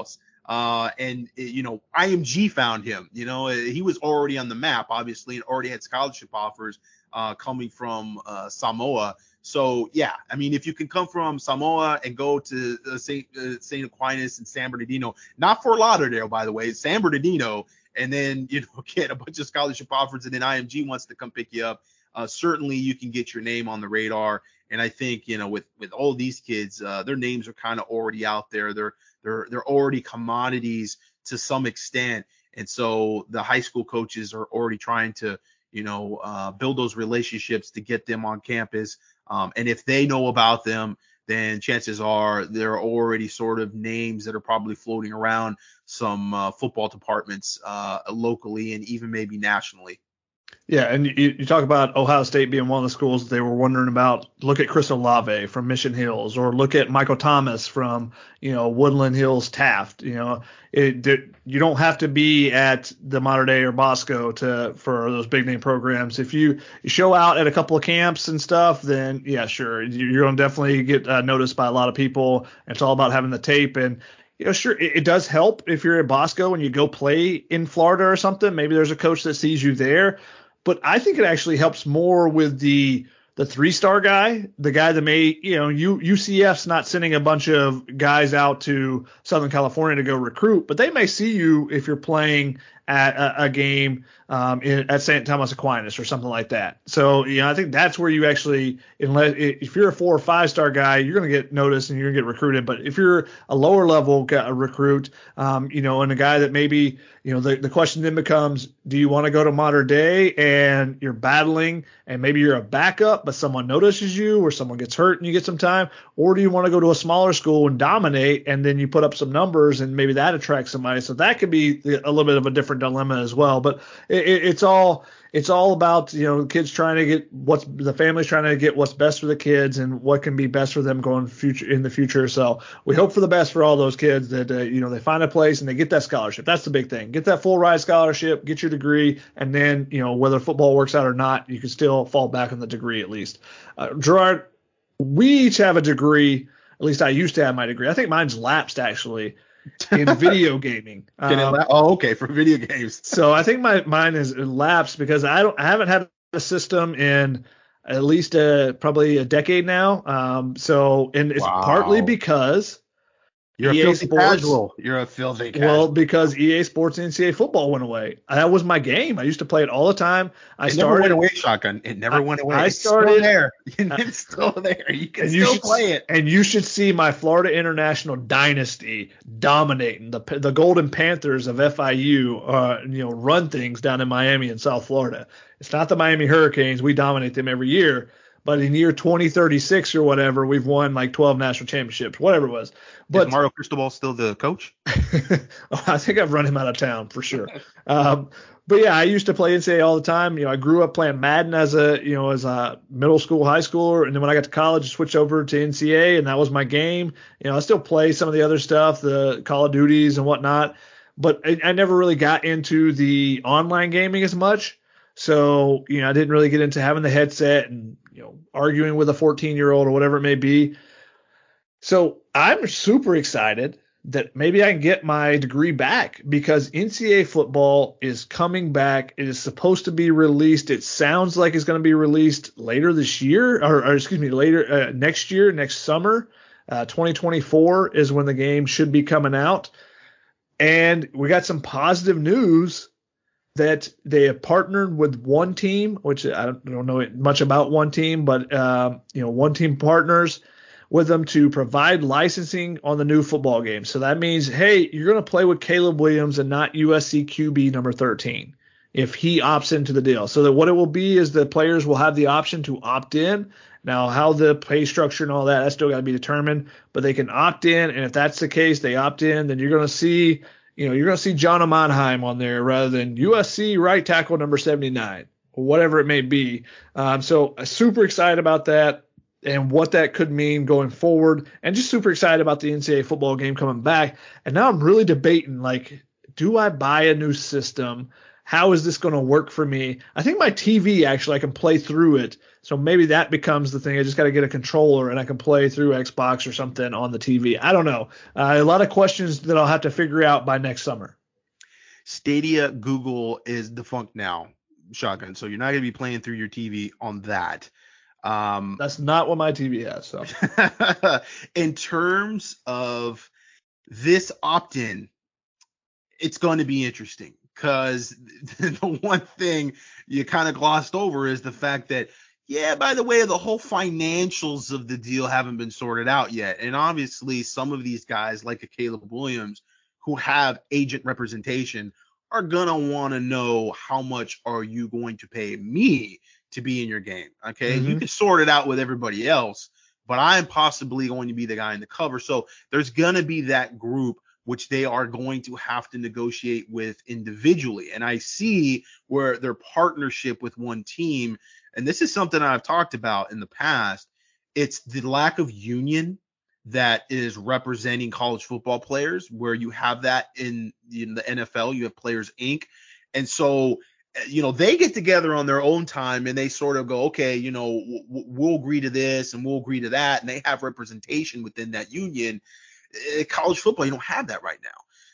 Uh, and, you know, I M G found him. You know, he was already on the map, obviously, and already had scholarship offers uh, coming from uh, Samoa. So, yeah, I mean, if you can come from Samoa and go to uh, Saint Uh, Saint Aquinas and San Bernardino, not Fort Lauderdale, by the way, San Bernardino, and then, you know, get a bunch of scholarship offers, and then I M G wants to come pick you up, uh, certainly you can get your name on the radar. And I think, you know, with, with all these kids, uh, their names are kind of already out there. They're they're they're already commodities to some extent. And so the high school coaches are already trying to, you know, uh, build those relationships to get them on campus. Um, and if they know about them, then chances are they're already sort of names that are probably floating around some uh, football departments uh, locally and even maybe nationally. Yeah, and you, you talk about Ohio State being one of the schools that they were wondering about. Look at Chris Olave from Mission Hills, or look at Michael Thomas from, you know, Woodland Hills Taft. You know, it, it, you don't have to be at the Mater Dei or Bosco to for those big name programs. If you, you show out at a couple of camps and stuff, then yeah, sure, you're going to definitely get uh, noticed by a lot of people. It's all about having the tape. And you know, sure, it, it does help if you're at Bosco and you go play in Florida or something. Maybe there's a coach that sees you there. But I think it actually helps more with the the three-star guy, the guy that may, you know, U, U C F's not sending a bunch of guys out to Southern California to go recruit, but they may see you if you're playing at a, a game um, in, at Saint Thomas Aquinas or something like that. So, you know, I think that's where you actually, unless if you're a four or five star guy, you're going to get noticed and you're going to get recruited. But if you're a lower level recruit, um, you know, and a guy that maybe, you know, the, the question then becomes, do you want to go to Mater Dei and you're battling and maybe you're a backup, but someone notices you or someone gets hurt and you get some time? Or do you want to go to a smaller school and dominate and then you put up some numbers and maybe that attracts somebody? So that could be a little bit of a different dilemma as well. But it, it, it's all it's all about, you know, kids trying to get what's the family's trying to get what's best for the kids and what can be best for them going future in the future. So we hope for the best for all those kids that, uh, you know, they find a place and they get that scholarship. That's the big thing. Get that full ride scholarship, get your degree, and then, you know, whether football works out or not, you can still fall back on the degree at least. Uh, Gerard, we each have a degree. At least I used to have my degree. I think mine's lapsed actually in video gaming. Um, la- oh, okay, for video games. So I think my mine is lapsed because I don't I haven't had a system in at least a, probably a decade now. Um, so and it's wow. partly because You're E A a filthy Sports, casual. You're a filthy casual. Well, because E A Sports and N C double A football went away. That was my game. I used to play it all the time. I it started, never went away, Shotgun. It never I, went away. I it's started still there. It's still there. You can still you play should, it. And you should see my Florida International dynasty dominating the the Golden Panthers of F I U. Uh, you know, run things down in Miami and South Florida. It's not the Miami Hurricanes. We dominate them every year. But in year twenty thirty-six or whatever, we've won like twelve national championships, whatever it was. But is Mario Cristobal still the coach? oh, I think I've run him out of town for sure. um, but yeah, I used to play N C double A all the time. You know, I grew up playing Madden as a, you know, as a middle school, high schooler. And then when I got to college, I switched over to N C double A and that was my game. You know, I still play some of the other stuff, the Call of Duties and whatnot. But I, I never really got into the online gaming as much. So, you know, I didn't really get into having the headset and, you know, arguing with a fourteen year old or whatever it may be. So I'm super excited that maybe I can get my degree back because N C double A football is coming back. It is supposed to be released. It sounds like it's going to be released later this year or, or excuse me, later uh, next year, next summer. Uh, twenty twenty-four is when the game should be coming out. And we got some positive news that they have partnered with One Team, which I don't, I don't know much about One Team, but uh, you know, One Team partners with them to provide licensing on the new football game. So that means, hey, you're going to play with Caleb Williams and not U S C Q B number thirteen if he opts into the deal. So that what it will be is the players will have the option to opt in. Now, how the pay structure and all that, that's still got to be determined, but they can opt in. And if that's the case, they opt in, then you're going to see You know, you're going to see John Monheim on there rather than U S C right tackle number seventy-nine or whatever it may be. Um, so uh, super excited about that and what that could mean going forward, and just super excited about the N C double A football game coming back. And now I'm really debating, like, do I buy a new system, how is this going to work for me? I think my T V, actually, I can play through it. So maybe that becomes the thing. I just got to get a controller and I can play through Xbox or something on the T V. I don't know. Uh, a lot of questions that I'll have to figure out by next summer. Stadia Google is defunct now, Shotgun. So you're not going to be playing through your T V on that. Um, That's not what my T V has. So in terms of this opt-in, it's going to be interesting. Because the one thing you kind of glossed over is the fact that, yeah, by the way, the whole financials of the deal haven't been sorted out yet. And obviously some of these guys like a Caleb Williams who have agent representation are going to want to know how much are you going to pay me to be in your game. Okay. Mm-hmm. You can sort it out with everybody else, but I'm possibly going to be the guy in the cover. So there's going to be that group which they are going to have to negotiate with individually. And I see where their partnership with one team, and this is something I've talked about in the past, it's the lack of union that is representing college football players, where you have that in, in the N F L, you have Players Incorporated. And so, you know, they get together on their own time and they sort of go, okay, you know, w- we'll agree to this and we'll agree to that. And they have representation within that union. College football, you don't have that right now.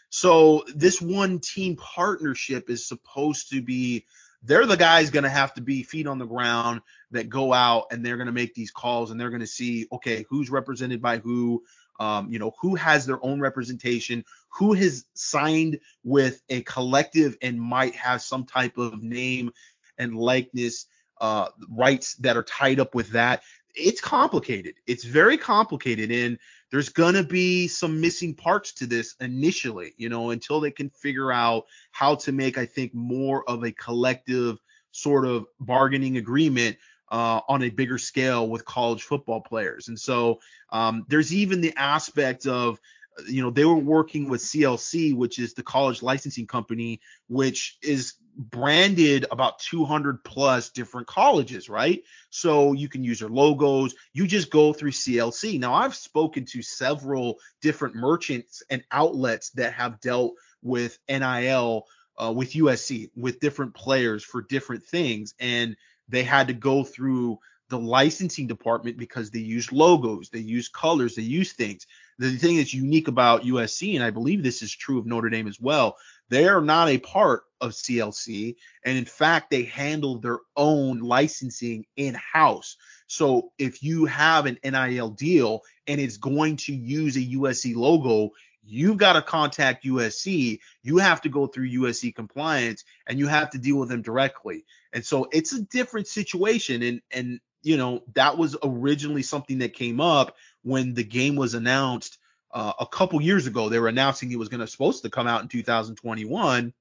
So this one team partnership is supposed to be, they're the guys going to have to be feet on the ground that go out and they're going to make these calls and they're going to see, okay, who's represented by who, um, you know, who has their own representation, who has signed with a collective and might have some type of name and likeness uh, rights that are tied up with that. It's complicated. It's very complicated. And there's going to be some missing parts to this initially, you know, until they can figure out how to make, I think, more of a collective sort of bargaining agreement uh, on a bigger scale with college football players. And so um, there's even the aspect of, you know, they were working with C L C, which is the college licensing company, which is branded about two hundred plus different colleges, right? So you can use their logos. You just go through C L C. Now, I've spoken to several different merchants and outlets that have dealt with N I L uh, with U S C, with different players for different things. And they had to go through the licensing department because they use logos, they use colors, they use things. The thing that's unique about U S C, and I believe this is true of Notre Dame as well, they are not a part of C L C. And in fact, they handle their own licensing in-house. So if you have an N I L deal and it's going to use a U S C logo, you've got to contact U S C. You have to go through U S C compliance and you have to deal with them directly. And so it's a different situation. And, and, you know, that was originally something that came up when the game was announced uh, a couple years ago. They were announcing it was going to supposed to come out in two thousand twenty-one.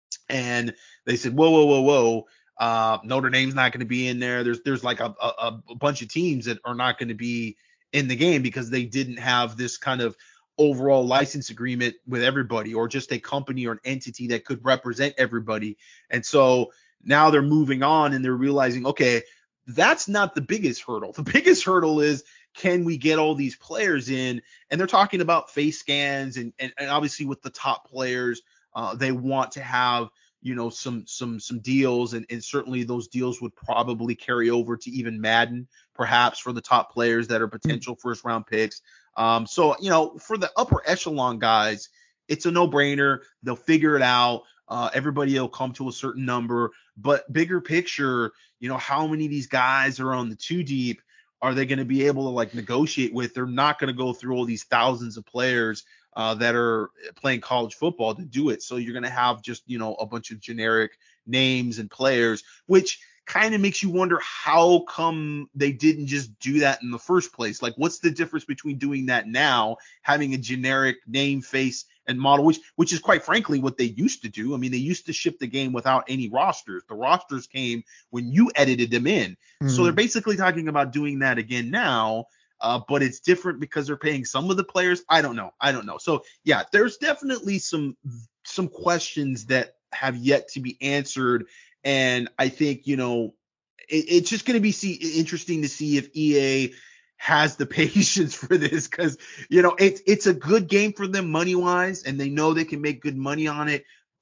And they said, whoa, whoa, whoa, whoa. Uh, Notre Dame's not going to be in there. There's there's like a, a, a bunch of teams that are not going to be in the game because they didn't have this kind of overall license agreement with everybody, or just a company or an entity that could represent everybody. And so now they're moving on and they're realizing, okay, that's not the biggest hurdle. The biggest hurdle is, can we get all these players in? And they're talking about face scans and, and, and obviously with the top players, uh, they want to have, you know, some some some deals, and, and certainly those deals would probably carry over to even Madden, perhaps for the top players that are potential first round picks. Um, so, you know, for the upper echelon guys, it's a no brainer. They'll figure it out. Uh, everybody will come to a certain number, but bigger picture, you know, how many of these guys are on the two deep are they going to be able to like negotiate with? They're not going to go through all these thousands of players uh, that are playing college football to do it. So you're going to have just, you know, a bunch of generic names and players, which kind of makes you wonder how come they didn't just do that in the first place. Like, what's the difference between doing that now, having a generic name, face, and model, which which is quite frankly what they used to do. I mean, they used to ship the game without any rosters. The rosters came when you edited them in. Mm-hmm. So they're basically talking about doing that again now, uh, but it's different because they're paying some of the players. I don't know. I don't know. So, yeah, there's definitely some some questions that have yet to be answered. And I think, you know, it, it's just going to be see, interesting to see if E A has the patience for this, because, you know, it's it's a good game for them money wise, and they know they can make good money on it.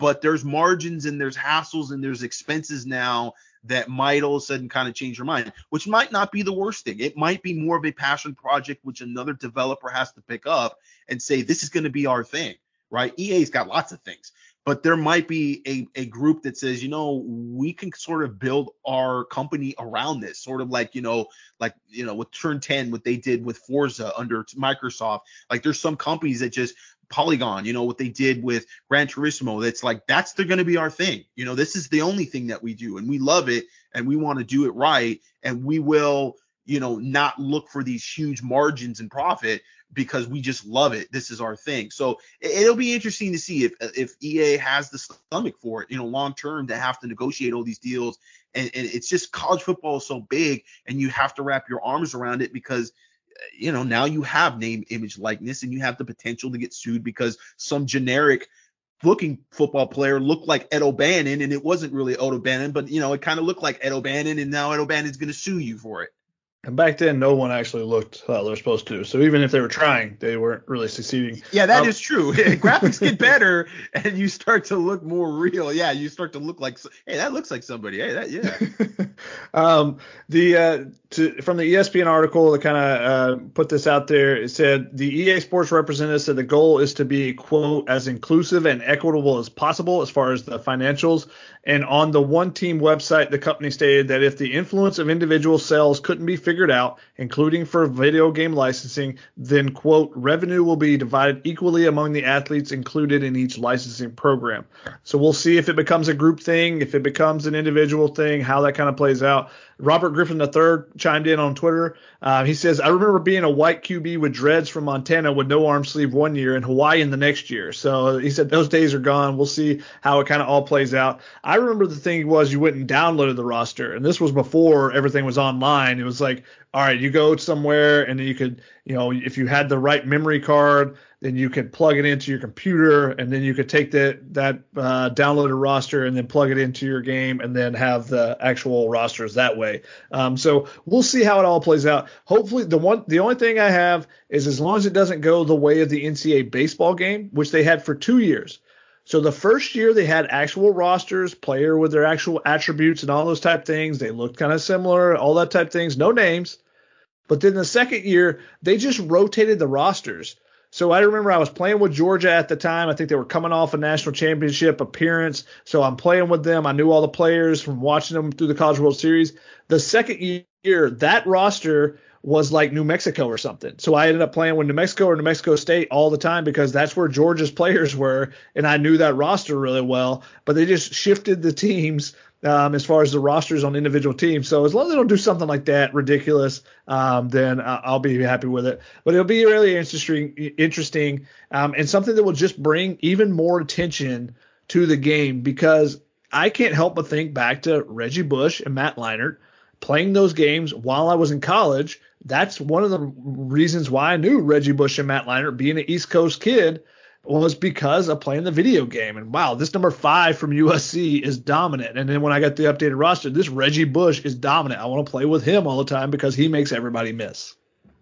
but there's margins and there's hassles and there's expenses now that might all of a sudden kind of change your mind, which might not be the worst thing. It might be more of a passion project, which another developer has to pick up and say, this is going to be our thing, right? E A's got lots of things, but there might be a, a group that says, you know, we can sort of build our company around this, sort of like, you know, like, you know, with Turn ten, what they did with Forza under Microsoft. Like there's some companies that just, Polygon, you know, what they did with Gran Turismo, that's like, that's they're going to be our thing. You know, this is the only thing that we do and we love it and we want to do it right. And we will, you know, not look for these huge margins and profit because we just love it. This is our thing. So it'll be interesting to see if, if E A has the stomach for it, you know, long term to have to negotiate all these deals. And, and it's just college football is so big and you have to wrap your arms around it because you know, now you have name, image, likeness, and you have the potential to get sued because some generic looking football player looked like Ed O'Bannon and it wasn't really Ed O'Bannon, but, you know, it kind of looked like Ed O'Bannon and now Ed O'Bannon's going to sue you for it. And back then, no one actually looked how they're supposed to. So even if they were trying, they weren't really succeeding. Yeah, that um, is true. Graphics get better, and you start to look more real. Yeah, you start to look like, hey, that looks like somebody. Hey, that yeah. um, the uh, to, from the E S P N article that kind of uh, put this out there, it said the E A Sports representative said the goal is to be, quote, as inclusive and equitable as possible as far as the financials. And on the One Team website, the company stated that if the influence of individual sales couldn't be figured out, including for video game licensing, then, quote, revenue will be divided equally among the athletes included in each licensing program. So we'll see if it becomes a group thing, if it becomes an individual thing, how that kind of plays out. Robert Griffin the third chimed in on Twitter. Uh, he says, I remember being a white Q B with dreads from Montana with no arm sleeve one year and Hawaii in the next year. So he said those days are gone. We'll see how it kind of all plays out. I remember the thing was you went and downloaded the roster, and this was before everything was online. It was like, all right, you go somewhere and then you could, you know, if you had the right memory card, then you could plug it into your computer, and then you could take that that uh, downloaded roster and then plug it into your game and then have the actual rosters that way. Um, so we'll see how it all plays out. Hopefully, the one the only thing I have is as long as it doesn't go the way of the N C double A baseball game, which they had for two years. So the first year they had actual rosters, player with their actual attributes and all those type things. They looked kind of similar, all that type things, no names. But then the second year, they just rotated the rosters. So I remember I was playing with Georgia at the time. I think they were coming off a national championship appearance. So I'm playing with them. I knew all the players from watching them through the College World Series. The second year, that roster was like New Mexico or something. So I ended up playing with New Mexico or New Mexico State all the time because that's where Georgia's players were, and I knew that roster really well. But they just shifted the teams um, as far as the rosters on individual teams. So as long as they don't do something like that ridiculous, um, then I'll be happy with it. But it'll be really interesting, interesting um, and something that will just bring even more attention to the game, because I can't help but think back to Reggie Bush and Matt Leinart playing those games while I was in college. That's one of the reasons why I knew Reggie Bush and Matt Leinart, being an East Coast kid, was because of playing the video game. And wow, this number five from U S C is dominant. And then when I got the updated roster, this Reggie Bush is dominant. I want to play with him all the time because he makes everybody miss.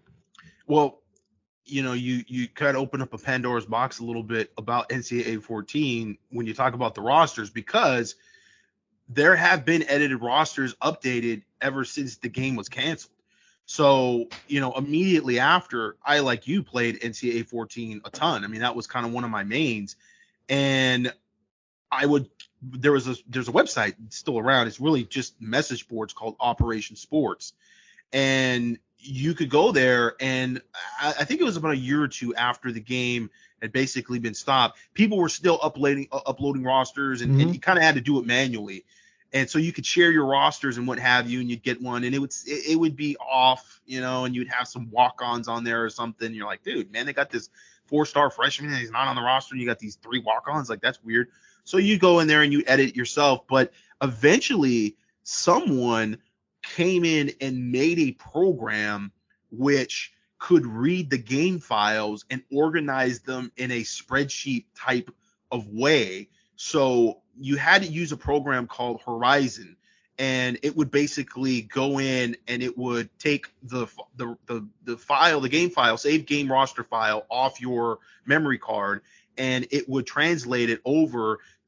Well, you know, you you kind of open up a Pandora's box a little bit about N C double A fourteen when you talk about the rosters, because there have been edited rosters updated ever since the game was canceled. So, you know, immediately after, I, like you, played N C double A fourteen a ton. I mean, that was kind of one of my mains. And I would, there was a, there's a website still around. It's really just message boards called Operation Sports. And you could go there, and I, I think it was about a year or two after the game had basically been stopped, people were still uploading, uh, uploading rosters, and, mm-hmm. and you kind of had to do it manually. And so you could share your rosters and what have you, and you'd get one, and it would it, it would be off, you know, and you'd have some walk-ons on there or something. You're like, dude, man, they got this four-star freshman and he's not on the roster, and you got these three walk-ons. Like, that's weird. So you go in there and you edit yourself. But eventually someone came in and made a program which could read the game files and organize them in a spreadsheet type of way. So you had to use a program called Horizon, and it would basically go in and it would take the the the, the file, the game file, save game roster file off your memory card, and it would translate it over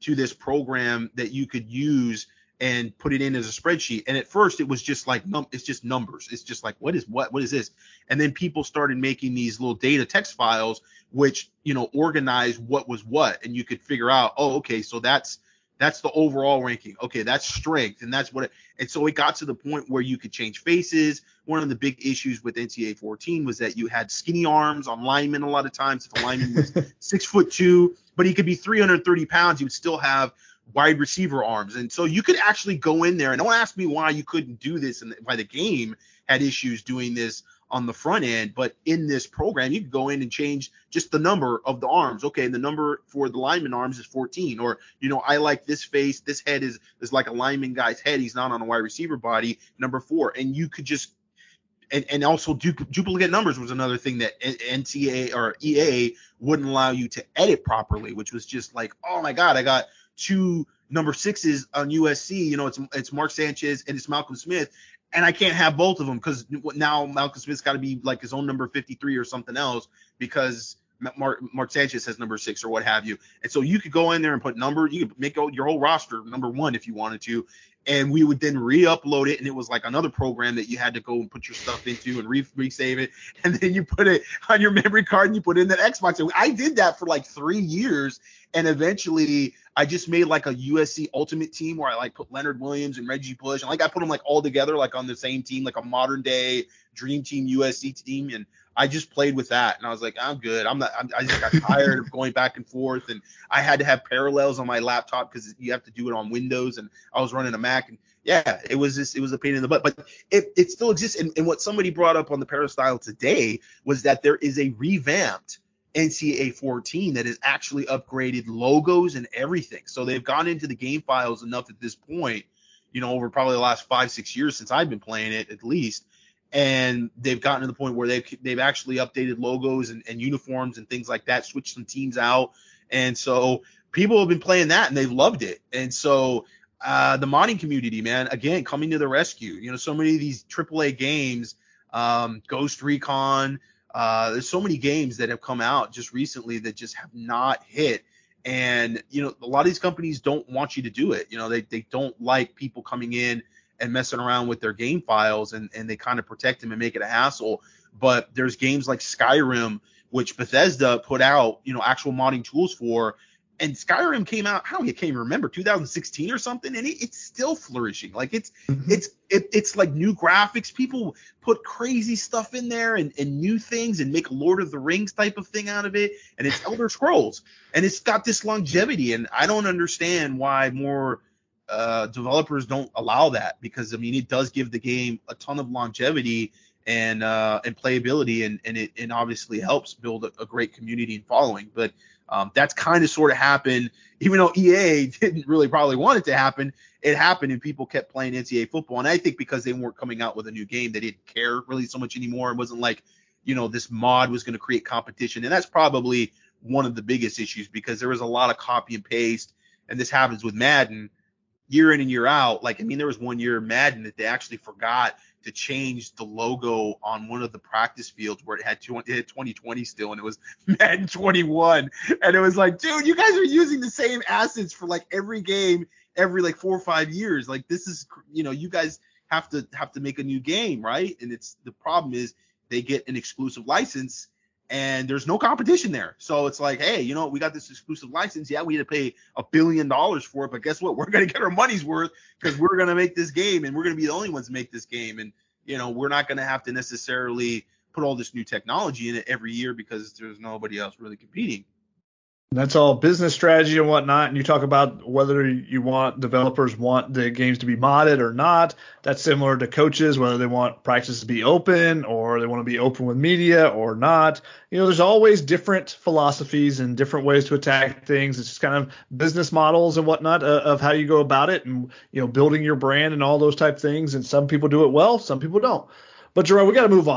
to this program that you could use and put it in as a spreadsheet. And at first it was just like, num- it's just numbers. It's just like, what is what? What is this? And then people started making these little data text files, which, you know, organize what was what. And you could figure out, oh, okay, so that's that's the overall ranking. Okay, that's strength. And that's what it, and so it got to the point where you could change faces. One of the big issues with N C A A fourteen was that you had skinny arms on linemen a lot of times. If a lineman was six foot two, but he could be three hundred thirty pounds, he would still have wide receiver arms. And so you could actually go in there, and don't ask me why you couldn't do this and why the game had issues doing this on the front end, but in this program you could go in and change just the number of the arms. Okay, the number for the lineman arms is fourteen, or, you know, I like this face, this head is is like a lineman guy's head, he's not on a wide receiver body, number four. And you could just and, and also du- duplicate numbers was another thing that N C A A or E A wouldn't allow you to edit properly, which was just like, oh my God, I got two number sixes on U S C, you know, it's it's Mark Sanchez and it's Malcolm Smith, and I can't have both of them because now Malcolm Smith's got to be like his own number fifty-three or something else because Mark, Mark Sanchez has number six or what have you. And so you could go in there and put number, you could make your whole roster number one if you wanted to, and we would then re-upload it, and it was like another program that you had to go and put your stuff into and re- re-save it, and then you put it on your memory card and you put it in that Xbox. And I did that for like three years, and eventually I just made like a U S C Ultimate Team where I like put Leonard Williams and Reggie Bush, and like I put them like all together like on the same team, like a modern day Dream Team U S C team, and I just played with that, and I was like, I'm good. I'm not. I'm, I just got tired of going back and forth, and I had to have parallels on my laptop because you have to do it on Windows, and I was running a Mac, and yeah, it was just it was a pain in the butt, but it it still exists. And, and what somebody brought up on the Peristyle today was that there is a revamped N C A A fourteen that has actually upgraded logos and everything. So they've gone into the game files enough at this point, you know, over probably the last five six years since I've been playing it at least. And they've gotten to the point where they've they've actually updated logos and, and uniforms and things like that, switched some teams out. And so people have been playing that and they've loved it. And so uh, the modding community, man, again, coming to the rescue. You know, so many of these triple A games, um, Ghost Recon, uh, there's so many games that have come out just recently that just have not hit. And, you know, a lot of these companies don't want you to do it. You know, they, they don't like people coming in and messing around with their game files, and, and they kind of protect them and make it a hassle. But there's games like Skyrim, which Bethesda put out, you know, actual modding tools for, and Skyrim came out, how I can't even remember, two thousand sixteen or something, and it, it's still flourishing. Like it's mm-hmm. it's it, it's like new graphics. People put crazy stuff in there and, and new things and make a Lord of the Rings type of thing out of it, and it's Elder Scrolls, and it's got this longevity, and I don't understand why more Uh, developers don't allow that, because I mean it does give the game a ton of longevity and uh, and playability, and and it and obviously helps build a, a great community and following. But um, that's kind of sort of happened, even though E A didn't really probably want it to happen. It happened, and people kept playing N C A A football. And I think because they weren't coming out with a new game, they didn't care really so much anymore. It wasn't like, you know, this mod was going to create competition, and that's probably one of the biggest issues, because there was a lot of copy and paste, and this happens with Madden year in and year out. Like, I mean, there was one year in Madden that they actually forgot to change the logo on one of the practice fields where it had, two, it had twenty twenty still, and it was Madden twenty-one. And it was like, dude, you guys are using the same assets for like every game, every like four or five years. Like, this is, you know, you guys have to have to make a new game, right? And it's the problem is they get an exclusive license, and there's no competition there. So it's like, hey, you know, we got this exclusive license. Yeah, we had to pay a billion dollars for it, but guess what? We're going to get our money's worth, because we're going to make this game, and we're going to be the only ones to make this game. And, you know, we're not going to have to necessarily put all this new technology in it every year because there's nobody else really competing. That's all business strategy and whatnot. And you talk about whether you want developers want the games to be modded or not. That's similar to coaches, whether they want practice to be open or they want to be open with media or not. You know, there's always different philosophies and different ways to attack things. It's just kind of business models and whatnot uh, of how you go about it, and, you know, building your brand and all those type things. And some people do it well, some people don't. But Jerome, we got to move on.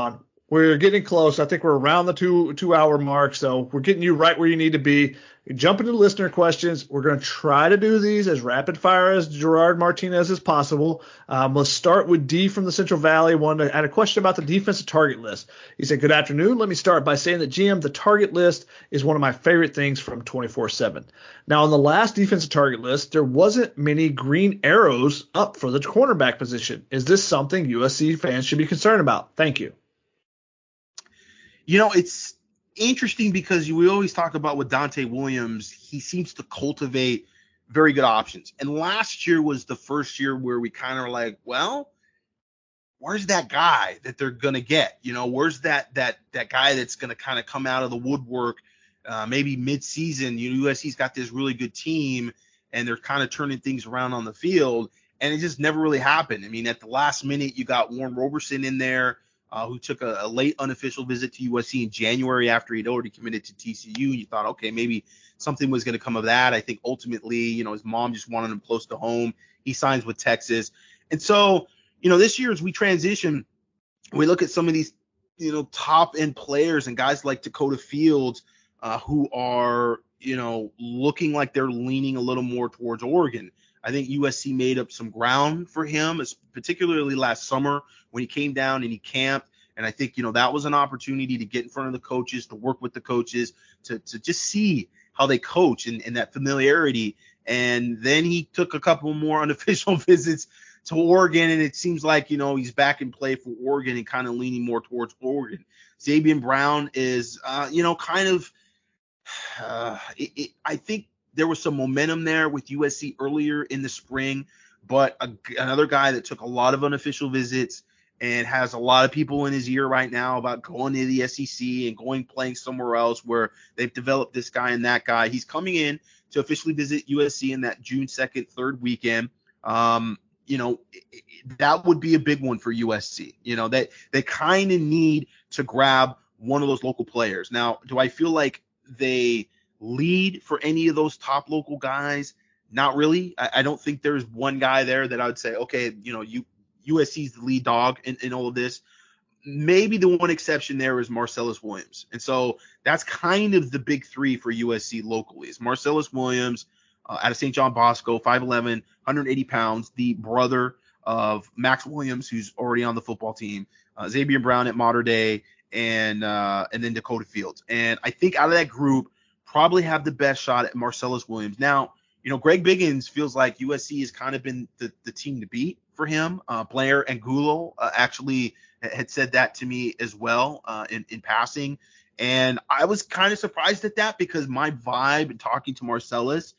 We're getting close. I think we're around the two two hour mark, so we're getting you right where you need to be. Jump into listener questions. We're going to try to do these as rapid fire as Gerard Martinez as possible. Um, let's start with D from the Central Valley. One had a question about the defensive target list. He said, "Good afternoon. Let me start by saying that G M, the target list is one of my favorite things from twenty-four seven. Now, on the last defensive target list, there wasn't many green arrows up for the cornerback position. Is this something U S C fans should be concerned about? Thank you." You know, it's interesting because we always talk about with Dante Williams, he seems to cultivate very good options. And last year was the first year where we kind of were like, well, where's that guy that they're going to get? You know, where's that that that guy that's going to kind of come out of the woodwork uh, maybe mid-season? You know, U S C's got this really good team, and they're kind of turning things around on the field, and it just never really happened. I mean, at the last minute, you got Warren Roberson in there, Uh, who took a, a late unofficial visit to U S C in January after he'd already committed to T C U. And you thought, okay, maybe something was going to come of that. I think ultimately, you know, his mom just wanted him close to home. He signs with Texas. And so, you know, this year as we transition, we look at some of these, you know, top end players and guys like Dakota Fields uh, who are, you know, looking like they're leaning a little more towards Oregon. I think U S C made up some ground for him, particularly last summer when he came down and he camped. And I think, you know, that was an opportunity to get in front of the coaches, to work with the coaches, to to just see how they coach and, and that familiarity. And then he took a couple more unofficial visits to Oregon, and it seems like, you know, he's back in play for Oregon and kind of leaning more towards Oregon. Zabien Brown is, uh, you know, kind of, uh, it, it, I think, there was some momentum there with U S C earlier in the spring, but a, another guy that took a lot of unofficial visits and has a lot of people in his ear right now about going to the S E C and going playing somewhere else where they've developed this guy and that guy. He's coming in to officially visit U S C in that June second, third weekend. Um, you know, it, it, that would be a big one for U S C. You know, they, they kind of need to grab one of those local players. Now, do I feel like they lead for any of those top local guys? Not really. I, I don't think there's one guy there that I would say, okay, you know, you U S C's the lead dog in, in all of this. Maybe the one exception there is Marcellus Williams. And so that's kind of the big three for U S C locally. It's Marcellus Williams uh, out of Saint John Bosco, five eleven, one hundred eighty pounds, the brother of Max Williams, who's already on the football team, uh, Zabien Brown at Mater Dei, and uh, and then Dakota Fields. And I think out of that group, probably have the best shot at Marcellus Williams. Now, you know, Greg Biggins feels like U S C has kind of been the, the team to beat for him. Uh, Blair Angulo uh, actually had said that to me as well uh, in, in passing. And I was kind of surprised at that because my vibe in talking to Marcellus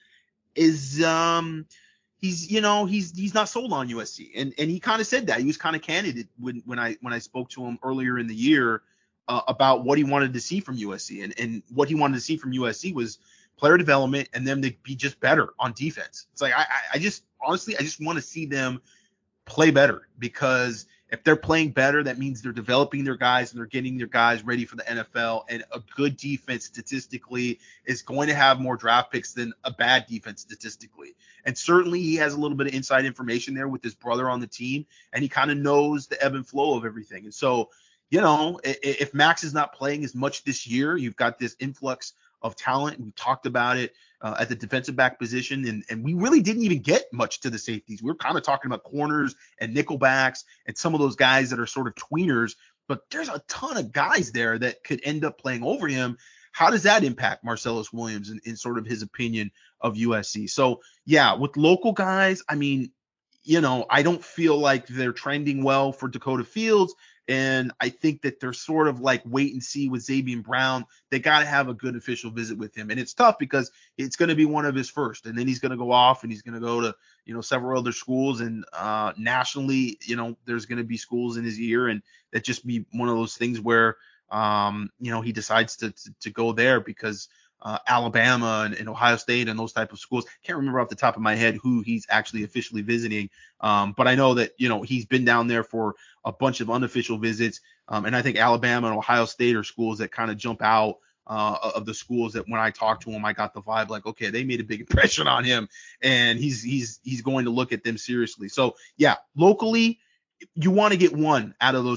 is um, he's, you know, he's he's not sold on U S C. And and he kind of said that. He was kind of candid when, when I when I spoke to him earlier in the year Uh, about what he wanted to see from U S C. And, and what he wanted to see from U S C was player development and them to be just better on defense. It's like, I, I just, honestly, I just want to see them play better, because if they're playing better, that means they're developing their guys and they're getting their guys ready for the N F L. And a good defense statistically is going to have more draft picks than a bad defense statistically. And certainly he has a little bit of inside information there with his brother on the team, and he kind of knows the ebb and flow of everything. And so, you know, if Max is not playing as much this year, you've got this influx of talent. We talked about it uh, at the defensive back position, and, and we really didn't even get much to the safeties. We were kind of talking about corners and nickel backs and some of those guys that are sort of tweeners, but there's a ton of guys there that could end up playing over him. How does that impact Marcellus Williams in, in sort of his opinion of U S C? So, yeah, with local guys, I mean, you know, I don't feel like they're trending well for Dakota Fields. And I think that they're sort of like wait and see with Zabien Brown. They got to have a good official visit with him. And it's tough because it's going to be one of his first. And then he's going to go off and he's going to go to, you know, several other schools. And uh, nationally, you know, there's going to be schools in his ear. And that just be one of those things where, um, you know, he decides to, to, to go there because uh, Alabama and, and Ohio State and those type of schools. Can't remember off the top of my head who he's actually officially visiting. Um, but I know that, you know, he's been down there for a bunch of unofficial visits. Um, and I think Alabama and Ohio State are schools that kind of jump out uh, of the schools that when I talked to him, I got the vibe like, okay, they made a big impression on him and he's, he's, he's going to look at them seriously. So yeah, locally, you want to get one out of those three.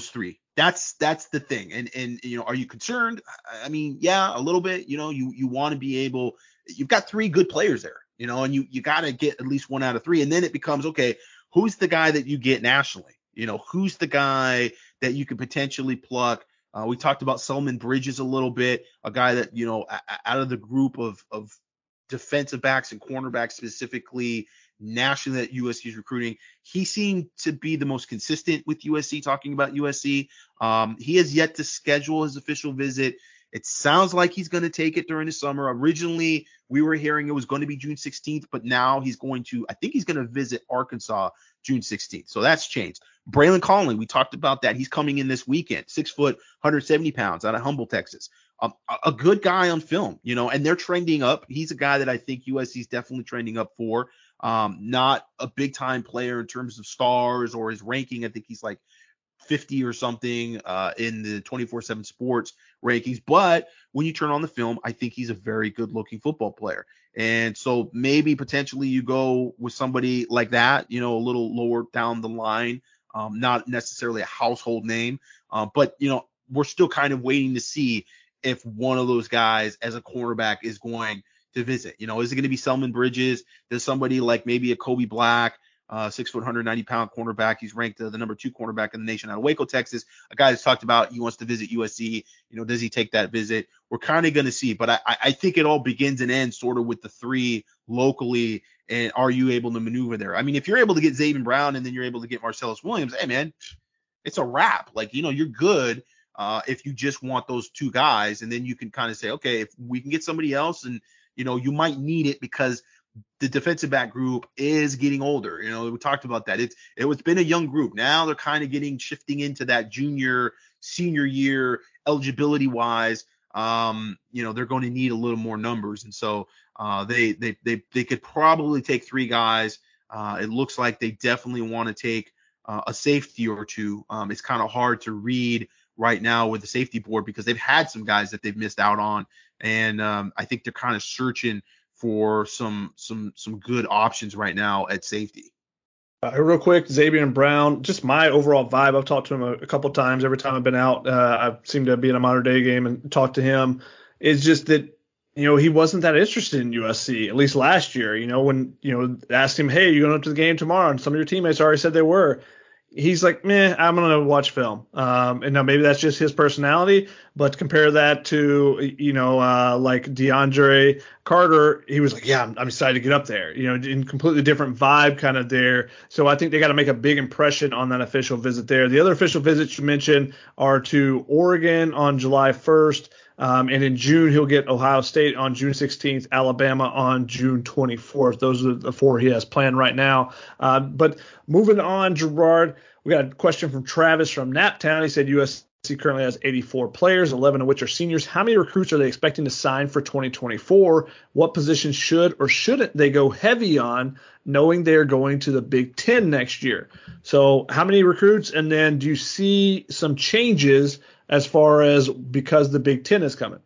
that's that's the thing. And and you know, are you concerned? I mean, yeah, a little bit. You know, you you want to be able. You've got three good players there, you know, and you you got to get at least one out of three, and then it becomes okay. Who's the guy that you get nationally? You know, who's the guy that you could potentially pluck? Uh, we talked about Selman Bridges a little bit, a guy that, you know, a- out of the group of of defensive backs and cornerbacks specifically nationally that U S C is recruiting, he seemed to be the most consistent with U S C, talking about U S C. Um, he has yet to schedule his official visit. It sounds like he's going to take it during the summer. Originally, we were hearing it was going to be June sixteenth, but now he's going to, I think he's going to visit Arkansas June sixteenth. So that's changed. Braylon Conley, we talked about that. He's coming in this weekend, six foot, one hundred seventy pounds out of Humble, Texas. Um, a, a good guy on film, you know, and they're trending up. He's a guy that I think U S C is definitely trending up for. Um, not a big time player in terms of stars or his ranking. I think he's like fifty or something uh, in the twenty-four seven Sports rankings. But when you turn on the film, I think he's a very good looking football player. And so maybe potentially you go with somebody like that, you know, a little lower down the line, um, not necessarily a household name. Uh, but, you know, we're still kind of waiting to see if one of those guys as a cornerback is going to visit. You know, is it going to be Selman Bridges? Does somebody like maybe a Kobe Black, uh, six foot, one hundred ninety pound cornerback? He's ranked uh, the number two cornerback in the nation out of Waco, Texas. A guy that's talked about he wants to visit U S C. You know, does he take that visit? We're kind of going to see, but I, I think it all begins and ends sort of with the three locally. And are you able to maneuver there? I mean, if you're able to get Xavier Brown and then you're able to get Marcellus Williams, hey man, it's a wrap. Like, you know, you're good. Uh, if you just want those two guys, and then you can kind of say, okay, if we can get somebody else, and you know, you might need it because the defensive back group is getting older. You know, we talked about that. It's it was been a young group. Now they're kind of getting shifting into that junior, senior year eligibility wise. Um, you know, they're going to need a little more numbers, and so uh, they they they they could probably take three guys. Uh, it looks like they definitely want to take uh, a safety or two. Um, it's kind of hard to read right now with the safety board because they've had some guys that they've missed out on. And um, I think they're kind of searching for some some some good options right now at safety. Uh, real quick, Xavier Brown, just my overall vibe. I've talked to him a, a couple times. Every time I've been out, uh, I've seemed to be in a modern day game and talked to him. It's just that, you know, he wasn't that interested in U S C, at least last year. You know, when, you know, asked him, hey, you going up to the game tomorrow? And some of your teammates already said they were. He's like, meh, I'm going to watch film. Um, and now maybe that's just his personality, but compare that to, you know, uh, like DeAndre Carter. He was like, yeah, I'm, I'm excited to get up there, you know, in completely different vibe kind of there. So I think they got to make a big impression on that official visit there. The other official visits you mentioned are to Oregon on July first. Um, and in June, he'll get Ohio State on June sixteenth, Alabama on June twenty-fourth. Those are the four he has planned right now. Uh, but moving on, Gerard, we got a question from Travis from Naptown. He said U S C currently has eighty-four players, eleven of which are seniors. How many recruits are they expecting to sign for twenty twenty-four? What positions should or shouldn't they go heavy on, knowing they're going to the Big Ten next year? So how many recruits? And then do you see some changes as far as because the Big Ten is coming?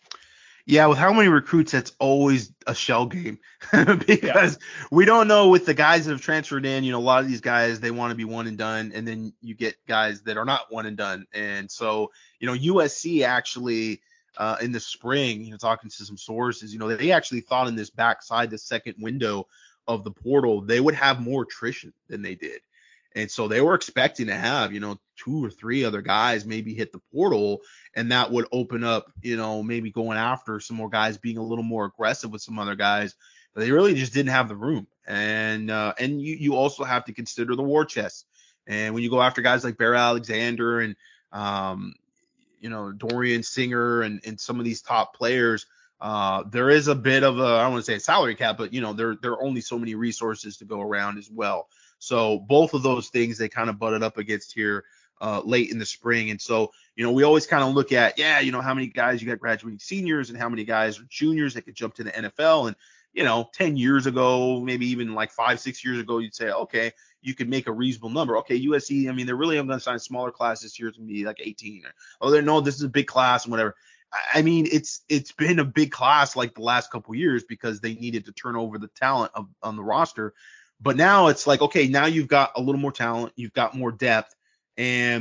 Yeah, with how many recruits, that's always a shell game because yeah. we don't know with the guys that have transferred in. You know, a lot of these guys, they want to be one and done, and then you get guys that are not one and done. And so, you know, U S C actually uh, in the spring, you know, talking to some sources, you know, they actually thought in this backside, the second window of the portal, they would have more attrition than they did. And so they were expecting to have, you know, two or three other guys maybe hit the portal, and that would open up, you know, maybe going after some more guys, being a little more aggressive with some other guys. But they really just didn't have the room. And uh, and you, you also have to consider the war chest. And when you go after guys like Bear Alexander and, um, you know, Dorian Singer and, and some of these top players, uh, there is a bit of a, I don't want to say a salary cap, but, you know, there, there are only so many resources to go around as well. So both of those things they kind of butted up against here uh, late in the spring. And so, you know, we always kind of look at, yeah, you know, how many guys you got graduating seniors and how many guys are juniors that could jump to the N F L. And, you know, ten years ago, maybe even like five, six years ago, you'd say, okay, you could make a reasonable number. Okay, U S C, I mean, they're really going to sign smaller class this year. It's going to be like eighteen. Or, oh, they no, this is a big class and whatever. I mean, it's it's been a big class like the last couple of years because they needed to turn over the talent of, on the roster. But now it's like, okay, now you've got a little more talent, you've got more depth, and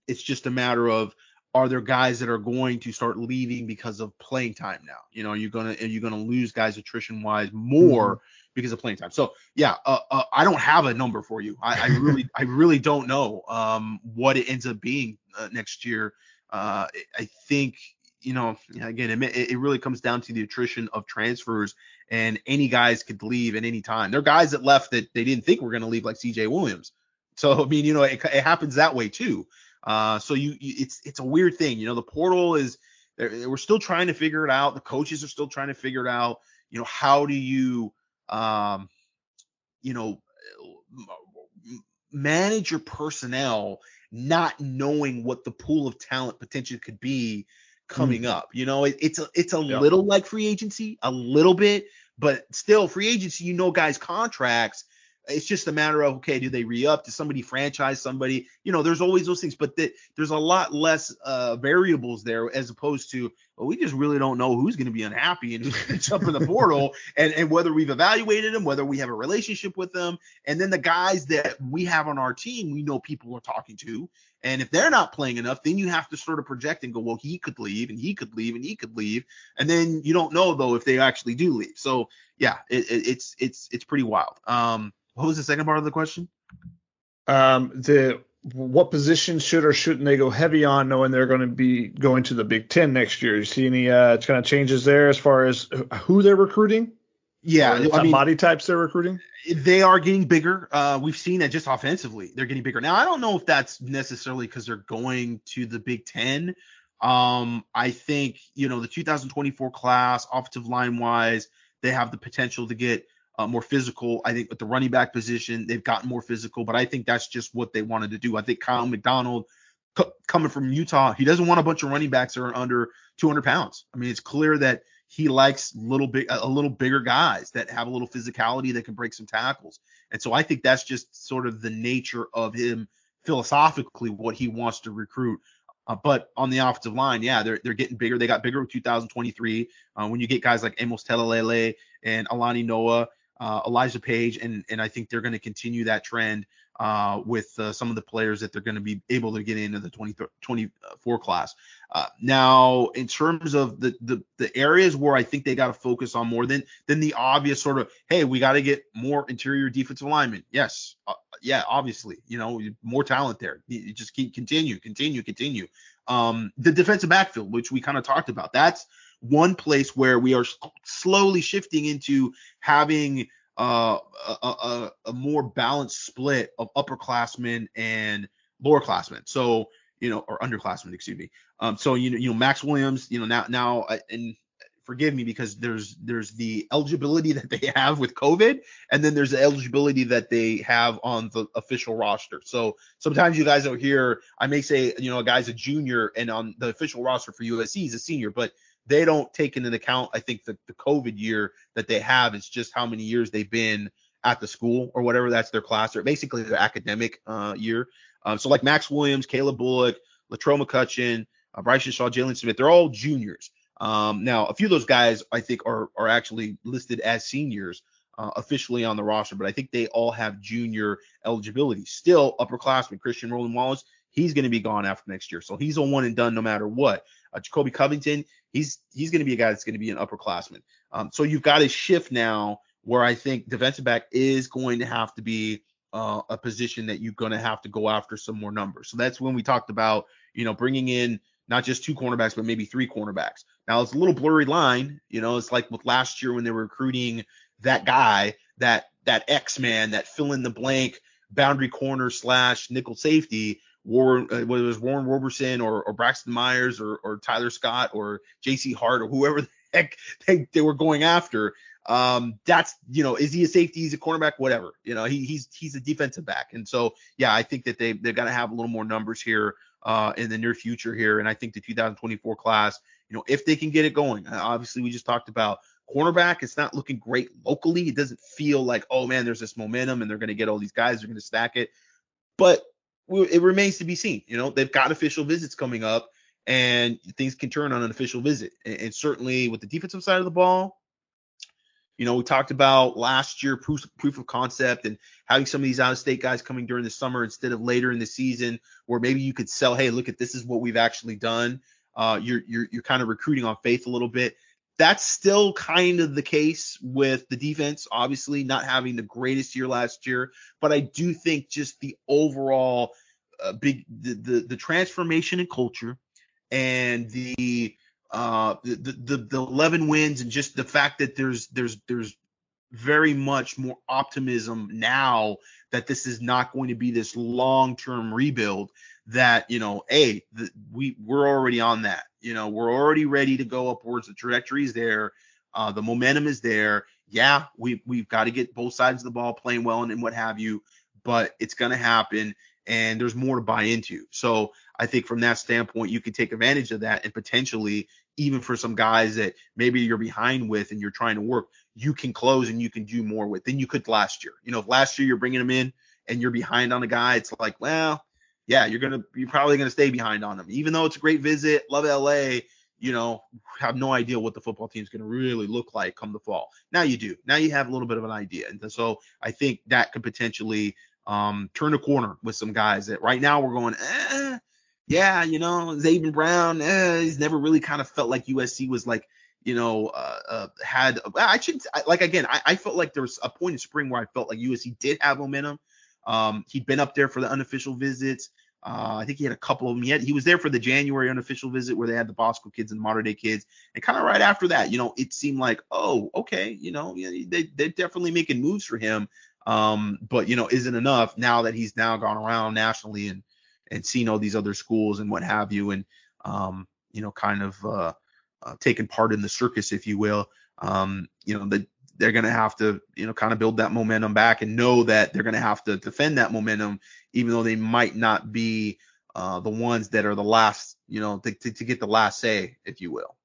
it's just a matter of, are there guys that are going to start leaving because of playing time now? You know, you're gonna you're gonna lose guys attrition wise more mm-hmm. because of playing time. So yeah, uh, uh, I don't have a number for you. I, I really I really don't know um, what it ends up being uh, next year. Uh, I think you know again it, it really comes down to the attrition of transfers, and any guys could leave at any time. There are guys that left that they didn't think were going to leave, like C J Williams. So I mean, you know, it, it happens that way too. Uh, so you, you, it's it's a weird thing, you know. The portal is, we're still trying to figure it out. The coaches are still trying to figure it out. You know, how do you, um, you know, manage your personnel, not knowing what the pool of talent potentially could be coming mm. up? You know, it, it's a it's a yep. little like free agency, a little bit, but still free agency. You know, guys' contracts. It's just a matter of, okay, do they re-up? Does somebody franchise somebody? You know, there's always those things, but the, there's a lot less uh, variables there as opposed to, well, we just really don't know who's going to be unhappy and who's going to jump in the portal, and, and whether we've evaluated them, whether we have a relationship with them. And then the guys that we have on our team, we know people are talking to. And if they're not playing enough, then you have to sort of project and go, well, he could leave and he could leave and he could leave. And then you don't know, though, if they actually do leave. So, yeah, it, it, it's it's it's pretty wild. Um, What was the second part of the question? Um, the what position should or shouldn't they go heavy on, knowing they're going to be going to the Big Ten next year? You see any uh, kind of changes there as far as who they're recruiting? Yeah, I mean, body types they're recruiting. They are getting bigger. Uh, we've seen that just offensively, they're getting bigger. Now, I don't know if that's necessarily because they're going to the Big Ten. Um, I think you know the two thousand twenty-four class, offensive line wise, they have the potential to get Uh, more physical. I think with the running back position, they've gotten more physical, but I think that's just what they wanted to do. I think Kyle McDonald, co- coming from Utah, he doesn't want a bunch of running backs that are under two hundred pounds. I mean, it's clear that he likes little big, a little bigger guys that have a little physicality that can break some tackles. And so I think that's just sort of the nature of him philosophically, what he wants to recruit. Uh, but on the offensive line, yeah, they're they're getting bigger. They got bigger in two thousand twenty-three. Uh, when you get guys like Amos Telalele and Alani Noah, Uh, Elijah Page, and and I think they're going to continue that trend uh, with uh, some of the players that they're going to be able to get into the twenty twenty-four class. Uh, now, in terms of the, the the areas where I think they got to focus on more than than the obvious sort of, hey, we got to get more interior defensive linemen. Yes, uh, yeah, obviously, you know, more talent there. You just keep continue, continue, continue. Um, the defensive backfield, which we kind of talked about, that's one place where we are slowly shifting into having uh, a, a, a more balanced split of upperclassmen and lowerclassmen. So, you know, or underclassmen, excuse me. Um, so, you know, you know, Max Williams, you know, now, now, and forgive me because there's, there's the eligibility that they have with COVID, and then there's the eligibility that they have on the official roster. So sometimes you guys don't hear, I may say, you know, a guy's a junior and on the official roster for U S C he's a senior, but they don't take into account, I think, the, the COVID year that they have. It's just how many years they've been at the school or whatever. That's their class, or basically their academic uh, year. Um, so like Max Williams, Caleb Bullock, Latrell McCutcheon, uh, Bryson Shaw, Jalen Smith, they're all juniors. Um, now, a few of those guys, I think, are are actually listed as seniors uh, officially on the roster, but I think they all have junior eligibility. Still, upperclassman Christian Roland Wallace, he's going to be gone after next year. So he's a one and done no matter what. Uh, Jacoby Covington, he's he's going to be a guy that's going to be an upperclassman. Um, so you've got a shift now where I think defensive back is going to have to be uh, a position that you're going to have to go after some more numbers. So that's when we talked about, you know, bringing in not just two cornerbacks, but maybe three cornerbacks. Now it's a little blurry line. You know, it's like with last year when they were recruiting that guy, that that X-man, that fill in the blank boundary corner slash nickel safety. Warren, uh, whether it was Warren Roberson or, or Braxton Myers or, or Tyler Scott or J C Hart or whoever the heck they, they were going after. Um, that's, you know, is he a safety? He's a cornerback, whatever. You know, he, he's he's a defensive back. And so, yeah, I think that they, they've got to have a little more numbers here uh, in the near future here. And I think the two thousand twenty-four class, you know, if they can get it going, uh, obviously we just talked about cornerback. It's not looking great locally. It doesn't feel like, oh, man, there's this momentum and they're going to get all these guys. They're going to stack it. But it remains to be seen. You know, they've got official visits coming up and things can turn on an official visit. And, and certainly with the defensive side of the ball, You know, we talked about last year proof, proof of concept and having some of these out-of-state guys coming during the summer instead of later in the season, where maybe you could sell, hey, look at this is what we've actually done. Uh, you're you're you're kind of recruiting on faith a little bit. That's still kind of the case with the defense, obviously not having the greatest year last year, but I do think just the overall uh, big the, the the transformation in culture and the uh the, the the eleven wins and just the fact that there's there's there's very much more optimism now that this is not going to be this long-term rebuild, that, you know, hey, the, we we're already on that. You know, we're already ready to go upwards. The trajectory is there. Uh, the momentum is there. Yeah, we, we've got to get both sides of the ball playing well and, and what have you, but it's going to happen, and there's more to buy into. So I think from that standpoint, you can take advantage of that, and potentially even for some guys that maybe you're behind with and you're trying to work, you can close and you can do more with than you could last year. You know, if last year you're bringing them in and you're behind on a guy, it's like, well, yeah, you're going to, you're probably going to stay behind on them, even though it's a great visit. Love L A, you know, have no idea what the football team is going to really look like come the fall. Now you do. Now you have a little bit of an idea. And so I think that could potentially um, turn a corner with some guys that right now we're going, eh, yeah, you know, Xavier Brown, eh, he's never really kind of felt like U S C was like, you know, uh, uh, had, I shouldn't, like, again, I, I felt like there was a point in spring where I felt like U S C did have momentum. Um, he'd been up there for the unofficial visits. Uh, I think he had a couple of them. He, had, he was there for the January unofficial visit where they had the Bosco kids and modern day kids. And kind of right after that, you know, it seemed like, oh, okay, you know, they, they're definitely making moves for him. Um, but, you know, isn't enough now that he's now gone around nationally and, and seen all these other schools and what have you. And, um, you know, kind of uh, uh, taken part in the circus, if you will. Um, you know, the, they're going to have to, you know, kind of build that momentum back and know that they're going to have to defend that momentum, even though they might not be uh, the ones that are the last, you know, to, to, to get the last say, if you will.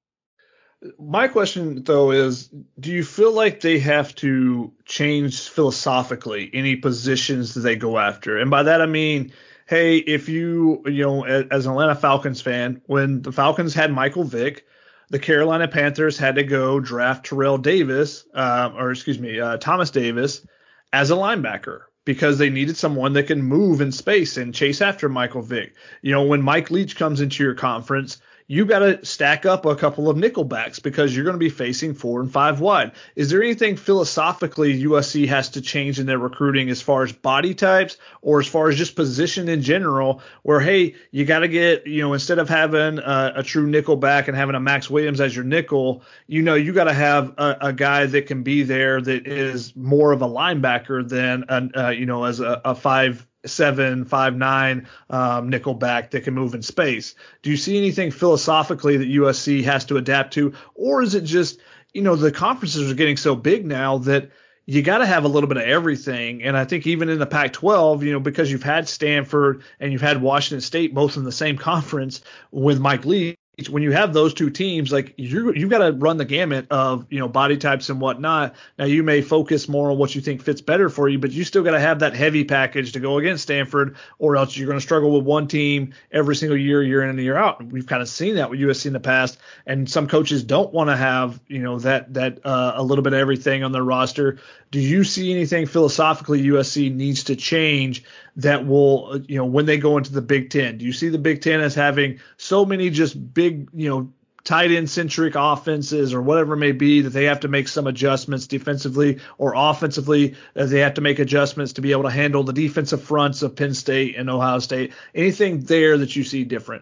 My question, though, is do you feel like they have to change philosophically any positions that they go after? And by that, I mean, hey, if you, you know, as an Atlanta Falcons fan, when the Falcons had Michael Vick, the Carolina Panthers had to go draft Terrell Davis, uh, or excuse me, uh, Thomas Davis as a linebacker because they needed someone that can move in space and chase after Michael Vick. You know, when Mike Leach comes into your conference, you got to stack up a couple of nickelbacks because you're going to be facing four and five wide. Is there anything philosophically U S C has to change in their recruiting as far as body types or as far as just position in general where, hey, you got to get, you know, instead of having a, a true nickelback and having a Max Williams as your nickel, you know, you got to have a, a guy that can be there that is more of a linebacker than, a, uh, you know, as a, a five seven, five, nine um, nickelback that can move in space. Do you see anything philosophically that U S C has to adapt to? Or is it just, you know, the conferences are getting so big now that you got to have a little bit of everything. And I think even in the Pac twelve, you know, because you've had Stanford and you've had Washington State both in the same conference with Mike Leach, when you have those two teams, like you, you've got to run the gamut of, you know, body types and whatnot. Now you may focus more on what you think fits better for you, but you still got to have that heavy package to go against Stanford, or else you're going to struggle with one team every single year, year in and year out. We've kind of seen that with U S C in the past, and some coaches don't want to have, you know, that that uh, a little bit of everything on their roster. Do you see anything philosophically U S C needs to change that will, you know, when they go into the Big Ten? Do you see the Big Ten as having so many just big, you know, tight end centric offenses or whatever it may be that they have to make some adjustments defensively or offensively, as they have to make adjustments to be able to handle the defensive fronts of Penn State and Ohio State? Anything there that you see different?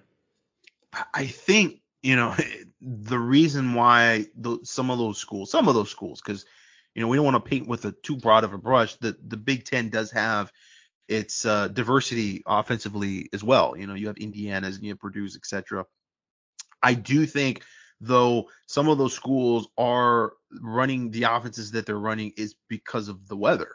I think, you know, the reason why the, some of those schools, some of those schools, because, you know, we don't want to paint with a too broad of a brush. The the Big Ten does have its uh, diversity offensively as well. You know, you have Indiana's and you have Purdue's, et cetera. I do think, though, some of those schools are running the offenses that they're running is because of the weather.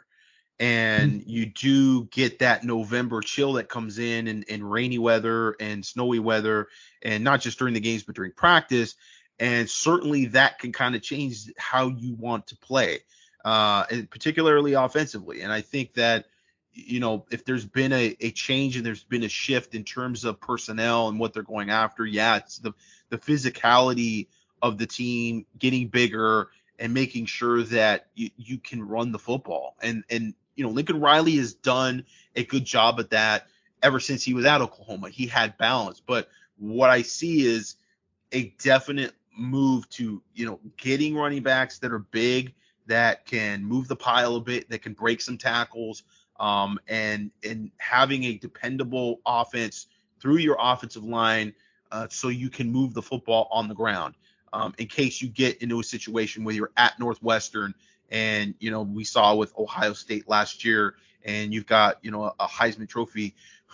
And you do get that November chill that comes in and, and rainy weather and snowy weather, and not just during the games, but during practice. And certainly that can kind of change how you want to play, uh, and particularly offensively. And I think that, you know, if there's been a, a change and there's been a shift in terms of personnel and what they're going after, yeah, it's the, the physicality of the team getting bigger and making sure that you, you can run the football. And, and, you know, Lincoln Riley has done a good job at that ever since he was at Oklahoma. He had balance. But what I see is a definite move to, you know, getting running backs that are big, that can move the pile a bit, that can break some tackles, um, and, and having a dependable offense through your offensive line uh, so you can move the football on the ground. Um, in case you get into a situation where you're at Northwestern and, you know, we saw with Ohio State last year, and you've got, you know, a, a Heisman Trophy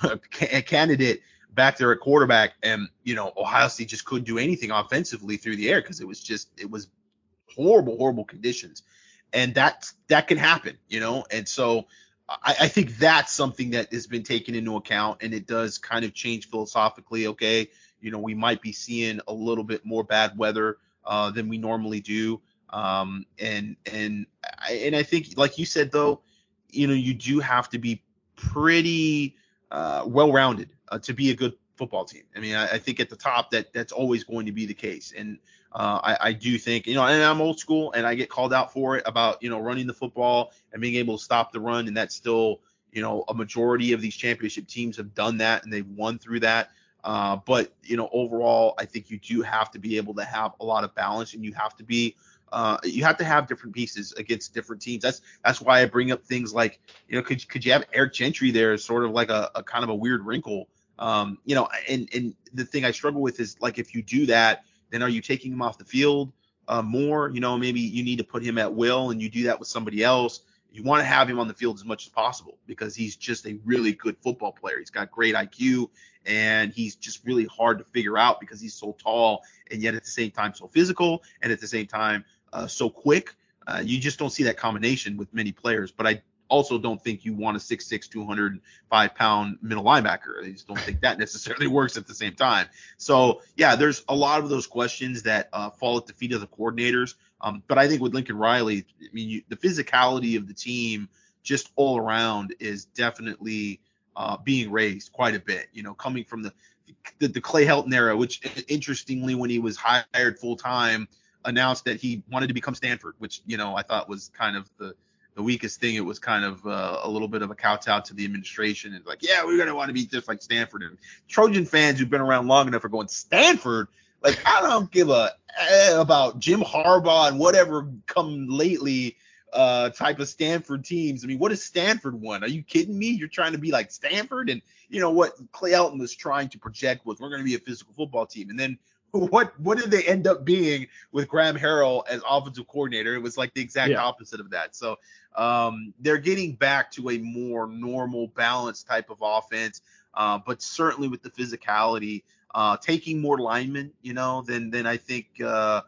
candidate back there at quarterback, and, you know, Ohio State just couldn't do anything offensively through the air because it was just, it was horrible, horrible conditions. And that, that can happen, you know? And so I, I think that's something that has been taken into account, and it does kind of change philosophically. Okay, you know, we might be seeing a little bit more bad weather uh, than we normally do. Um, and, and, I, and I think, like you said, though, you know, you do have to be pretty uh, well-rounded uh, to be a good football team. I mean, I, I think at the top that that's always going to be the case. And uh, I, I do think, you know, and I'm old school and I get called out for it about, you know, running the football and being able to stop the run. And that's still, you know, a majority of these championship teams have done that and they've won through that. Uh, but, you know, overall, I think you do have to be able to have a lot of balance, and you have to be Uh, you have to have different pieces against different teams. That's that's why I bring up things like, you know, could could you have Eric Gentry there as sort of like a, a kind of a weird wrinkle? Um, you know, and and the thing I struggle with is, like, if you do that, then are you taking him off the field uh, more? You know, maybe you need to put him at will, and you do that with somebody else. You want to have him on the field as much as possible because he's just a really good football player. He's got great I Q, and he's just really hard to figure out because he's so tall and yet at the same time so physical, and at the same time Uh, so quick. Uh, you just don't see that combination with many players. But I also don't think you want a six six, two hundred five pound middle linebacker. I just don't think that necessarily works at the same time. So, yeah, there's a lot of those questions that uh, fall at the feet of the coordinators. Um, but I think with Lincoln Riley, I mean, you, the physicality of the team just all around is definitely uh, being raised quite a bit, you know, coming from the, the, the Clay Helton era, which interestingly, when he was hired full time, announced that he wanted to become Stanford, which, you know, I thought was kind of the, the weakest thing. It was kind of uh, a little bit of a kowtow to the administration, and like, yeah, we're going to want to be just like Stanford. And Trojan fans who've been around long enough are going, Stanford? Like, I don't give a eh, about Jim Harbaugh and whatever come lately uh, type of Stanford teams. I mean, what has Stanford won? Are you kidding me? You're trying to be like Stanford? And, you know, what Clay Helton was trying to project was, we're going to be a physical football team. And then What what did they end up being with Graham Harrell as offensive coordinator? It was like the exact yeah. opposite of that. So um, they're getting back to a more normal, balanced type of offense, uh, but certainly with the physicality, uh, taking more linemen, you know, than than I think uh,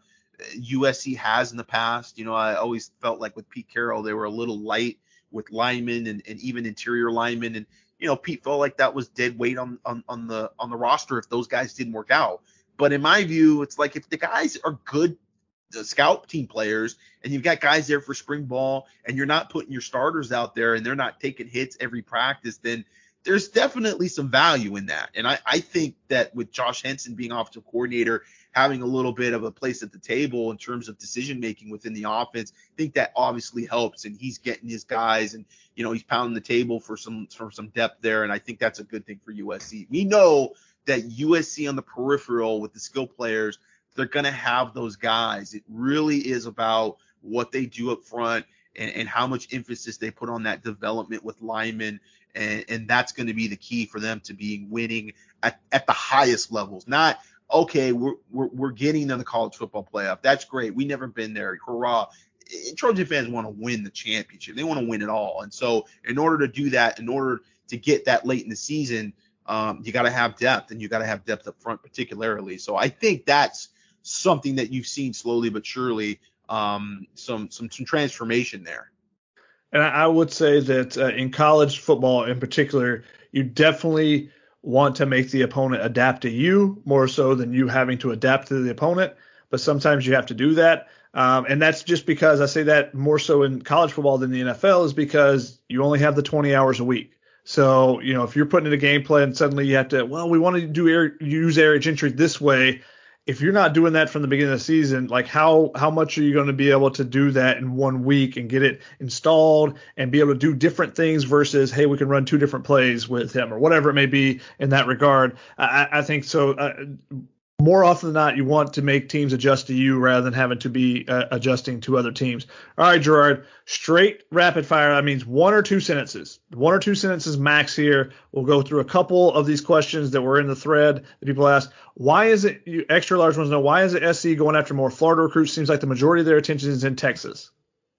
U S C has in the past. You know, I always felt like with Pete Carroll, they were a little light with linemen and, and even interior linemen. And, you know, Pete felt like that was dead weight on, on, on the on the roster if those guys didn't work out. But in my view, it's like if the guys are good uh, scout team players and you've got guys there for spring ball and you're not putting your starters out there and they're not taking hits every practice, then there's definitely some value in that. And I, I think that with Josh Henson being offensive coordinator, having a little bit of a place at the table in terms of decision making within the offense, I think that obviously helps. And he's getting his guys and, you know, he's pounding the table for some for some depth there. And I think that's a good thing for U S C. We know that U S C on the peripheral with the skill players, they're going to have those guys. It really is about what they do up front and, and how much emphasis they put on that development with linemen. And, and that's going to be the key for them to be winning at, at the highest levels. Not, okay, we're, we're, we're getting to the college football playoff. That's great. We never been there. Hurrah. Trojan fans want to win the championship. They want to win it all. And so in order to do that, in order to get that late in the season, Um, you got to have depth, and you got to have depth up front particularly. So I think that's something that you've seen slowly but surely, um, some some some transformation there. And I would say that uh, in college football in particular, you definitely want to make the opponent adapt to you more so than you having to adapt to the opponent. But sometimes you have to do that. Um, and that's just because I say that more so in college football than the N F L is because you only have the twenty hours a week. So, you know, if you're putting in a game plan and suddenly you have to, well, we want to do air, use Eric Gentry this way, if you're not doing that from the beginning of the season, like how how much are you going to be able to do that in one week and get it installed and be able to do different things versus, hey, we can run two different plays with him or whatever it may be in that regard. I, I think so. Uh, more often than not, you want to make teams adjust to you rather than having to be uh, adjusting to other teams. All right, Gerard, straight rapid fire. That means one or two sentences. One or two sentences max here. We'll go through a couple of these questions that were in the thread that people asked. Why is it, you extra large ones know, why is it S C going after more Florida recruits? Seems like the majority of their attention is in Texas.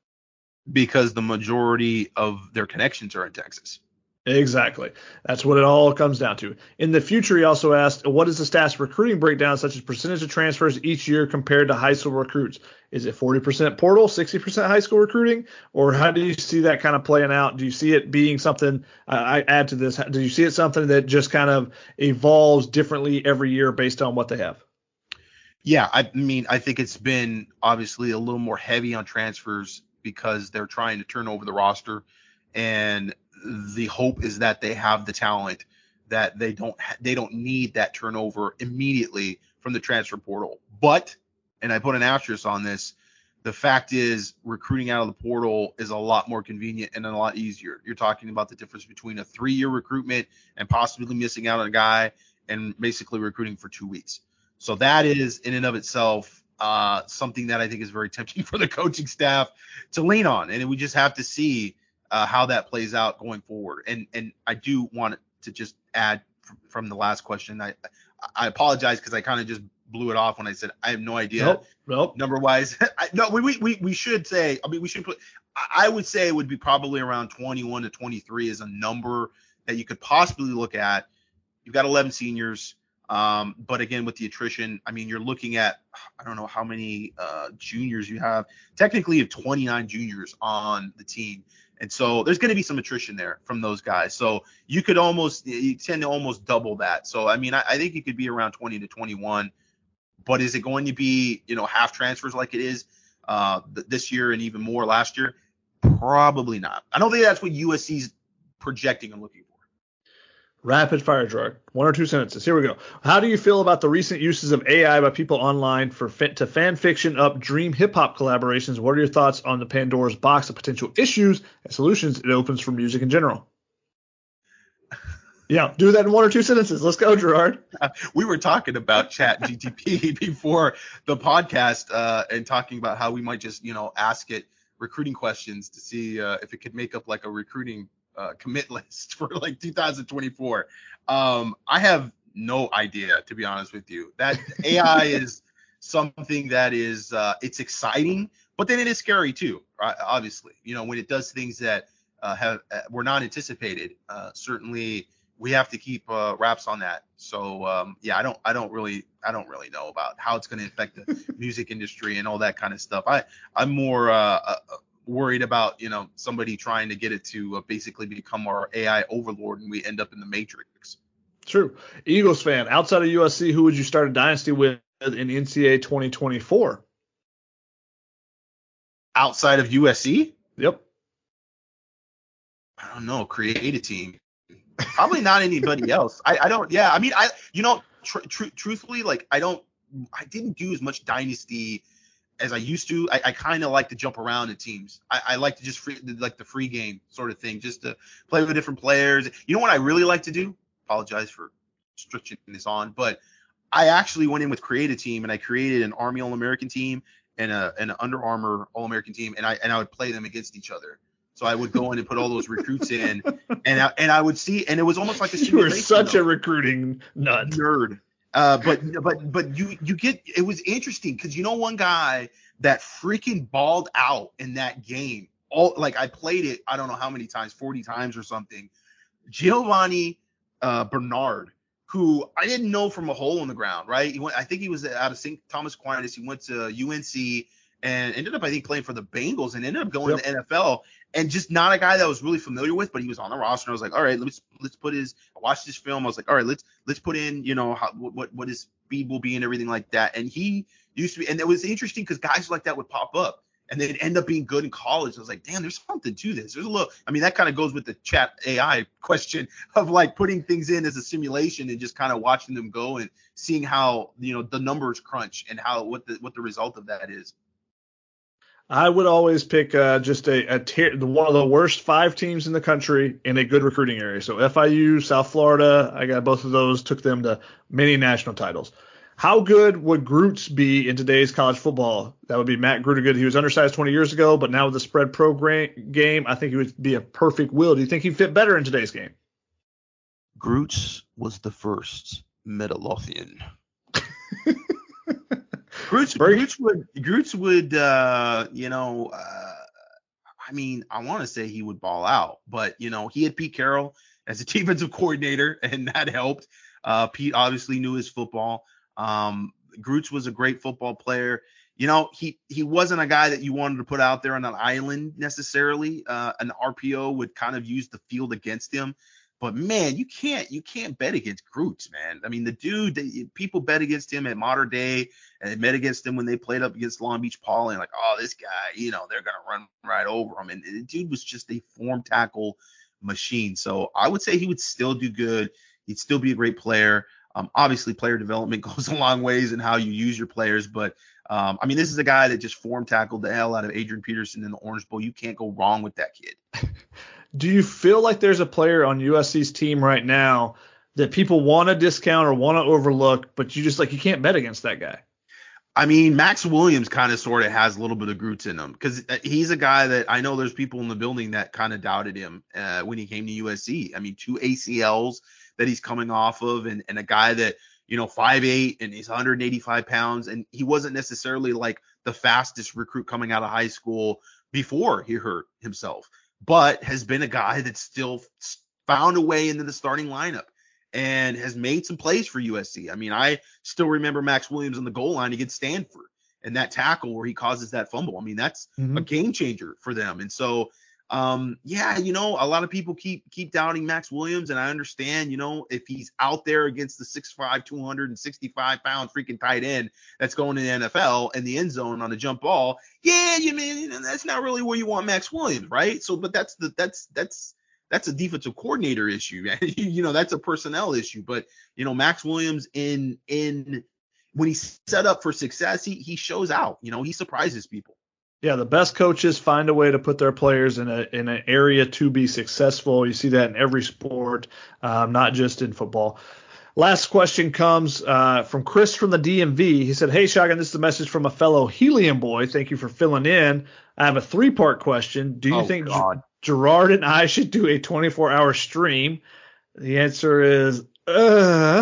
Because the majority of their connections are in Texas. Exactly. That's what it all comes down to. In the future, he also asked, what is the stats recruiting breakdown, such as percentage of transfers each year compared to high school recruits? Is it forty percent portal, sixty percent high school recruiting? Or how do you see that kind of playing out? Do you see it being something, uh, I add to this, do you see it something that just kind of evolves differently every year based on what they have? Yeah, I mean, I think it's been obviously a little more heavy on transfers because they're trying to turn over the roster, and the hope is that they have the talent that they don't they don't need that turnover immediately from the transfer portal. But, and I put an asterisk on this, the fact is recruiting out of the portal is a lot more convenient and a lot easier. You're talking about the difference between a three-year recruitment and possibly missing out on a guy and basically recruiting for two weeks. So that is in and of itself uh, something that I think is very tempting for the coaching staff to lean on. And we just have to see Uh, how that plays out going forward. And and I do want to just add f- from the last question, I I apologize because I kind of just blew it off when I said I have no idea. Nope, nope. Number wise. I, no, we, we we should say, I mean, we should put, I would say it would be probably around twenty-one to twenty-three is a number that you could possibly look at. You've got eleven seniors. Um, but again, with the attrition, I mean, you're looking at, I don't know how many uh, juniors you have. Technically, you have twenty-nine juniors on the team. And so there's going to be some attrition there from those guys. So you could almost, you tend to almost double that. So, I mean, I, I think it could be around twenty to twenty-one. But is it going to be, you know, half transfers like it is uh, th- this year and even more last year? Probably not. I don't think that's what U S C's projecting and looking for. Rapid fire, Gerard. One or two sentences. Here we go. How do you feel about the recent uses of A I by people online for fit, to fan fiction up dream hip hop collaborations? What are your thoughts on the Pandora's box of potential issues and solutions it opens for music in general? Yeah, do that in one or two sentences. Let's go, Gerard. Uh, we were talking about Chat G T P before the podcast uh, and talking about how we might just, you know, ask it recruiting questions to see uh, if it could make up like a recruiting Uh, commit list for like two thousand twenty-four. Um, I have no idea, to be honest with you. That A I is something that is, uh, it's exciting, but then it is scary too, right? Obviously, you know, when it does things that uh, have uh, were not anticipated. Uh, certainly, we have to keep uh, wraps on that. So um, yeah, I don't, I don't really, I don't really know about how it's going to affect the music industry and all that kind of stuff. I, I'm more. Uh, uh, worried about, you know, somebody trying to get it to uh, basically become our A I overlord and we end up in the Matrix. True. Eagles fan, outside of U S C, who would you start a dynasty with in N C A A twenty twenty-four? Outside of U S C? Yep. I don't know. Create a team. Probably not anybody else. I, I don't, yeah. I mean, I, you know, tr- tr- truthfully, like I don't, I didn't do as much dynasty as I used to. I, I kind of like to jump around in teams. I, I like to just free, like the free game sort of thing, just to play with different players. You know what I really like to do? Apologize for stretching this on, but I actually went in with create a team and I created an Army All-American team and a and an Under Armour All-American team, and I and I would play them against each other. So I would go in and put all those recruits in, and I, and I would see, and it was almost like a simulation. You were such though. a recruiting nut. Nerd. Uh, but but but you you get, it was interesting because you know one guy that freaking balled out in that game. All like I played it, I don't know how many times, forty times or something. Giovanni uh, Bernard, who I didn't know from a hole in the ground, right? He went, I think he was out of Saint Thomas Aquinas. He went to U N C and ended up, I think, playing for the Bengals and ended up going yep. to the N F L. And just not a guy that I was really familiar with, but he was on the roster. And I was like, all right, let's let's put his. I watched this film. I was like, all right, let's let's put in, you know, how, what what his speed will be and everything like that. And he used to be, and it was interesting because guys like that would pop up. and they'd end up being good in college. I was like, damn, there's something to this. There's a little, I mean, that kind of goes with the chat A I question of like putting things in as a simulation and just kind of watching them go and seeing how, you know, the numbers crunch and how, what the, what the result of that is. I would always pick uh, just a, a tier, one of the worst five teams in the country in a good recruiting area. So F I U, South Florida, I got both of those, took them to many national titles. How good would Groots be in today's college football? That would be Matt Grudegood. He was undersized twenty years ago, but now with the spread program game, I think he would be a perfect will. Do you think he'd fit better in today's game? Groots was the first Midlothian. Groots, Groots would, Groots would, uh, you know, uh, I mean, I want to say he would ball out, but, you know, he had Pete Carroll as a defensive coordinator, and that helped. Uh, Pete obviously knew his football. Um, Groots was a great football player. You know, he, he wasn't a guy that you wanted to put out there on an island necessarily. Uh, an R P O would kind of use the field against him. But man, you can't you can't bet against Groots, man. I mean, the dude, they, people bet against him at Mater Dei, and they bet against him when they played up against Long Beach Poly, and like, oh, this guy, you know, they're gonna run right over him. And the dude was just a form tackle machine. So I would say he would still do good. He'd still be a great player. Um, obviously, player development goes a long ways in how you use your players, but um, I mean, this is a guy that just form tackled the hell out of Adrian Peterson in the Orange Bowl. You can't go wrong with that kid. Do you feel like there's a player on U S C's team right now that people want to discount or want to overlook, but you just like you can't bet against that guy? I mean, Max Williams kind of sort of has a little bit of Groots in him because he's a guy that I know there's people in the building that kind of doubted him uh, when he came to U S C. I mean, two A C Ls that he's coming off of, and, and a guy that, you know, five eight and he's one hundred eighty-five pounds, and he wasn't necessarily like the fastest recruit coming out of high school before he hurt himself, but has been a guy that's still found a way into the starting lineup and has made some plays for U S C. I mean, I still remember Max Williams on the goal line against Stanford and that tackle where he causes that fumble. I mean, that's mm-hmm. a game changer for them. And so, um, yeah, you know, a lot of people keep keep doubting Max Williams, and I understand, you know, if he's out there against the six five, two hundred sixty-five pound freaking tight end that's going to the N F L in the end zone on a jump ball, yeah, you mean that's not really where you want Max Williams, right? So, but that's the that's that's that's a defensive coordinator issue, man. You know, that's a personnel issue. But you know, Max Williams in in when he's set up for success, he he shows out. You know, he surprises people. Yeah, the best coaches find a way to put their players in a in an area to be successful. You see that in every sport, um, not just in football. Last question comes uh, from Chris from the D M V. He said, "Hey, Shotgun, this is a message from a fellow Helium boy. Thank you for filling in. I have a three-part question. Do you oh, think G- God. Gerard and I should do a twenty-four hour stream?" The answer is, uh.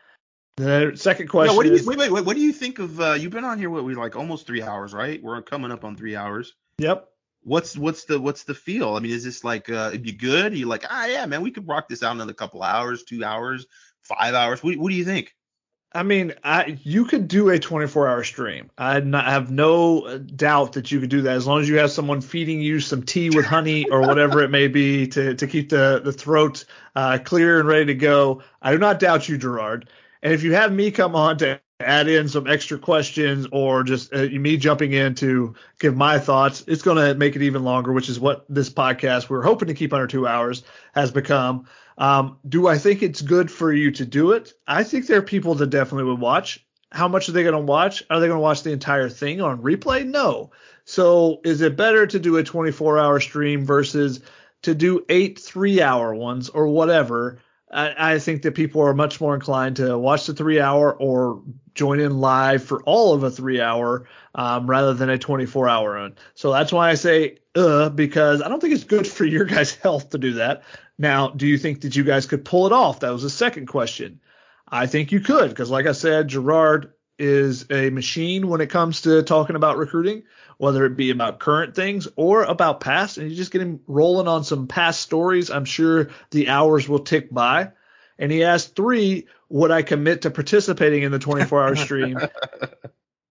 The second question yeah, what do you, is, wait, wait, wait, what do you think of, uh, you've been on here, what, we like almost three hours, right? We're coming up on three hours. Yep. What's, what's the, what's the feel? I mean, is this like, uh, it'd be good? Are you like, ah, yeah, man, we could rock this out another couple hours, two hours, five hours. What, what do you think? I mean, I, you could do a twenty-four hour stream. I not, have no doubt that you could do that as long as you have someone feeding you some tea with honey or whatever it may be to, to keep the, the throat uh, clear and ready to go. I do not doubt you, Gerard. And if you have me come on to add in some extra questions or just uh, me jumping in to give my thoughts, it's going to make it even longer, which is what this podcast, we're hoping to keep under two hours, has become. Um, do I think it's good for you to do it? I think there are people that definitely would watch. How much are they going to watch? Are they going to watch the entire thing on replay? No. So is it better to do a twenty-four hour stream versus to do eight three hour ones or whatever? I, I think that people are much more inclined to watch the three hour or join in live for all of a three hour um, rather than a twenty-four hour run. So that's why I say, uh, because I don't think it's good for your guys' health to do that. Now, do you think that you guys could pull it off? That was the second question. I think you could, because like I said, Gerard is a machine when it comes to talking about recruiting, whether it be about current things or about past, and you just get him rolling on some past stories. I'm sure the hours will tick by. And he asked three, would I commit to participating in the twenty-four hour stream?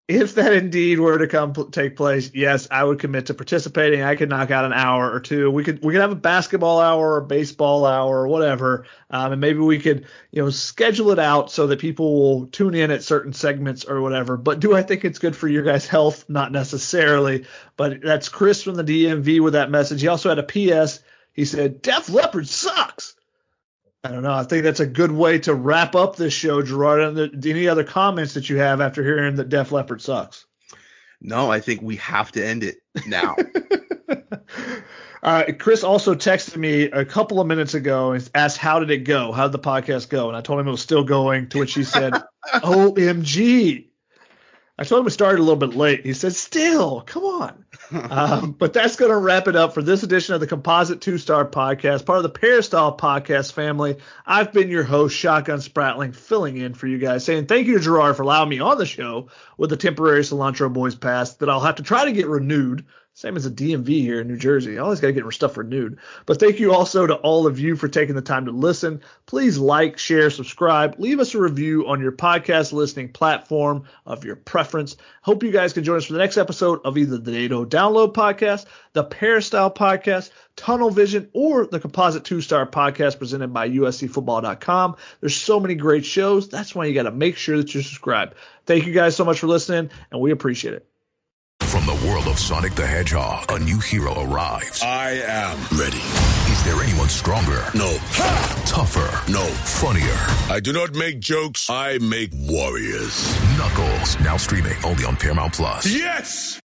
if that indeed were to come pl- take place, yes, I would commit to participating. I could knock out an hour or two. We could we could have a basketball hour or a baseball hour or whatever, um, and maybe we could you know schedule it out so that people will tune in at certain segments or whatever. But do I think it's good for your guys' health? Not necessarily. But that's Chris from the D M V with that message. He also had a P S. He said, Def Leppard sucks. I don't know. I think that's a good way to wrap up this show, Gerard. Any other comments that you have after hearing that Def Leppard sucks? No, I think we have to end it now. uh, Chris also texted me a couple of minutes ago and asked, how did it go? How did the podcast go? And I told him it was still going, to which he said, O M G. I told him it started a little bit late. He said, still, come on. um, but that's going to wrap it up for this edition of the Composite Two-Star Podcast, part of the Peristyle Podcast family. I've been your host, Shotgun Spratling, filling in for you guys, saying thank you to Gerard for allowing me on the show with the temporary Cilantro Boys pass that I'll have to try to get renewed. Same as a D M V here in New Jersey. I always got to get stuff renewed. But thank you also to all of you for taking the time to listen. Please like, share, subscribe. Leave us a review on your podcast listening platform of your preference. Hope you guys can join us for the next episode of either the Dado Download Podcast, the Peristyle Podcast, Tunnel Vision, or the Composite Two-Star Podcast presented by U S C Football dot com. There's so many great shows. That's why you got to make sure that you're subscribed. Thank you guys so much for listening, and we appreciate it. From the world of Sonic the Hedgehog, a new hero arrives. I am ready. Is there anyone stronger? No. Ha! Tougher? No. Funnier? I do not make jokes. I make warriors. Knuckles, now streaming only on Paramount Plus. Yes!